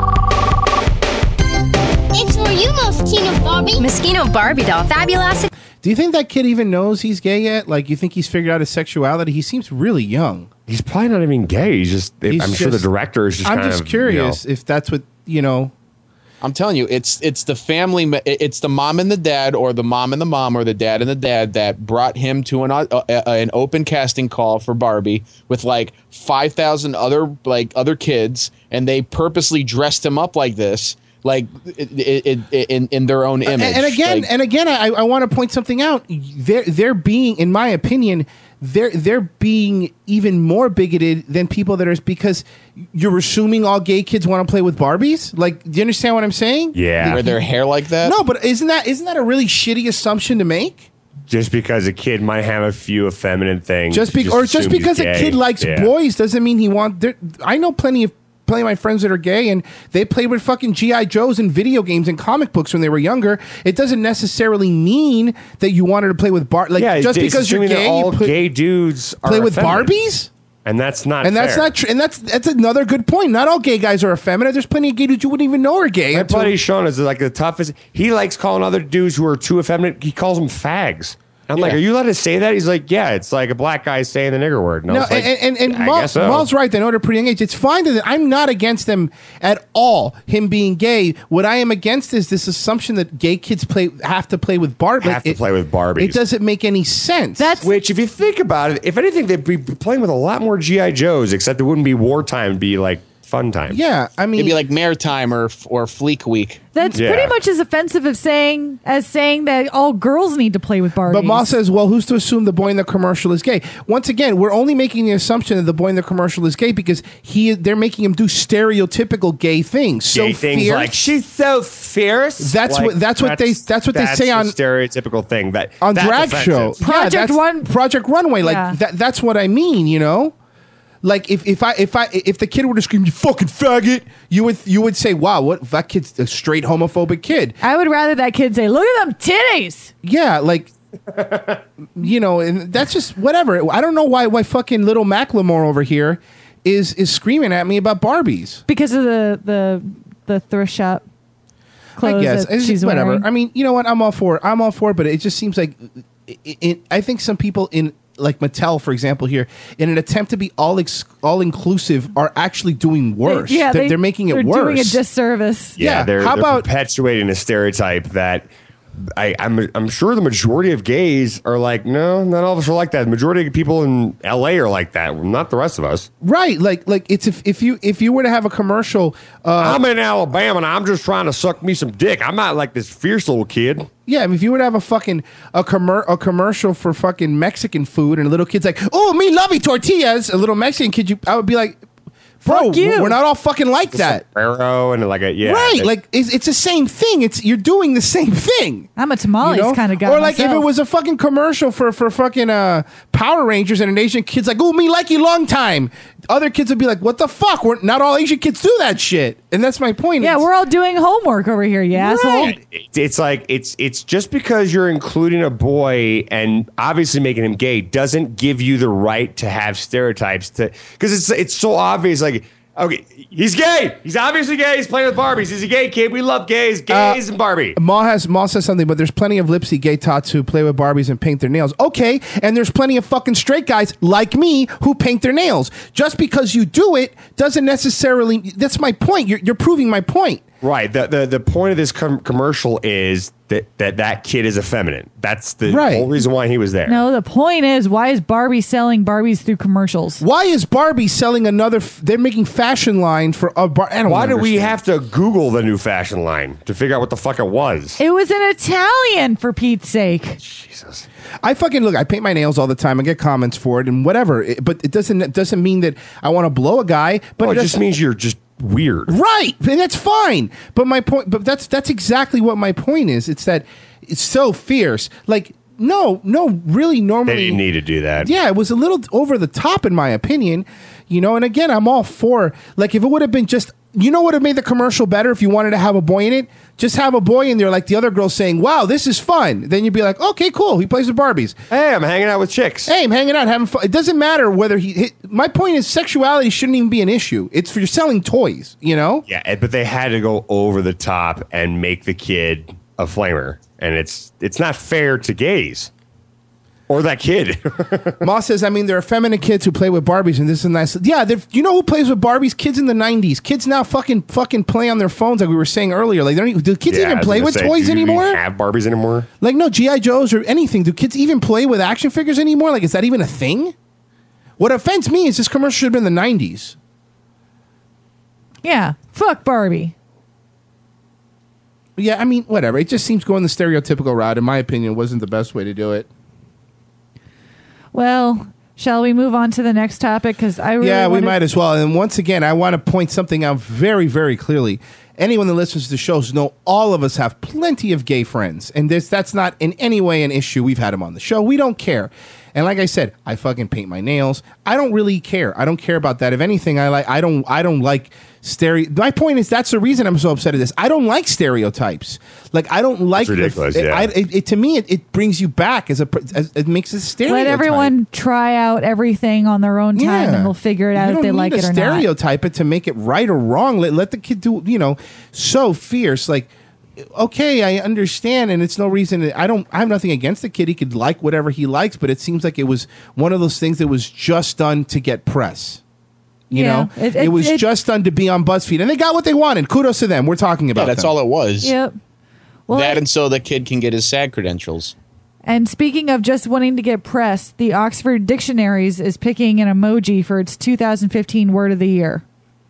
It's for you, Mosquito Barbie. Mosquito Barbie doll. Fabulous. Do you think that kid even knows he's gay yet? Like, you think he's figured out his sexuality? He seems really young. He's probably not even gay. He's just, He's I'm sure the just- director is just I'm kind just of, curious you know, if that's what, you know. I'm telling you, it's it's the family, me- it's the mom and the dad, or the mom and the mom, or the dad and the dad that brought him to an uh, uh, an open casting call for Barbie with like five thousand other like other kids, and they purposely dressed him up like this, like it, it, it, in in their own image. And, and again, Like, and again, I, I want to point something out. They're they're being, in my opinion, they're they're being even more bigoted than people that are, because you're assuming all gay kids want to play with Barbies. Like, do you understand what I'm saying? Yeah. wear their hair like that. No, but isn't that isn't that a really shitty assumption to make? Just because a kid might have a few effeminate things, Just be, you or just assume he's because a gay. kid likes Yeah. boys doesn't mean he want. there- I know plenty of plenty of my friends that are gay, and they played with fucking G I Joes and video games and comic books when they were younger. It doesn't necessarily mean that you wanted to play with Bar. Like, Yeah, just it's because you're assuming that gay, all you put, gay dudes are play with effeminate. Barbies. and that's not. And that's fair. not true. And that's that's another good point. Not all gay guys are effeminate. There's plenty of gay dudes you wouldn't even know are gay. My until- buddy Sean is like the toughest. He likes calling other dudes who are too effeminate. He calls them fags. I'm like, Yeah. are you allowed to say that? He's like, yeah, it's like a black guy saying the nigger word. And I No, was like, and and, and I Mal, guess so. Mal's right. They know they're pretty young age. It's fine that I'm not against them at all. Him being gay. What I am against is this assumption that gay kids play have to play with Barbies. Have to play with Barbies. It doesn't make any sense. That's Which, if you think about it, if anything, they'd be playing with a lot more G I Joes, except it wouldn't be wartime, it'd be like fun time. Yeah, I mean, it'd be like Maritime or or Fleek Week. That's Yeah. pretty much as offensive of saying as saying that all girls need to play with Barbies. But Ma says, well, who's to assume the boy in the commercial is gay? Once again, we're only making the assumption that the boy in the commercial is gay because he they're making him do stereotypical gay things. So Gay things fierce. like, she's so fierce. That's Like, what that's what they that's what they that's say a on stereotypical thing that on that's drag offensive. show. Yeah, Project that's- Run- Project Runway. Like Yeah. that. That's what I mean. You know, like if, if I if I if the kid were to scream, "You fucking faggot," you would you would say, "Wow, what that kid's a straight homophobic kid." I would rather that kid say, "Look at them titties." Yeah, like you know, and that's just whatever. I don't know why why fucking little Macklemore over here is is screaming at me about Barbies. Because of the the the thrift shop clothes I guess that It's she's just whatever. wearing. I mean, you know what? I'm all for it. I'm all for it, but it just seems like it, it, I think some people in like Mattel, for example, here in an attempt to be all ex- all inclusive, are actually doing worse. They- yeah, they're, they, they're making it they're worse. doing a disservice. Yeah, Yeah, they're, how they're about- perpetuating a stereotype that I, I'm I'm sure the majority of gays are like, no, not all of us are like that. The majority of people in L A are like that, not the rest of us. Right, like like it's if, if you if you were to have a commercial, uh, I'm in Alabama and I'm just trying to suck me some dick. I'm not like this fierce little kid. yeah, if you were to have a fucking a commer- a commercial for fucking Mexican food and a little kid's like, oh, me lovey tortillas, a little Mexican kid, you I would be like, bro, Fuck you. we're not all fucking like that. Arrow and like a yeah, Right, it- like it's, it's the same thing. It's you're doing the same thing. I'm a tamales You know? kind of guy. Or like if it myself. was a fucking commercial for for fucking uh, Power Rangers and an Asian kid's like, "Oh, me like you long time." Other kids would be like, "What the fuck? We're not all Asian kids do that shit." And that's my point. Yeah, It's- we're all doing homework over here, you asshole. It- it's like it's it's just because you're including a boy and obviously making him gay doesn't give you the right to have stereotypes to because it's it's so obvious. Like, okay, he's gay. He's obviously gay. He's playing with Barbies. He's a gay kid. We love gays, gays, and Barbie. Ma has Ma says something, but there's plenty of lipsy gay tots who play with Barbies and paint their nails. Okay, and there's plenty of fucking straight guys like me who paint their nails. Just because you do it doesn't necessarily. That's my point. You're you're proving my point. Right. The the, the point of this com- commercial is that, that that kid is effeminate. That's the Right. whole reason why he was there. No, the point is, why is Barbie selling Barbies through commercials? Why is Barbie selling another? F- they're making fashion line for a bar. I don't Why do we understand. have to Google the new fashion line to figure out what the fuck it was? It was an Italian, for Pete's sake. Jesus. I fucking look. I paint my nails all the time. I get comments for it and whatever. It- but it doesn't it doesn't mean that I want to blow a guy. But But it it just doesn't- means you're just weird. right, and that's fine. But my point. But that's that's exactly what my point is. It's that it's so fierce. Like no, no, really. They Normally, didn't need to do that. yeah, it was a little over the top in my opinion. You know, and again, I'm all for like if it would have been just, you know, what would have made the commercial better if you wanted to have a boy in it. Just have a boy in there, like the other girls saying, "Wow, this is fun." Then you'd be like, "Okay, cool. He plays with Barbies." Hey, I'm hanging out with chicks. Hey, I'm hanging out, having fun. It doesn't matter whether he. Hit, my point is, sexuality shouldn't even be an issue. It's for you're selling toys, you know. Yeah, and- but they had to go over the top and make the kid a flamer, and it's it's not fair to gays Or that kid. Moss says, I mean, there are feminine kids who play with Barbies and this and that. Yeah, they're- you know who plays with Barbies? Kids in the nineties. Kids now fucking fucking play on their phones like we were saying earlier. Like, they don't even, do kids Yeah, I even was play gonna with say, toys do you even anymore? have Barbies anymore? Like, no, G I. Joes or anything. Do kids even play with action figures anymore? Like, is that even a thing? What offends me is this commercial should have been the nineties. Yeah. Fuck Barbie. Yeah, I mean, whatever. It just seems going the stereotypical route, in my opinion, wasn't the best way to do it. Well, shall we move on to the next topic? Because I really yeah, we wanted- might as well. And once again, I want to point something out very, very clearly. Anyone that listens to the shows know all of us have plenty of gay friends, and this that's not in any way an issue. We've had them on the show. We don't care. And like I said, I fucking paint my nails. I don't really care. I don't care about that. If anything, I like. I don't. I don't like stereo. My point is that's the reason I'm so upset at this. I don't like stereotypes. Like I don't like. It's ridiculous, The, yeah. I, it, it, to me, it, it brings you back as a. As, it makes a stereotype. Let everyone try out everything on their own time, Yeah. and we'll figure it out You if don't they need like to it or not. stereotype it to make it right or wrong. Let, let the kid do, you know, so fierce. Like, okay, I understand, and it's no reason. To, I don't. I have nothing against the kid. He could like whatever he likes, but it seems like it was one of those things that was just done to get press. You Yeah, know, it- it, it- was it- just done to be on BuzzFeed, and they got what they wanted. Kudos to them. We're talking about. Yeah, that's them. all it was. Yep. Well, that and so the kid can get his SAG credentials. And speaking of just wanting to get press, the Oxford Dictionaries is picking an emoji for its two thousand fifteen Word of the Year.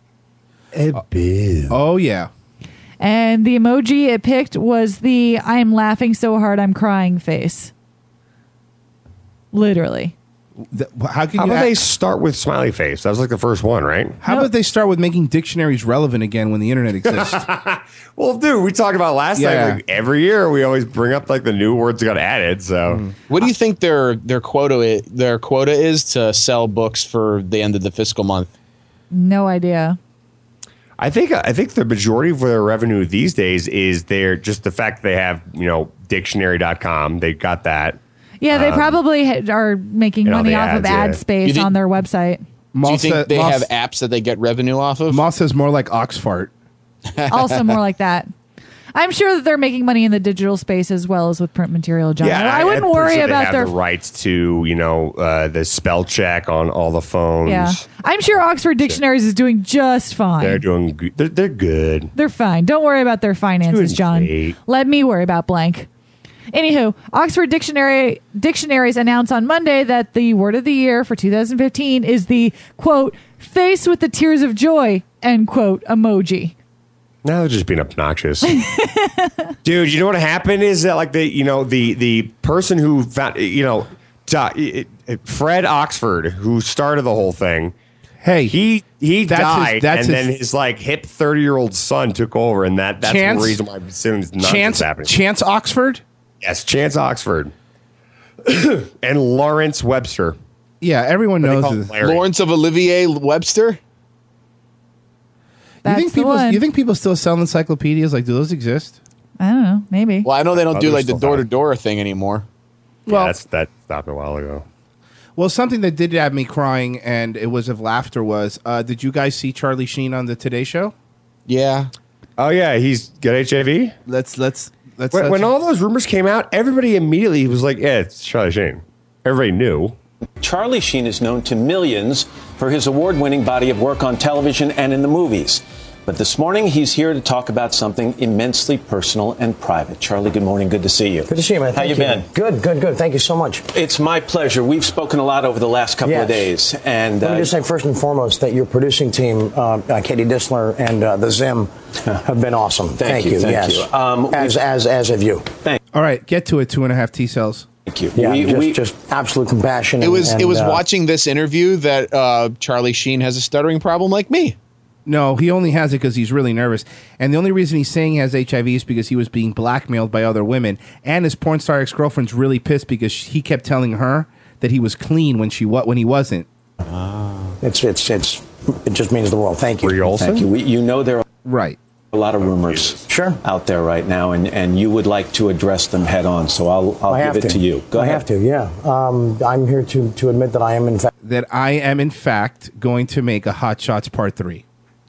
Oh yeah. And the emoji it picked was the I'm laughing so hard I'm crying face. Literally. Th- How can How you about act- they start with smiley face? That was like the first one, right? How about they start with making dictionaries relevant again when the internet exists? Well, dude, we talked about last Yeah. time. Like, every year we always bring up like the new words that got added. So What do you think their their quota i- their quota is to sell books for the end of the fiscal month? No idea. I think I think the majority of their revenue these days is their just the fact that they have, you know, dictionary dot com. They got that. Yeah, they Um, probably ha- are making and all money the off of ads, ad yeah. space You think- on their website. Do you Moss think said- they Moss- have apps that they get revenue off of? Moss says more like Oxfart. Also more like that. I'm sure that they're making money in the digital space as well as with print material, John. Yeah, I, wouldn't I'm pretty worry sure they about have their the rights to, you know, uh, the spell check on all the phones. Yeah. I'm sure Oxford Dictionaries is doing just fine. They're doing good. They're, they're good. They're fine. Don't worry about their finances, Doing John. great. Let me worry about blank. Anywho, Oxford Dictionary Dictionaries announced on Monday that the word of the year for two thousand fifteen is the quote face with the tears of joy end quote emoji. Now they're just being obnoxious. Dude, you know what happened is that like the you know the the person who found you know di- Fred Oxford who started the whole thing. Hey, he he that's his- died, that's and his- then his like hip thirty year old son took over, and that that's Chance- the reason why I'm assuming this nonsense Chance happening. Chance Oxford? Yes, Chance Oxford and Lawrence Webster. Yeah, everyone But they knows call him this. Larry. Lawrence of Olivier Webster? You That's think the people? one. You think people still sell encyclopedias? Like, do those exist? I don't know. Maybe. Well, I know they don't Oh, do they're like the still door to door thing anymore. Yeah, Well- that's that stopped a while ago. Well, something that did have me crying and it was of laughter was, uh, did you guys see Charlie Sheen on the Today Show? Yeah. Oh yeah, he's got H I V. Let's let's let's. When, let's when all those rumors came out, everybody immediately was like, "Yeah, it's Charlie Sheen." Everybody knew. Charlie Sheen is known to millions for his award-winning body of work on television and in the movies. But this morning, he's here to talk about something immensely personal and private. Charlie, good morning. Good to see you. Good to see you, man. How Thank you been? Good, good, good. Thank you so much. It's my pleasure. We've spoken a lot over the last couple Yes. of days. And Let me uh, just say first and foremost that your producing team, uh, uh, Katie Disler and uh, the Zim, have been awesome. Thank you, thank yes. you. Um, as, we- as, as have you. Thank All right, get to it. Two and a half T cells. Thank you. Yeah, We- just, we- just absolute compassion. It was and, it was uh, watching this interview that uh, Charlie Sheen has a stuttering problem like me. No, he only has it because he's really nervous. And the only reason he's saying he has H I V is because he was being blackmailed by other women. And his porn star ex-girlfriend's really pissed because he kept telling her that he was clean when she what when he wasn't. It's, it's, it's, it just means the world. Thank you. Thank you. We, you know there are right. a lot of rumors sure. out there right now, and, and you would like to address them head on. So I'll, I'll I give have it to. to. you. Go I ahead. have to, yeah. Um, I'm here to, to admit that I am, in fact. That I am in fact going to make a Hot Shots Part Three.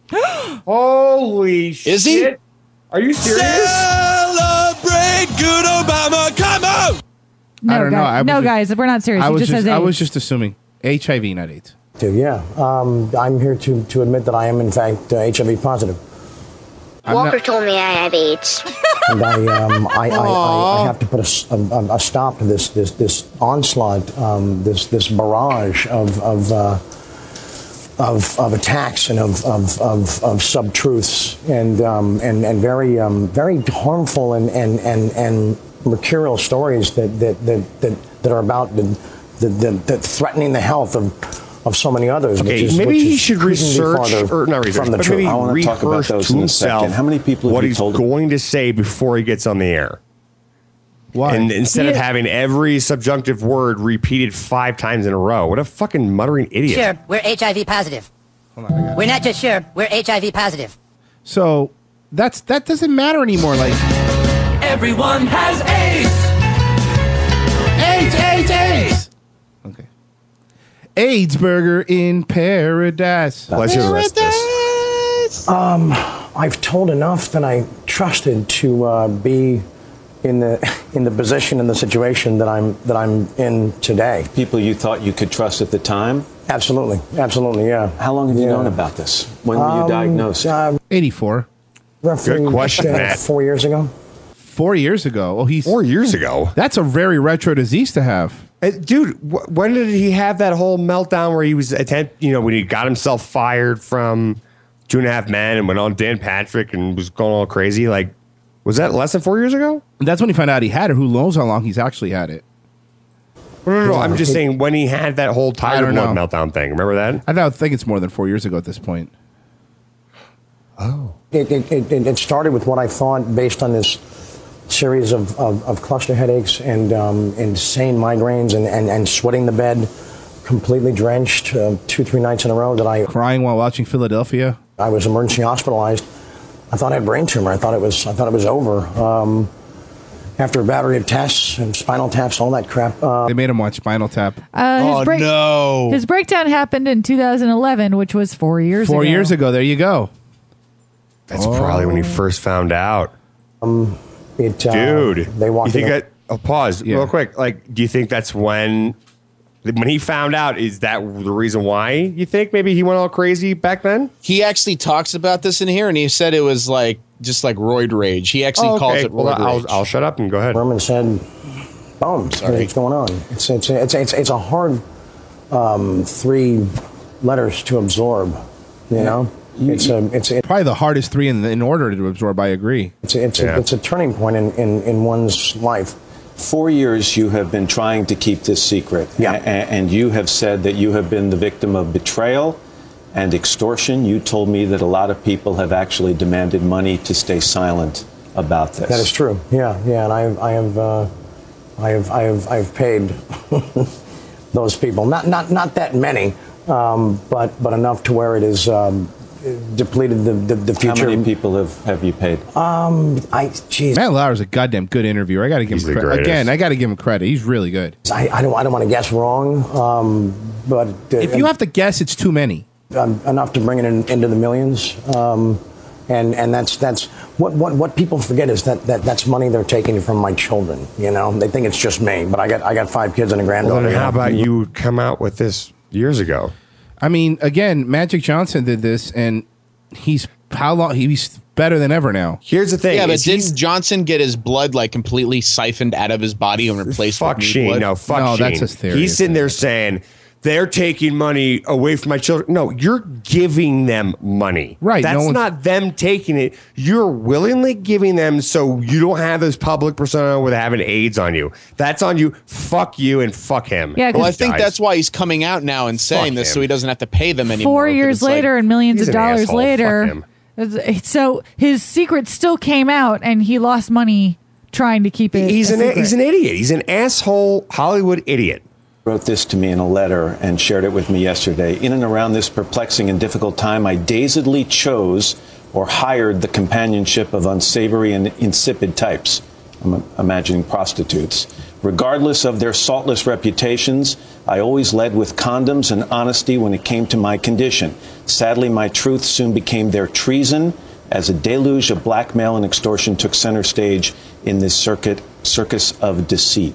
Holy Is he? shit! Are you serious? Celebrate good Obama. Come on! No, I don't know. guys, I was no, just- guys, we're not serious. I He was just, just, has I AIDS. was just assuming H I V, not AIDS. Yeah, um, I'm here to, to admit that I am in fact uh, H I V positive. Walker told me I have AIDS. And I, um, I, I, I, I have to put a s- a, a- a stop to this this this onslaught, um, this this barrage of of uh, of, of attacks and of of, of, of sub truths and um, and and very um, very harmful and and, and, and mercurial stories that that, that, that, that are about the, the, the, the threatening the health of. Of so many others. Okay, which is, maybe which he is should couldn't be research, farther or not research, from the but truth. maybe I wanna talk about rehearse those to in a himself second. How many people have what you he's told- going to say before he gets on the air. Why? And instead of Yeah. having every subjunctive word repeated five times in a row, what a fucking muttering idiot. Sure, we're H I V positive. We're not just sure, we're H I V positive. So that's that doesn't matter anymore. Like Everyone has AIDS. AIDS, AIDS, AIDS. Okay. AIDS burger in paradise. Bless your wrist. Um, I've told enough that I trusted to uh, be in the in the position and the situation that I'm that I'm in today. People you thought you could trust at the time? Absolutely, absolutely, yeah. How long have you Yeah. known about this? When were you Um, diagnosed? Uh, eighty-four. roughly Good question, uh, Matt. Four years ago. Four years ago. Oh, he's four years ago. That's a very retro disease to have. Uh, dude, wh- when did he have that whole meltdown where he was attempt? You know, when he got himself fired from Two and a Half Men and went on Dan Patrick and was going all crazy? Like, was that less than four years ago? That's when he found out he had it. Who knows how long he's actually had it? No, no, no. Yeah, I'm just it- saying when he had that whole I Tiger don't Blood know. meltdown thing. Remember that? I don't think it's more than four years ago at this point. Oh. It, it, it, it started with what I thought based on this series of, of, of cluster headaches and um, insane migraines and, and, and sweating the bed, completely drenched uh, two, three nights in a row that I... Crying while watching Philadelphia. I was emergency hospitalized. I thought I had brain tumor. I thought it was, I thought it was over. Um, after a battery of tests and spinal taps, all that crap. Uh, They made him watch Spinal Tap. Uh, his break- no! His breakdown happened in two thousand eleven, which was four years Four ago. years ago. There you go. That's probably when he first found out. Um, it, uh, Dude, they walked you think in- that? Oh, pause real quick. Like, do you think that's when, when he found out? Is that the reason why you think maybe he went all crazy back then? He actually talks about this in here, and he said it was like just like roid rage. He actually Oh, calls okay. it Well, roid I'll, rage. I'll shut up and go ahead. Berman said, boom, Sorry. what's going on? It's, it's, it's, it's, it's a hard um, three letters to absorb, you know? It's a, it's, it's Probably the hardest three in, in order to absorb. I agree. It's a, it's, Yeah. a, it's a turning point in, in, in one's life. Four years you have been trying to keep this secret. Yeah. And you have said that you have been the victim of betrayal and extortion. You told me that a lot of people have actually demanded money to stay silent about this. That is true. Yeah, yeah, and I have, I have, uh, I have, I have, I have paid those people. Not, not, not that many, um, but, but enough to where it is um, depleted the, the, the future. How many people have, have you paid? Um, I, geez, Matt Lauer's a goddamn good interviewer. I got to give He's him the credit. greatest. Again, I got to give him credit. He's really good. I, I don't, I don't want to guess wrong, um, but uh, If you have to guess, it's too many. um, enough to bring it in, into the millions. Um, and and that's that's what, what what people forget is that, that that's money they're taking from my children. You know, they think it's just me, but I got I got five kids and a Well, granddaughter. then how about you come out with this years ago? I mean, again, Magic Johnson did this, and he's how long? He's better than ever now. Here's the thing. Yeah, but is he's- didn't Johnson get his blood like completely siphoned out of his body and replaced fuck with new Sheen. blood? No, fuck No, Sheen. that's his theory, He's sitting there saying they're taking money away from my children. No, you're giving them money. Right, no That's one's- not them taking it. You're willingly giving them so you don't have this public persona with having AIDS on you. That's on you. Fuck you and fuck him. Yeah, 'cause- Well, I think Guys. that's why he's coming out now and saying this, him. so he doesn't have to pay them anymore. Four but years it's like- later and millions He's of an dollars asshole. later. Fuck him. So his secret still came out, and he lost money trying to keep it. He's a an secret. he's an idiot. He's an asshole Hollywood idiot. Wrote this to me in a letter and shared it with me yesterday. In and around this perplexing and difficult time, I dazedly chose or hired the companionship of unsavory and insipid types. I'm imagining prostitutes. Regardless of their saltless reputations, I always led with condoms and honesty when it came to my condition. Sadly, my truth soon became their treason as a deluge of blackmail and extortion took center stage in this circuit circus of deceit.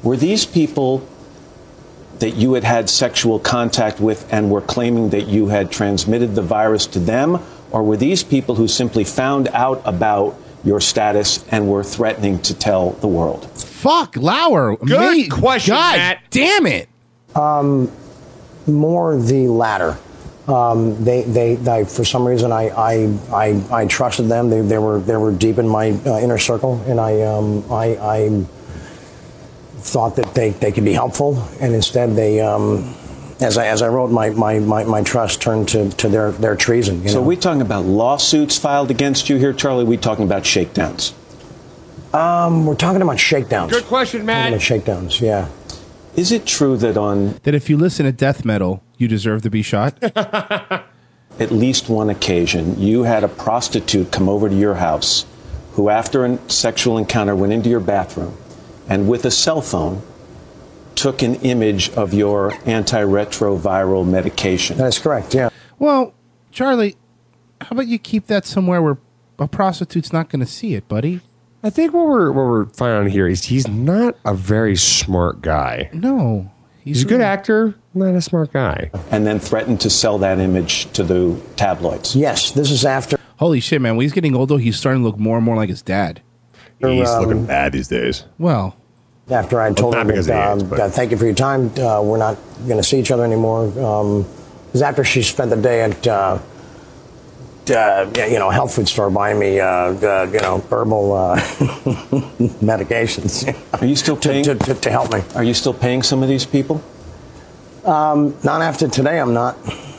Were these people that you had had sexual contact with and were claiming that you had transmitted the virus to them? Or were these people who simply found out about your status and were threatening to tell the world? Fuck, Lauer. Good question, God Matt. damn it. Um, more the latter. Um, they, they, they, for some reason, I, I, I, I trusted them. They, they were, they were deep in my uh, inner circle, and I, um, I, I thought that they, they could be helpful, and instead they, um, as I, as I wrote, my, my, my, my trust turned to, to their, their treason. You so know? are we talking about lawsuits filed against you here, Charlie? Are we talking about shakedowns? Um, we're talking about shakedowns. Good question, Matt. Talking about shakedowns, yeah. Is it true that on That if you listen to death metal, you deserve to be shot? at least one occasion, you had a prostitute come over to your house who, after a sexual encounter, went into your bathroom and with a cell phone took an image of your antiretroviral medication? That is correct, yeah. Well, Charlie, how about you keep that somewhere where a prostitute's not going to see it, buddy? I think what we're what we're finding out here is he's not a very smart guy. No. He's, he's a good actor, not a smart guy. And then threatened to sell that image to the tabloids. Yes, this is after. Holy shit, man. When he's getting older, he's starting to look more and more like his dad. He's Um, looking bad these days. Well, After I told not him because that, of the um, age, but- that thank you for your time, uh, we're not going to see each other anymore. Um, it was after she spent the day at, uh, uh, you know, health food store buying me, uh, uh, you know, herbal uh, medications. Are you still paying to, to, to help me? Are you still paying some of these people? Um, not after today. I'm not.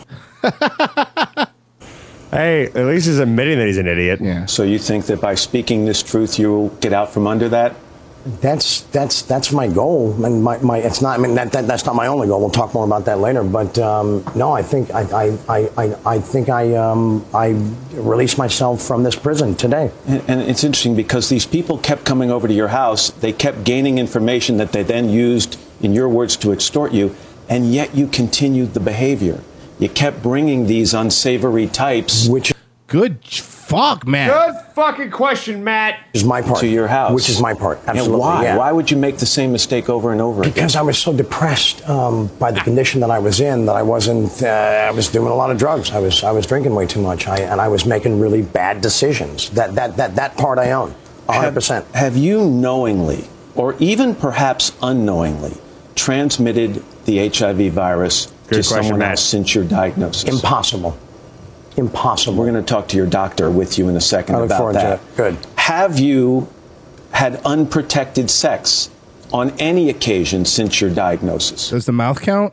Hey, at least he's admitting that he's an idiot. Yeah. So you think that by speaking this truth, you'll get out from under that? That's that's that's my goal, and my, my it's not. I mean, that, that that's not my only goal. We'll talk more about that later. But um, no, I think I I, I, I, I think I um, I released myself from this prison today. And, and it's interesting because these people kept coming over to your house. They kept gaining information that they then used, in your words, to extort you, and yet you continued the behavior. You kept bringing these unsavory types, which good fuck, man. Good fucking question, Matt. Is my part to your house, which is my part. Absolutely. And why? Yeah. Why would you make the same mistake over and over again? Because I was so depressed um, by the condition that I was in that I wasn't. Uh, I was doing a lot of drugs. I was. I was drinking way too much. I, and I was making really bad decisions. That that that that part I own, one hundred percent. Have, have you knowingly, or even perhaps unknowingly, transmitted the H I V virus Good to question, someone Matt. else since your diagnosis? Impossible. Impossible. We're going to talk to your doctor with you in a second I look about forward that. to it. Good. Have you had unprotected sex on any occasion since your diagnosis? Does the mouth count?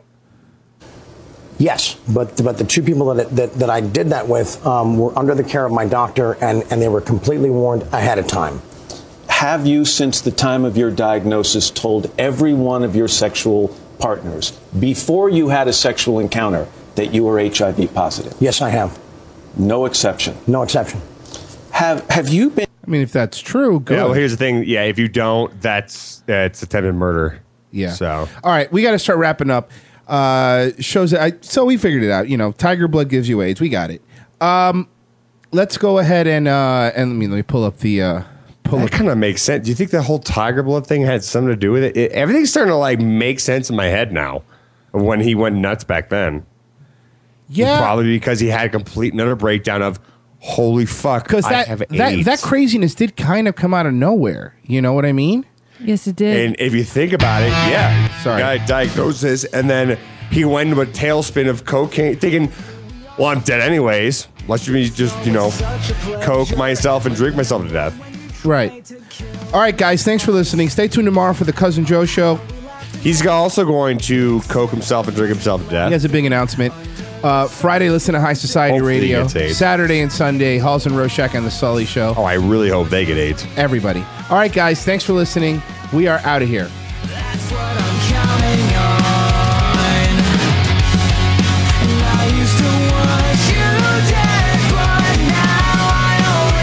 Yes, but but the two people that that, that I did that with um, were under the care of my doctor, and, and they were completely warned ahead of time. Have you, since the time of your diagnosis, told every one of your sexual partners before you had a sexual encounter that you were H I V positive? Yes, I have. No exception. No exception. Have Have you been? I mean, if that's true, good. Yeah, well, here's the thing. Yeah, if you don't, that's that's attempted murder. Yeah. So, all right, we got to start wrapping up. Uh, shows that I so we figured it out. You know, tiger blood gives you AIDS. We got it. Um, let's go ahead and uh, and let me let me pull up the uh, pull that up. kind of makes sense. Do you think the whole tiger blood thing had something to do with it? it? Everything's starting to like make sense in my head now. Of when he went nuts back then. Yeah, probably because he had a complete another breakdown of holy fuck. Because I that have that AIDS. that craziness did kind of come out of nowhere. You know what I mean? Yes, it did. And if you think about it, yeah. Sorry. Guy diagnosis, and then he went into a tailspin of cocaine, thinking, well, I'm dead anyways. Let's me just, you know, coke myself and drink myself to death. Right. All right, guys. Thanks for listening. Stay tuned tomorrow for the Cousin Joe Show. He's also going to coke himself and drink himself to death. He has a big announcement. Uh, Friday, listen to High Society Hopefully he Radio. gets AIDS. Saturday and Sunday, Halls and Rorschach on the Sully Show. Oh, I really hope they get AIDS. Everybody. All right, guys. Thanks for listening. We are out of here. That's what I'm counting on. And I used to want you dead, but now I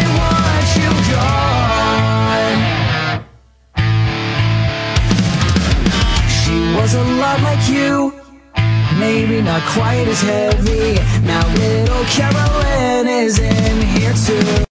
only want you gone. She was a lot like you, maybe not quite as heavy. Now little Carolyn is in here too.